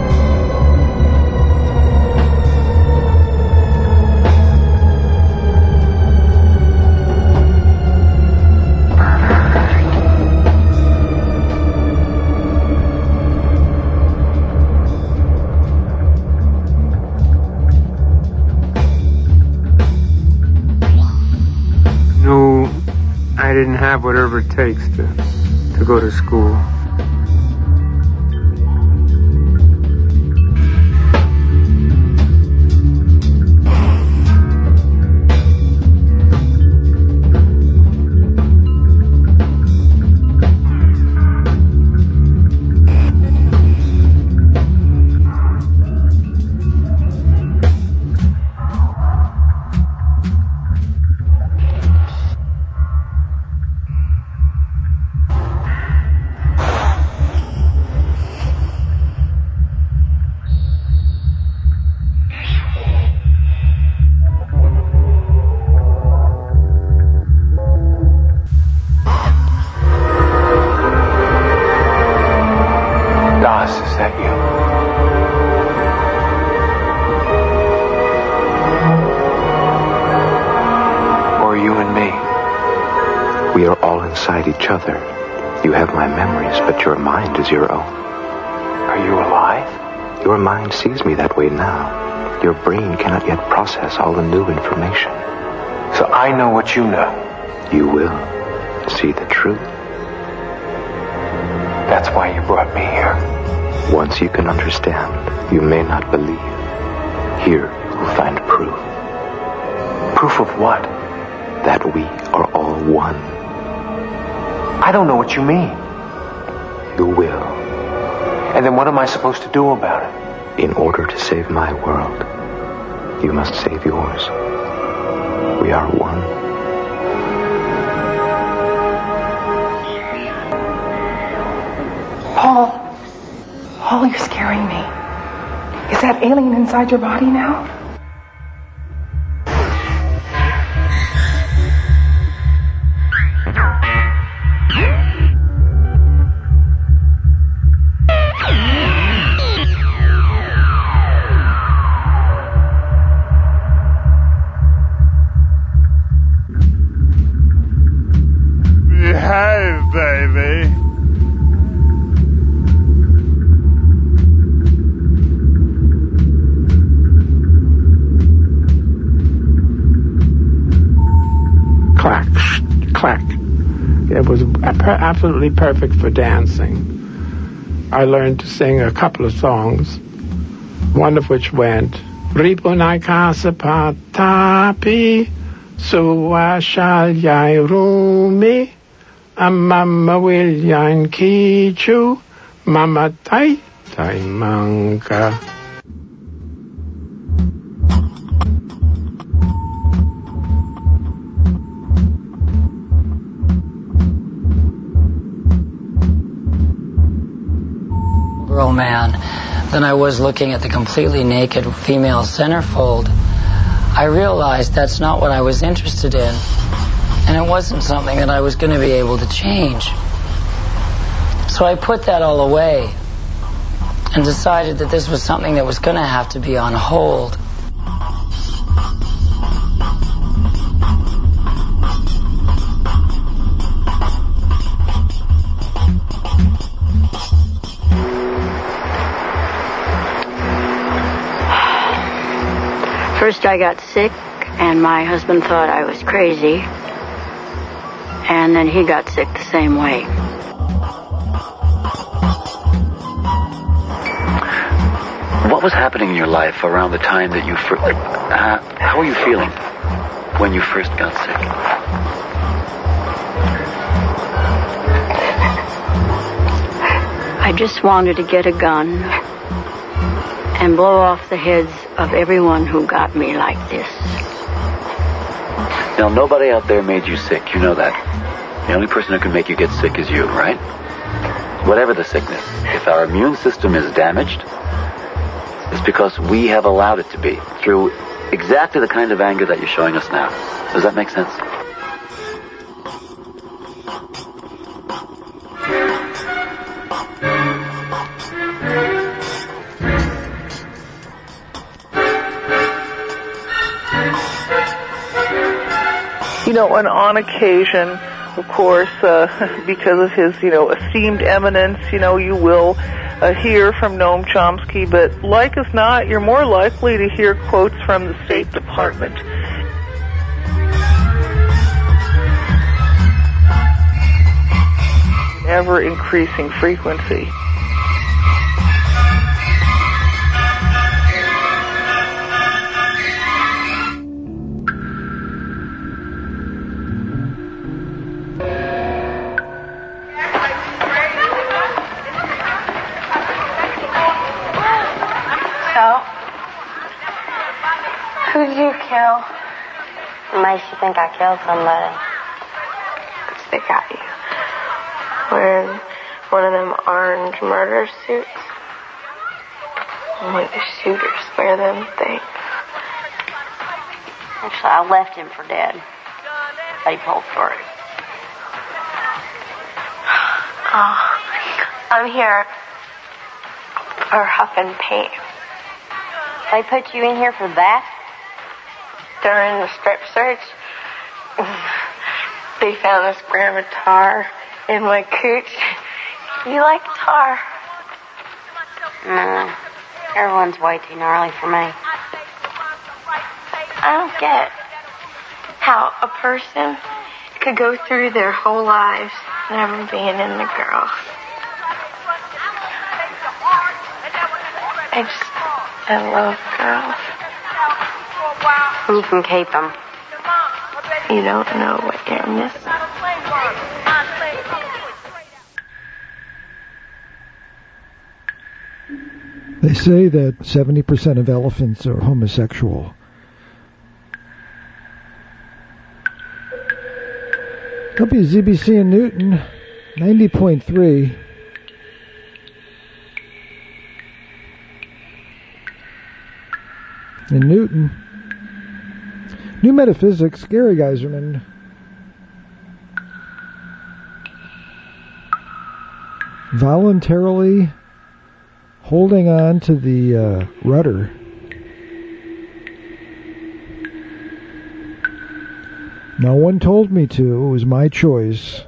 No, I didn't have whatever it takes to go to school. Each other. You have my memories, but your mind is your own. Are you alive? Your mind sees me that way now. Your brain cannot yet process all the new information. So I know what you know. You will see the truth. That's why you brought me here. Once you can understand, you may not believe. Here you'll find proof. Proof of what? That we are all one. I don't know what you mean. You will. And then what am I supposed to do about it? In order to save my world, you must save yours. We are one. Paul, you're scaring me. Is that alien inside your body now? clack. It was absolutely perfect for dancing. I learned to sing a couple of songs, one of which went, Ripunai Casa Patapi, Suashal Yairumi, Mama William Kichu, Mama Tai Tai Manka. Girl man than I was looking at the completely naked female centerfold. I realized that's not what I was interested in, and it wasn't something that I was going to be able to change. So I put that all away and decided that this was something that was going to have to be on hold. First I got sick, and my husband thought I was crazy, and then he got sick the same way. What was happening in your life around the time that you first... how were you feeling when you first got sick? I just wanted to get a gun and blow off the heads of everyone who got me like this. Now, nobody out there made you sick. You know that. The only person who can make you get sick is you, right? Whatever the sickness, if our immune system is damaged, it's because we have allowed it to be through exactly the kind of anger that you're showing us now. Does that make sense? You know, and on occasion, of course, because of his, esteemed eminence, you will hear from Noam Chomsky, but like as not, you're more likely to hear quotes from the State Department. Ever increasing frequency. Who did you kill? Makes you think I killed somebody. They got you. Wearing one of them orange murder suits. Only the shooters wear them things. Actually, I left him for dead. They pulled through. Oh, I'm here for huffing paint. They put you in here for that? During the strip search, they found this gram of tar in my cooch. You like tar? No, everyone's way too gnarly for me. I don't get how a person could go through their whole lives never being in the girl. I love girls. You can keep them. You don't know what you're missing. They say that 70% of elephants are homosexual. WZBC in Newton, 90.3. In Newton. New Metaphysics, Gary Geiserman. Voluntarily holding on to the rudder. No one told me to. It was my choice.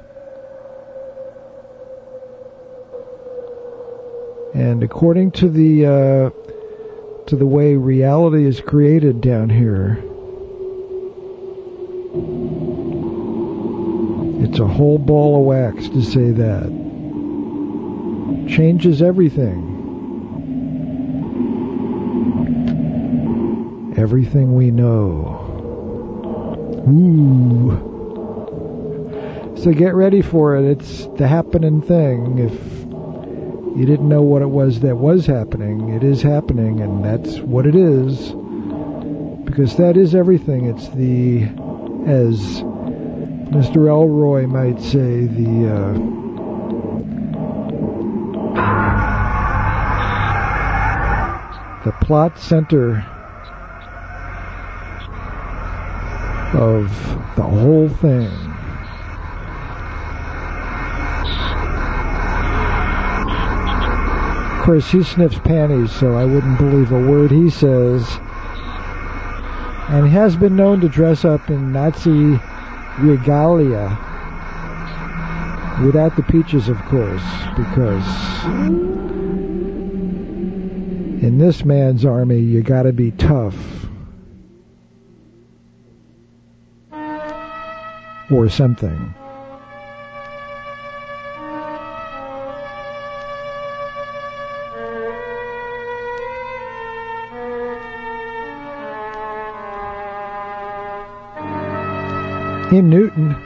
And according to the way reality is created down here, It's a whole ball of wax to say that. Changes everything. Everything we know. Ooh. So get ready for it. It's the happening thing. If you didn't know what it was that was happening, it is happening, and that's what it is. Because that is everything. It's the, as Mr. Elroy might say, the plot center of the whole thing. Of course, he sniffs panties, so I wouldn't believe a word he says. And he has been known to dress up in Nazi regalia, without the peaches, of course, because in this man's army, you gotta be tough. Or something. In Newton.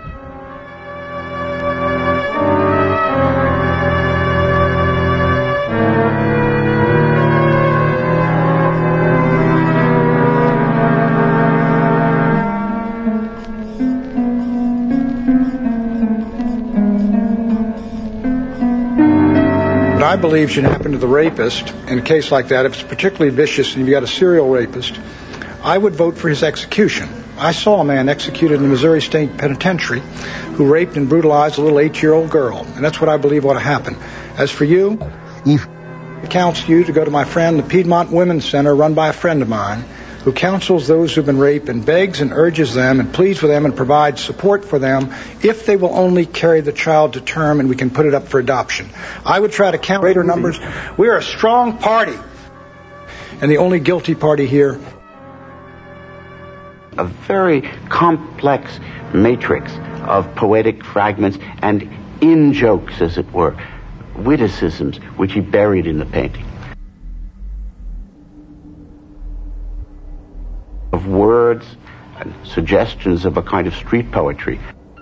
I believe should happen to the rapist in a case like that, if it's particularly vicious and you've got a serial rapist, I would vote for his execution. I saw a man executed in the Missouri State Penitentiary who raped and brutalized a little 8-year-old girl, and that's what I believe ought to happen. As for you, it counsel you to go to my friend, the Piedmont Women's Center, run by a friend of mine, who counsels those who've been raped and begs and urges them and pleads with them and provides support for them if they will only carry the child to term and we can put it up for adoption. I would try to count greater numbers. We are a strong party, and the only guilty party here. A very complex matrix of poetic fragments and in-jokes, as it were, witticisms, which he buried in the painting. Of words and suggestions of a kind of street poetry.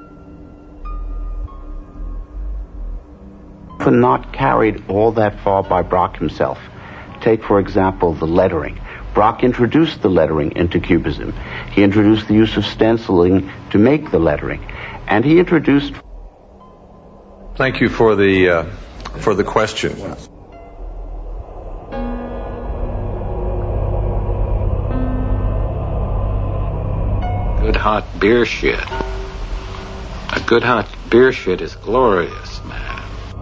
Often not carried all that far by Braque himself. Take, for example, the lettering. Braque introduced the lettering into Cubism. He introduced the use of stenciling to make the lettering. And he introduced... Thank you for the question. Good hot beer shit. A good hot beer shit is glorious, man.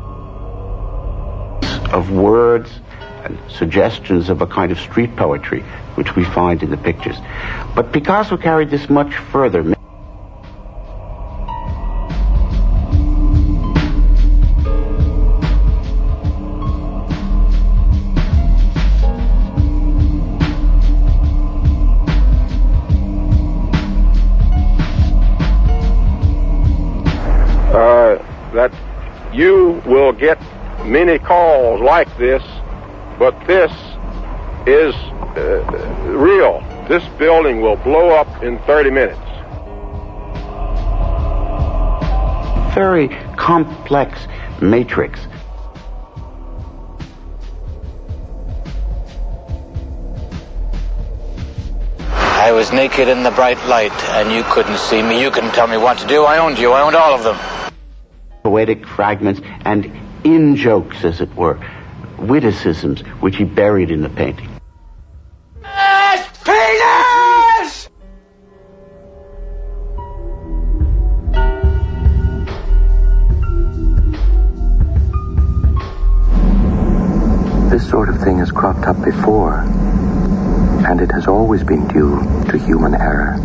Of words and suggestions of a kind of street poetry, which we find in the pictures. But Picasso carried this much further. That you will get many calls like this, but this is real. This building will blow up in 30 minutes. Very complex matrix. I was naked in the bright light, and you couldn't see me. You couldn't tell me what to do. I owned you. I owned all of them. Poetic fragments and in-jokes, as it were, witticisms, which he buried in the painting. Penis! This sort of thing has cropped up before, and it has always been due to human error.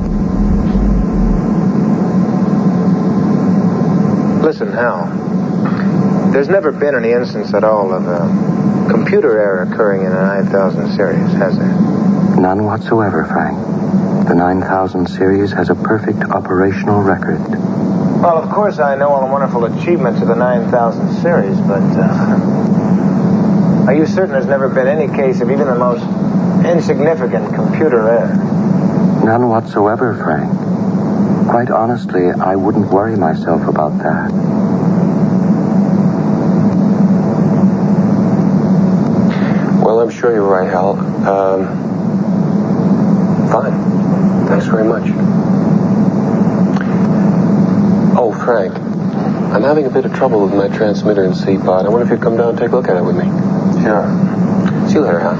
Listen, Hal. There's never been any instance at all of a computer error occurring in a 9000 series, has there? None whatsoever, Frank. The 9000 series has a perfect operational record. Well, of course I know all the wonderful achievements of the 9000 series, but are you certain there's never been any case of even the most insignificant computer error? None whatsoever, Frank. Quite honestly, I wouldn't worry myself about that. Well, I'm sure you're right, Hal. Fine. Thanks very much. Oh, Frank, I'm having a bit of trouble with my transmitter and C-pod. I wonder if you'd come down and take a look at it with me. Sure. See you later, Hal.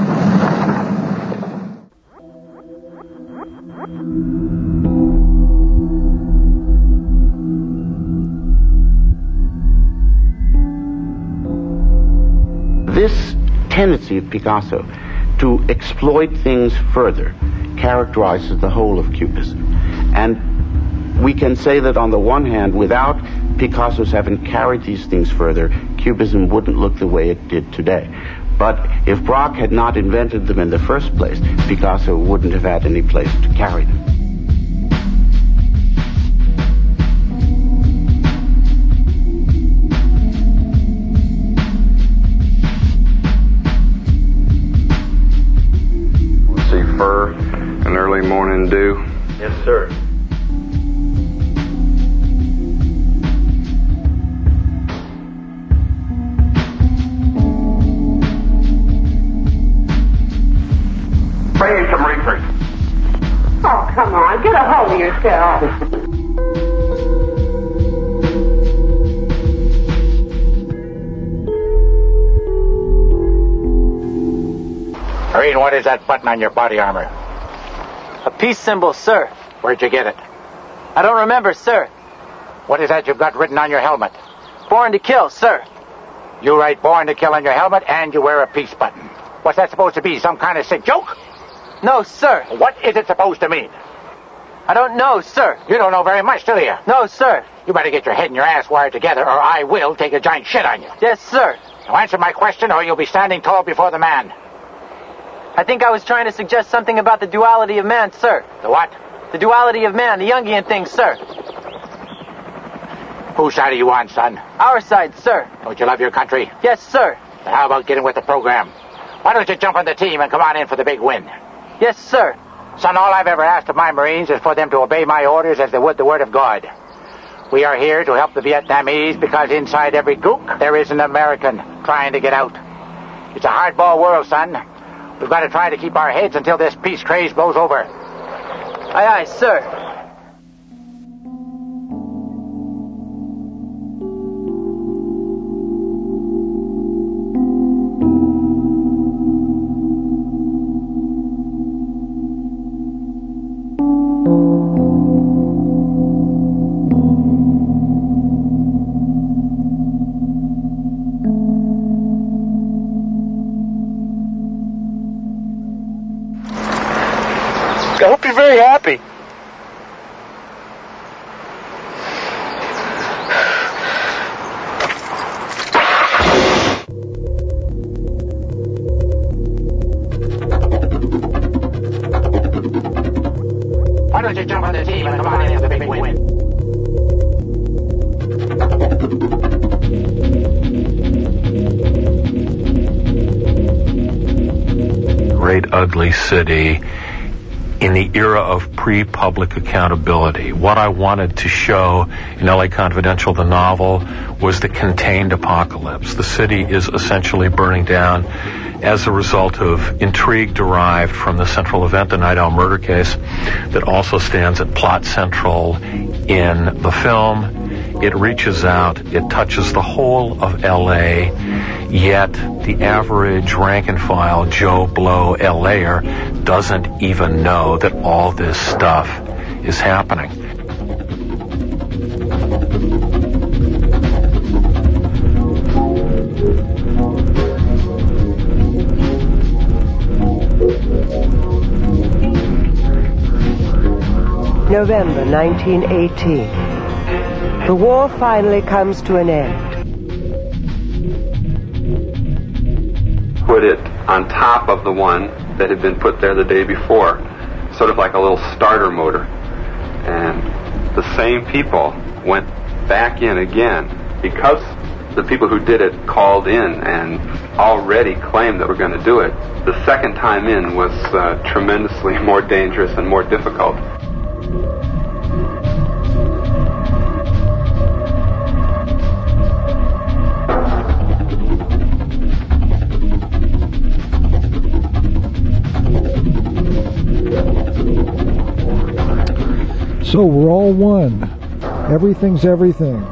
This tendency of Picasso to exploit things further characterizes the whole of Cubism. And we can say that on the one hand, without Picasso's having carried these things further, Cubism wouldn't look the way it did today. But if Braque had not invented them in the first place, Picasso wouldn't have had any place to carry them. See fur, an early morning dew? Yes, sir. Bring in some reefers. Oh, come on. Get a hold of yourself. Marine, what is that button on your body armor? A peace symbol, sir. Where'd you get it? I don't remember, sir. What is that you've got written on your helmet? Born to kill, sir. You write born to kill on your helmet and you wear a peace button. What's that supposed to be? Some kind of sick joke? No, sir. What is it supposed to mean? I don't know, sir. You don't know very much, do you? No, sir. You better get your head and your ass wired together or I will take a giant shit on you. Yes, sir. Now answer my question or you'll be standing tall before the man. I think I was trying to suggest something about the duality of man, sir. The what? The duality of man, the Jungian thing, sir. Whose side are you on, son? Our side, sir. Don't you love your country? Yes, sir. Then how about getting with the program? Why don't you jump on the team and come on in for the big win? Yes, sir. Son, all I've ever asked of my Marines is for them to obey my orders as they would the word of God. We are here to help the Vietnamese because inside every gook there is an American trying to get out. It's a hardball world, son. We've got to try to keep our heads until this peace craze blows over. Aye, aye, sir. I hope you're very happy. Why don't you jump on the team and come on in for the big win? Great ugly city in the era of pre-public accountability. What I wanted to show in L.A. Confidential, the novel, was the contained apocalypse. The city is essentially burning down as a result of intrigue derived from the central event, the Night Owl murder case, that also stands at plot central in the film. It reaches out, it touches the whole of L.A., yet the average rank-and-file Joe Blow L.A.er doesn't even know that all this stuff is happening. November 1918. The war finally comes to an end. Put it on top of the one that had been put there the day before, sort of like a little starter motor. And the same people went back in again because the people who did it called in and already claimed that we're going to do it. The second time in was tremendously more dangerous and more difficult. So we're all one. Everything's everything.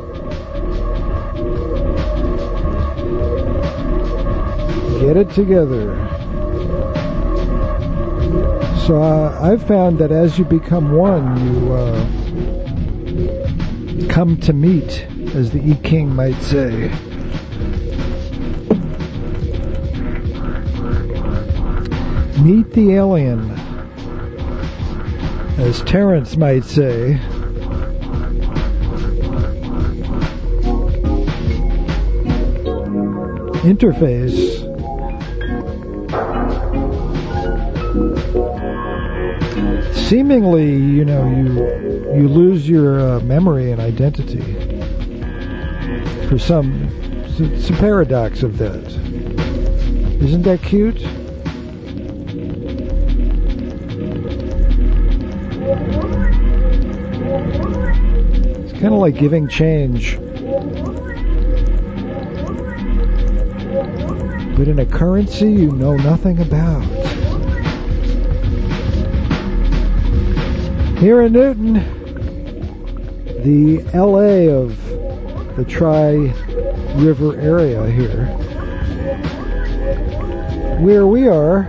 Get it together. So I've found that as you become one, you come to meet, as the E King might say. Meet the alien, as Terrence might say. Interface. Seemingly, you lose your memory and identity. For some, it's a paradox of that. Isn't that cute? It's kind of like giving change. But in a currency you know nothing about. Here in Newton, the LA of the Tri-River area here, where we are,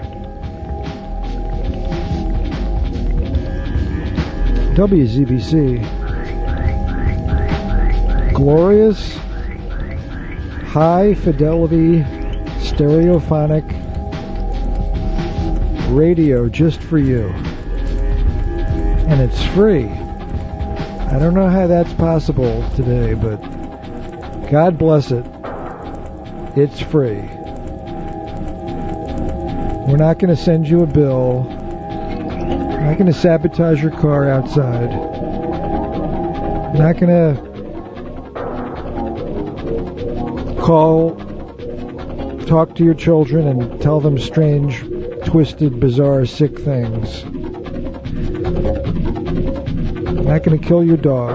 WZBC, glorious, high fidelity, stereophonic radio just for you. And it's free. I don't know how that's possible today, but God bless it. It's free. We're not going to send you a bill. We're not going to sabotage your car outside. We're not going to talk to your children and tell them strange, twisted, bizarre, sick things. Not going to kill your dog.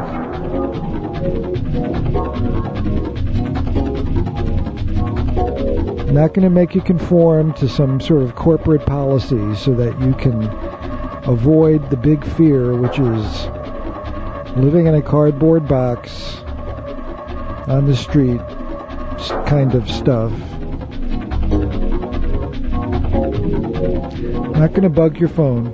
Not going to make you conform to some sort of corporate policy so that you can avoid the big fear, which is living in a cardboard box on the street kind of stuff. Not going to bug your phone.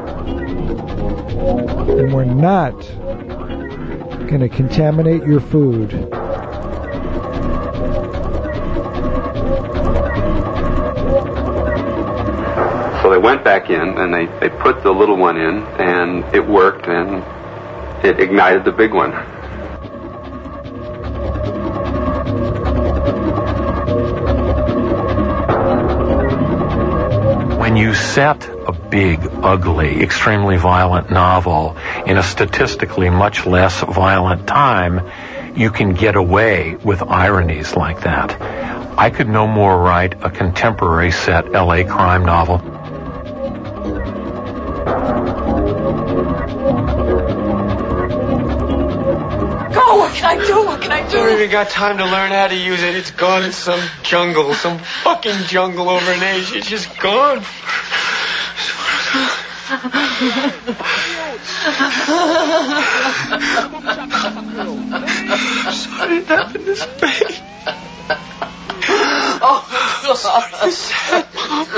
And we're not going to contaminate your food. So they went back in and they put the little one in, and it worked, and it ignited the big one. When you set a big, ugly, extremely violent novel in a statistically much less violent time, you can get away with ironies like that. I could no more write a contemporary set LA crime novel. Go! What can I do? What can I do? I don't even got time to learn how to use it. It's gone in some jungle, some fucking jungle over in Asia. It's just gone. Sorry it happened this way. Oh, sorry this happened.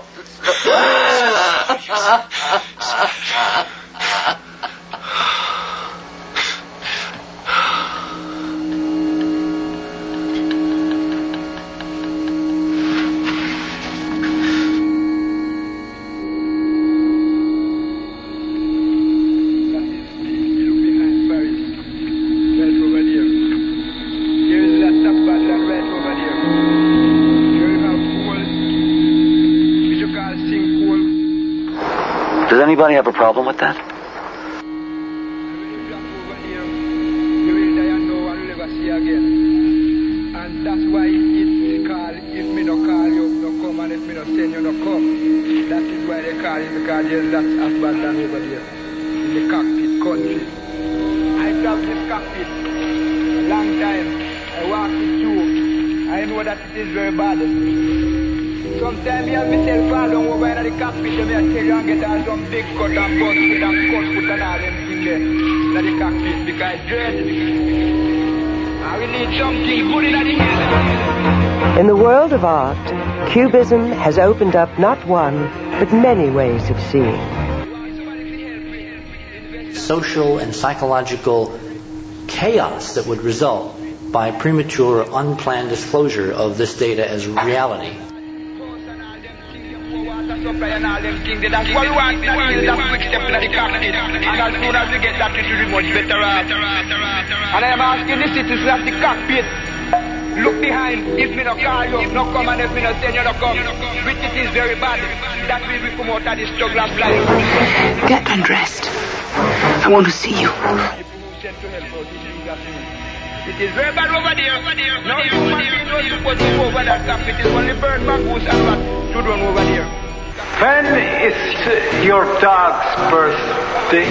Does anybody have a problem with that? call it because there's that Afghanistan over there. In the cockpit country. I traveled this cockpit a long time. I walked it through. I know that it is very bad. Sometimes you have myself fall down over in the cockpit and I tell you and get all some big cut and bust with and cut foot and all them things there in the cockpit because it's dirty. And we need something good in the hills. In the world of art, Cubism has opened up not one, but many ways of seeing. Social and psychological chaos that would result by premature, unplanned disclosure of this data as reality. That's what we want to kill that quick step in the cockpit. And as soon as we get that, it will be much better off. And I am asking the citizens of the cockpit, look behind. If me no call you, no come, and if me no send you, no come. Which it is very bad. That will we come out of the struggle of life. Get undressed. I want to see you. It is very bad over there. No human being is supposed to go over that cockpit. It is only bird, mongoose, and rat to run over there. When is your dog's birthday?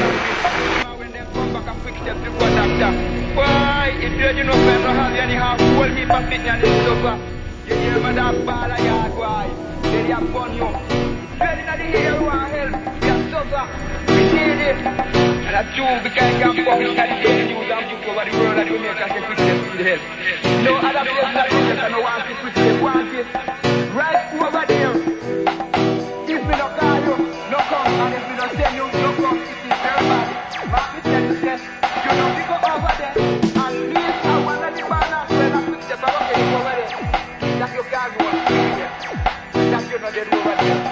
Why? If you know, I don't have any half whole heap of fitness and it's over. You hear me that ball of yard, why? They have fun you. Well, in the air, you want help. You suffer. We need it. And that's true because you can publish that daily news and book over the world and you make us a quick step to the help. No other place like this, I don't want it quick step. Want it right over there. If we don't call you, no come. And if we don't send you, no come. It is very bad. But we tell you this. You know, we go over there. And leave a one of the banners when I quick step over there. That you can't go over there. That you know they do over there.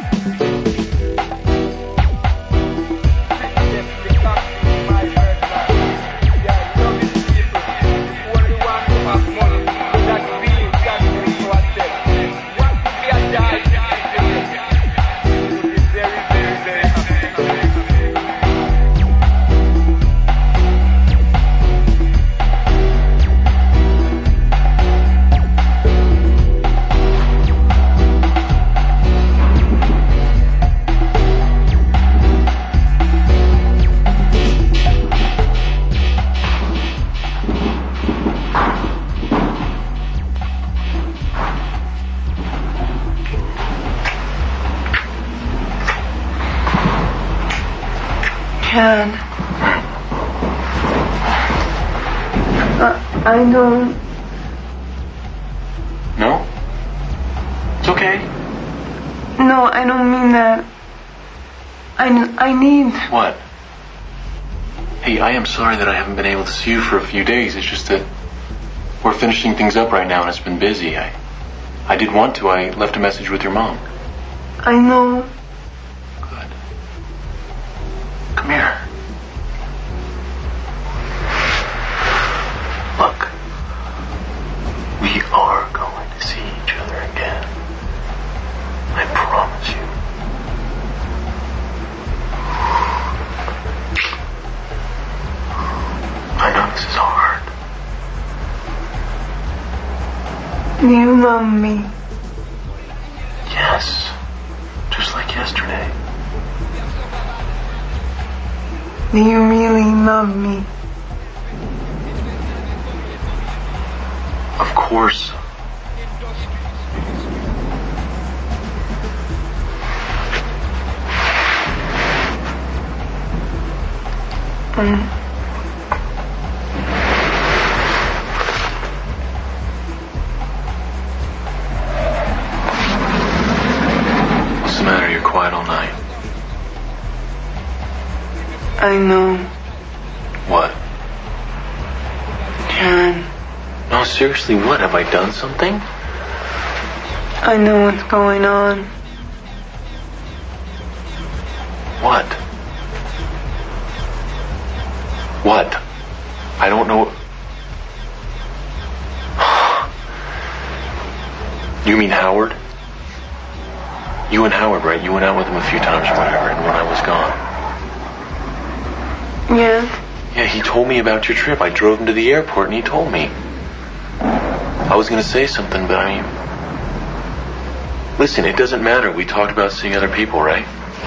I don't. No? It's okay. No, I don't mean that. I need. What? Hey, I am sorry that I haven't been able to see you for a few days. It's just that we're finishing things up right now and it's been busy. I did want to. I left a message with your mom. I know. Good. Come here. Look, we are going to see each other again. I promise you. I know this is hard. Do you love me? Yes, just like yesterday. Do you really love me? Of course. What's the matter? You're quiet all night. I know. What? Karen. No, seriously, what? Have I done something? I know what's going on. What? What? I don't know. You mean Howard? You and Howard, right? You went out with him a few times or whatever, and when I was gone. Yeah. Yeah, he told me about your trip. I drove him to the airport and he told me. I was going to say something, but I mean... Listen, it doesn't matter. We talked about seeing other people, right?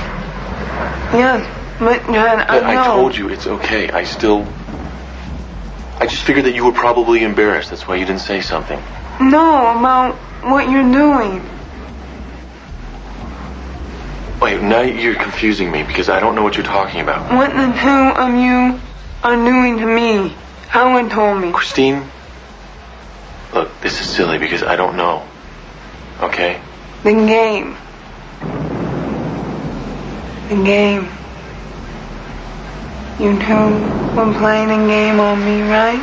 Yes, but Dad, I know. I told you it's okay. I just figured that you were probably embarrassed. That's why you didn't say something. No, about what you're doing. Wait, now you're confusing me because I don't know what you're talking about. What the two of you are doing to me. Howard told me. Christine, look, this is silly because I don't know. Okay? The game. The game. You two were playing a game on me, right?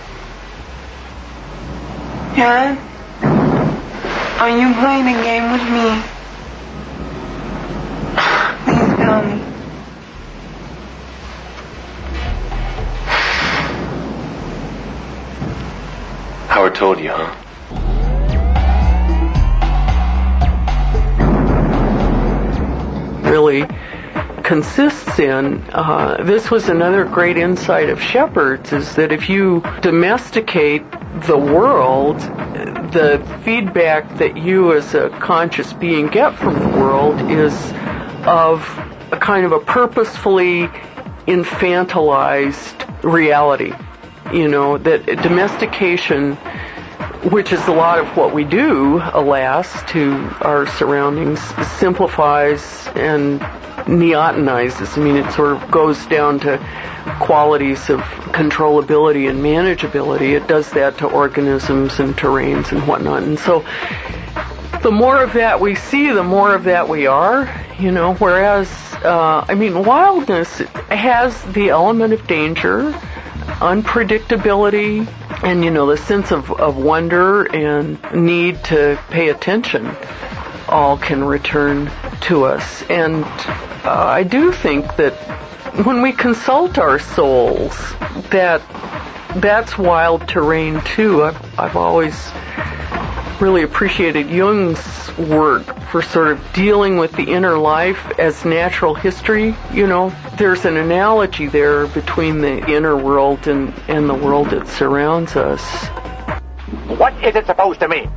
Dad? Are you playing a game with me? Please tell me. Howard told you, huh? Really consists in, this was another great insight of Shepard's, is that if you domesticate the world, the feedback that you as a conscious being get from the world is of a kind of a purposefully infantilized reality. You know, that domestication, which is a lot of what we do, alas, to our surroundings, simplifies and neotenizes. I mean, it sort of goes down to qualities of controllability and manageability. It does that to organisms and terrains and whatnot. And so the more of that we see, the more of that we are, you know, whereas, wildness has the element of danger, unpredictability, and, you know, the sense of wonder and need to pay attention all can return to us. And I do think that when we consult our souls, that's wild terrain too. I've always really appreciated Jung's work for sort of dealing with the inner life as natural history. You know, there's an analogy there between the inner world and the world that surrounds us. What is it supposed to mean?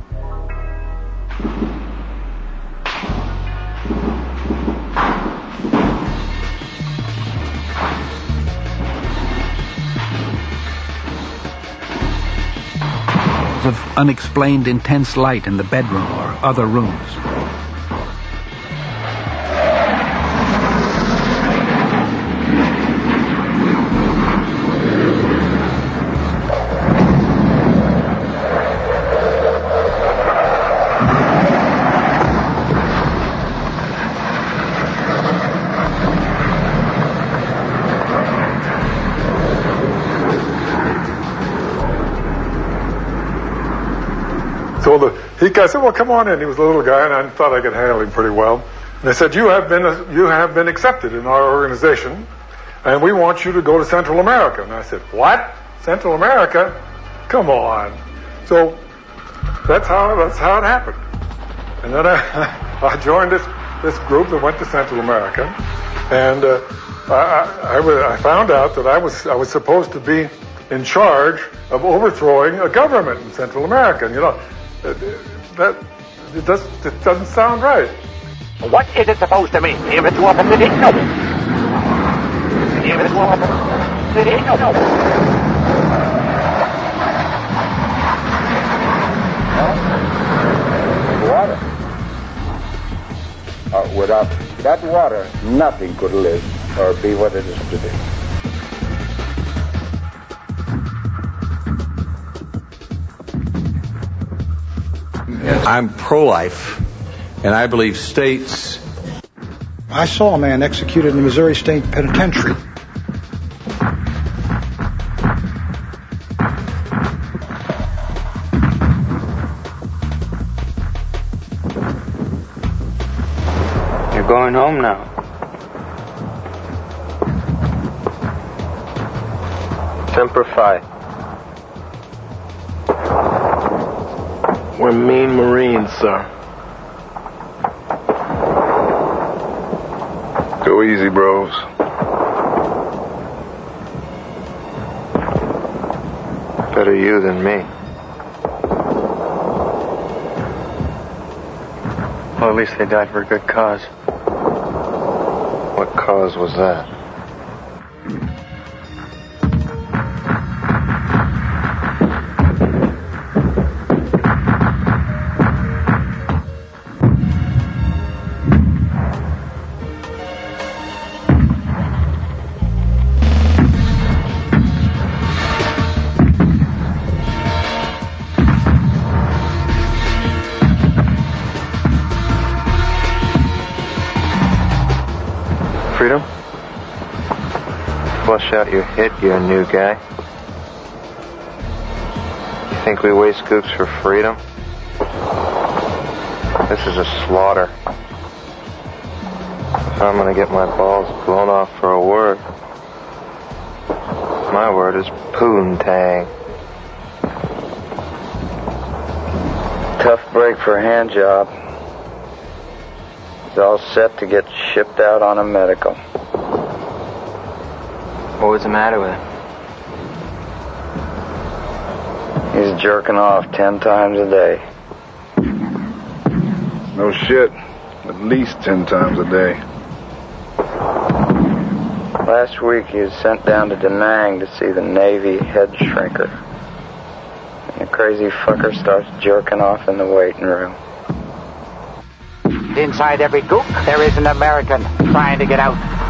Of unexplained intense light in the bedroom or other rooms. So I said, well, come on in. He was a little guy, and I thought I could handle him pretty well. And they said, you have been accepted in our organization, and we want you to go to Central America. And I said, what? Central America? Come on. So that's how it happened. And then I joined this group that went to Central America, and I found out that I was supposed to be in charge of overthrowing a government in Central America. And, you know, it doesn't sound right. What is it supposed to mean? If it's what it is, no. If it's what it is, no. Water. Without that water, nothing could live or be what it is today. I'm pro-life, and I believe states... I saw a man executed in the Missouri State Penitentiary. You're going home now. Semper Fi. We're mean Marines, sir. Go easy, bros. Better you than me. Well, at least they died for a good cause. What cause was that? Freedom? Flush out your headgear, new guy. You think we waste gooks for freedom? This is a slaughter. If I'm gonna get my balls blown off for a word, my word is poontang. Tough break for a hand job. He's all set to get shipped out on a medical. What was the matter with him? He's jerking off 10 times a day. No shit. At least 10 times a day. Last week he was sent down to Da Nang to see the Navy head shrinker. And the crazy fucker starts jerking off in the waiting room. Inside every gook, there is an American trying to get out.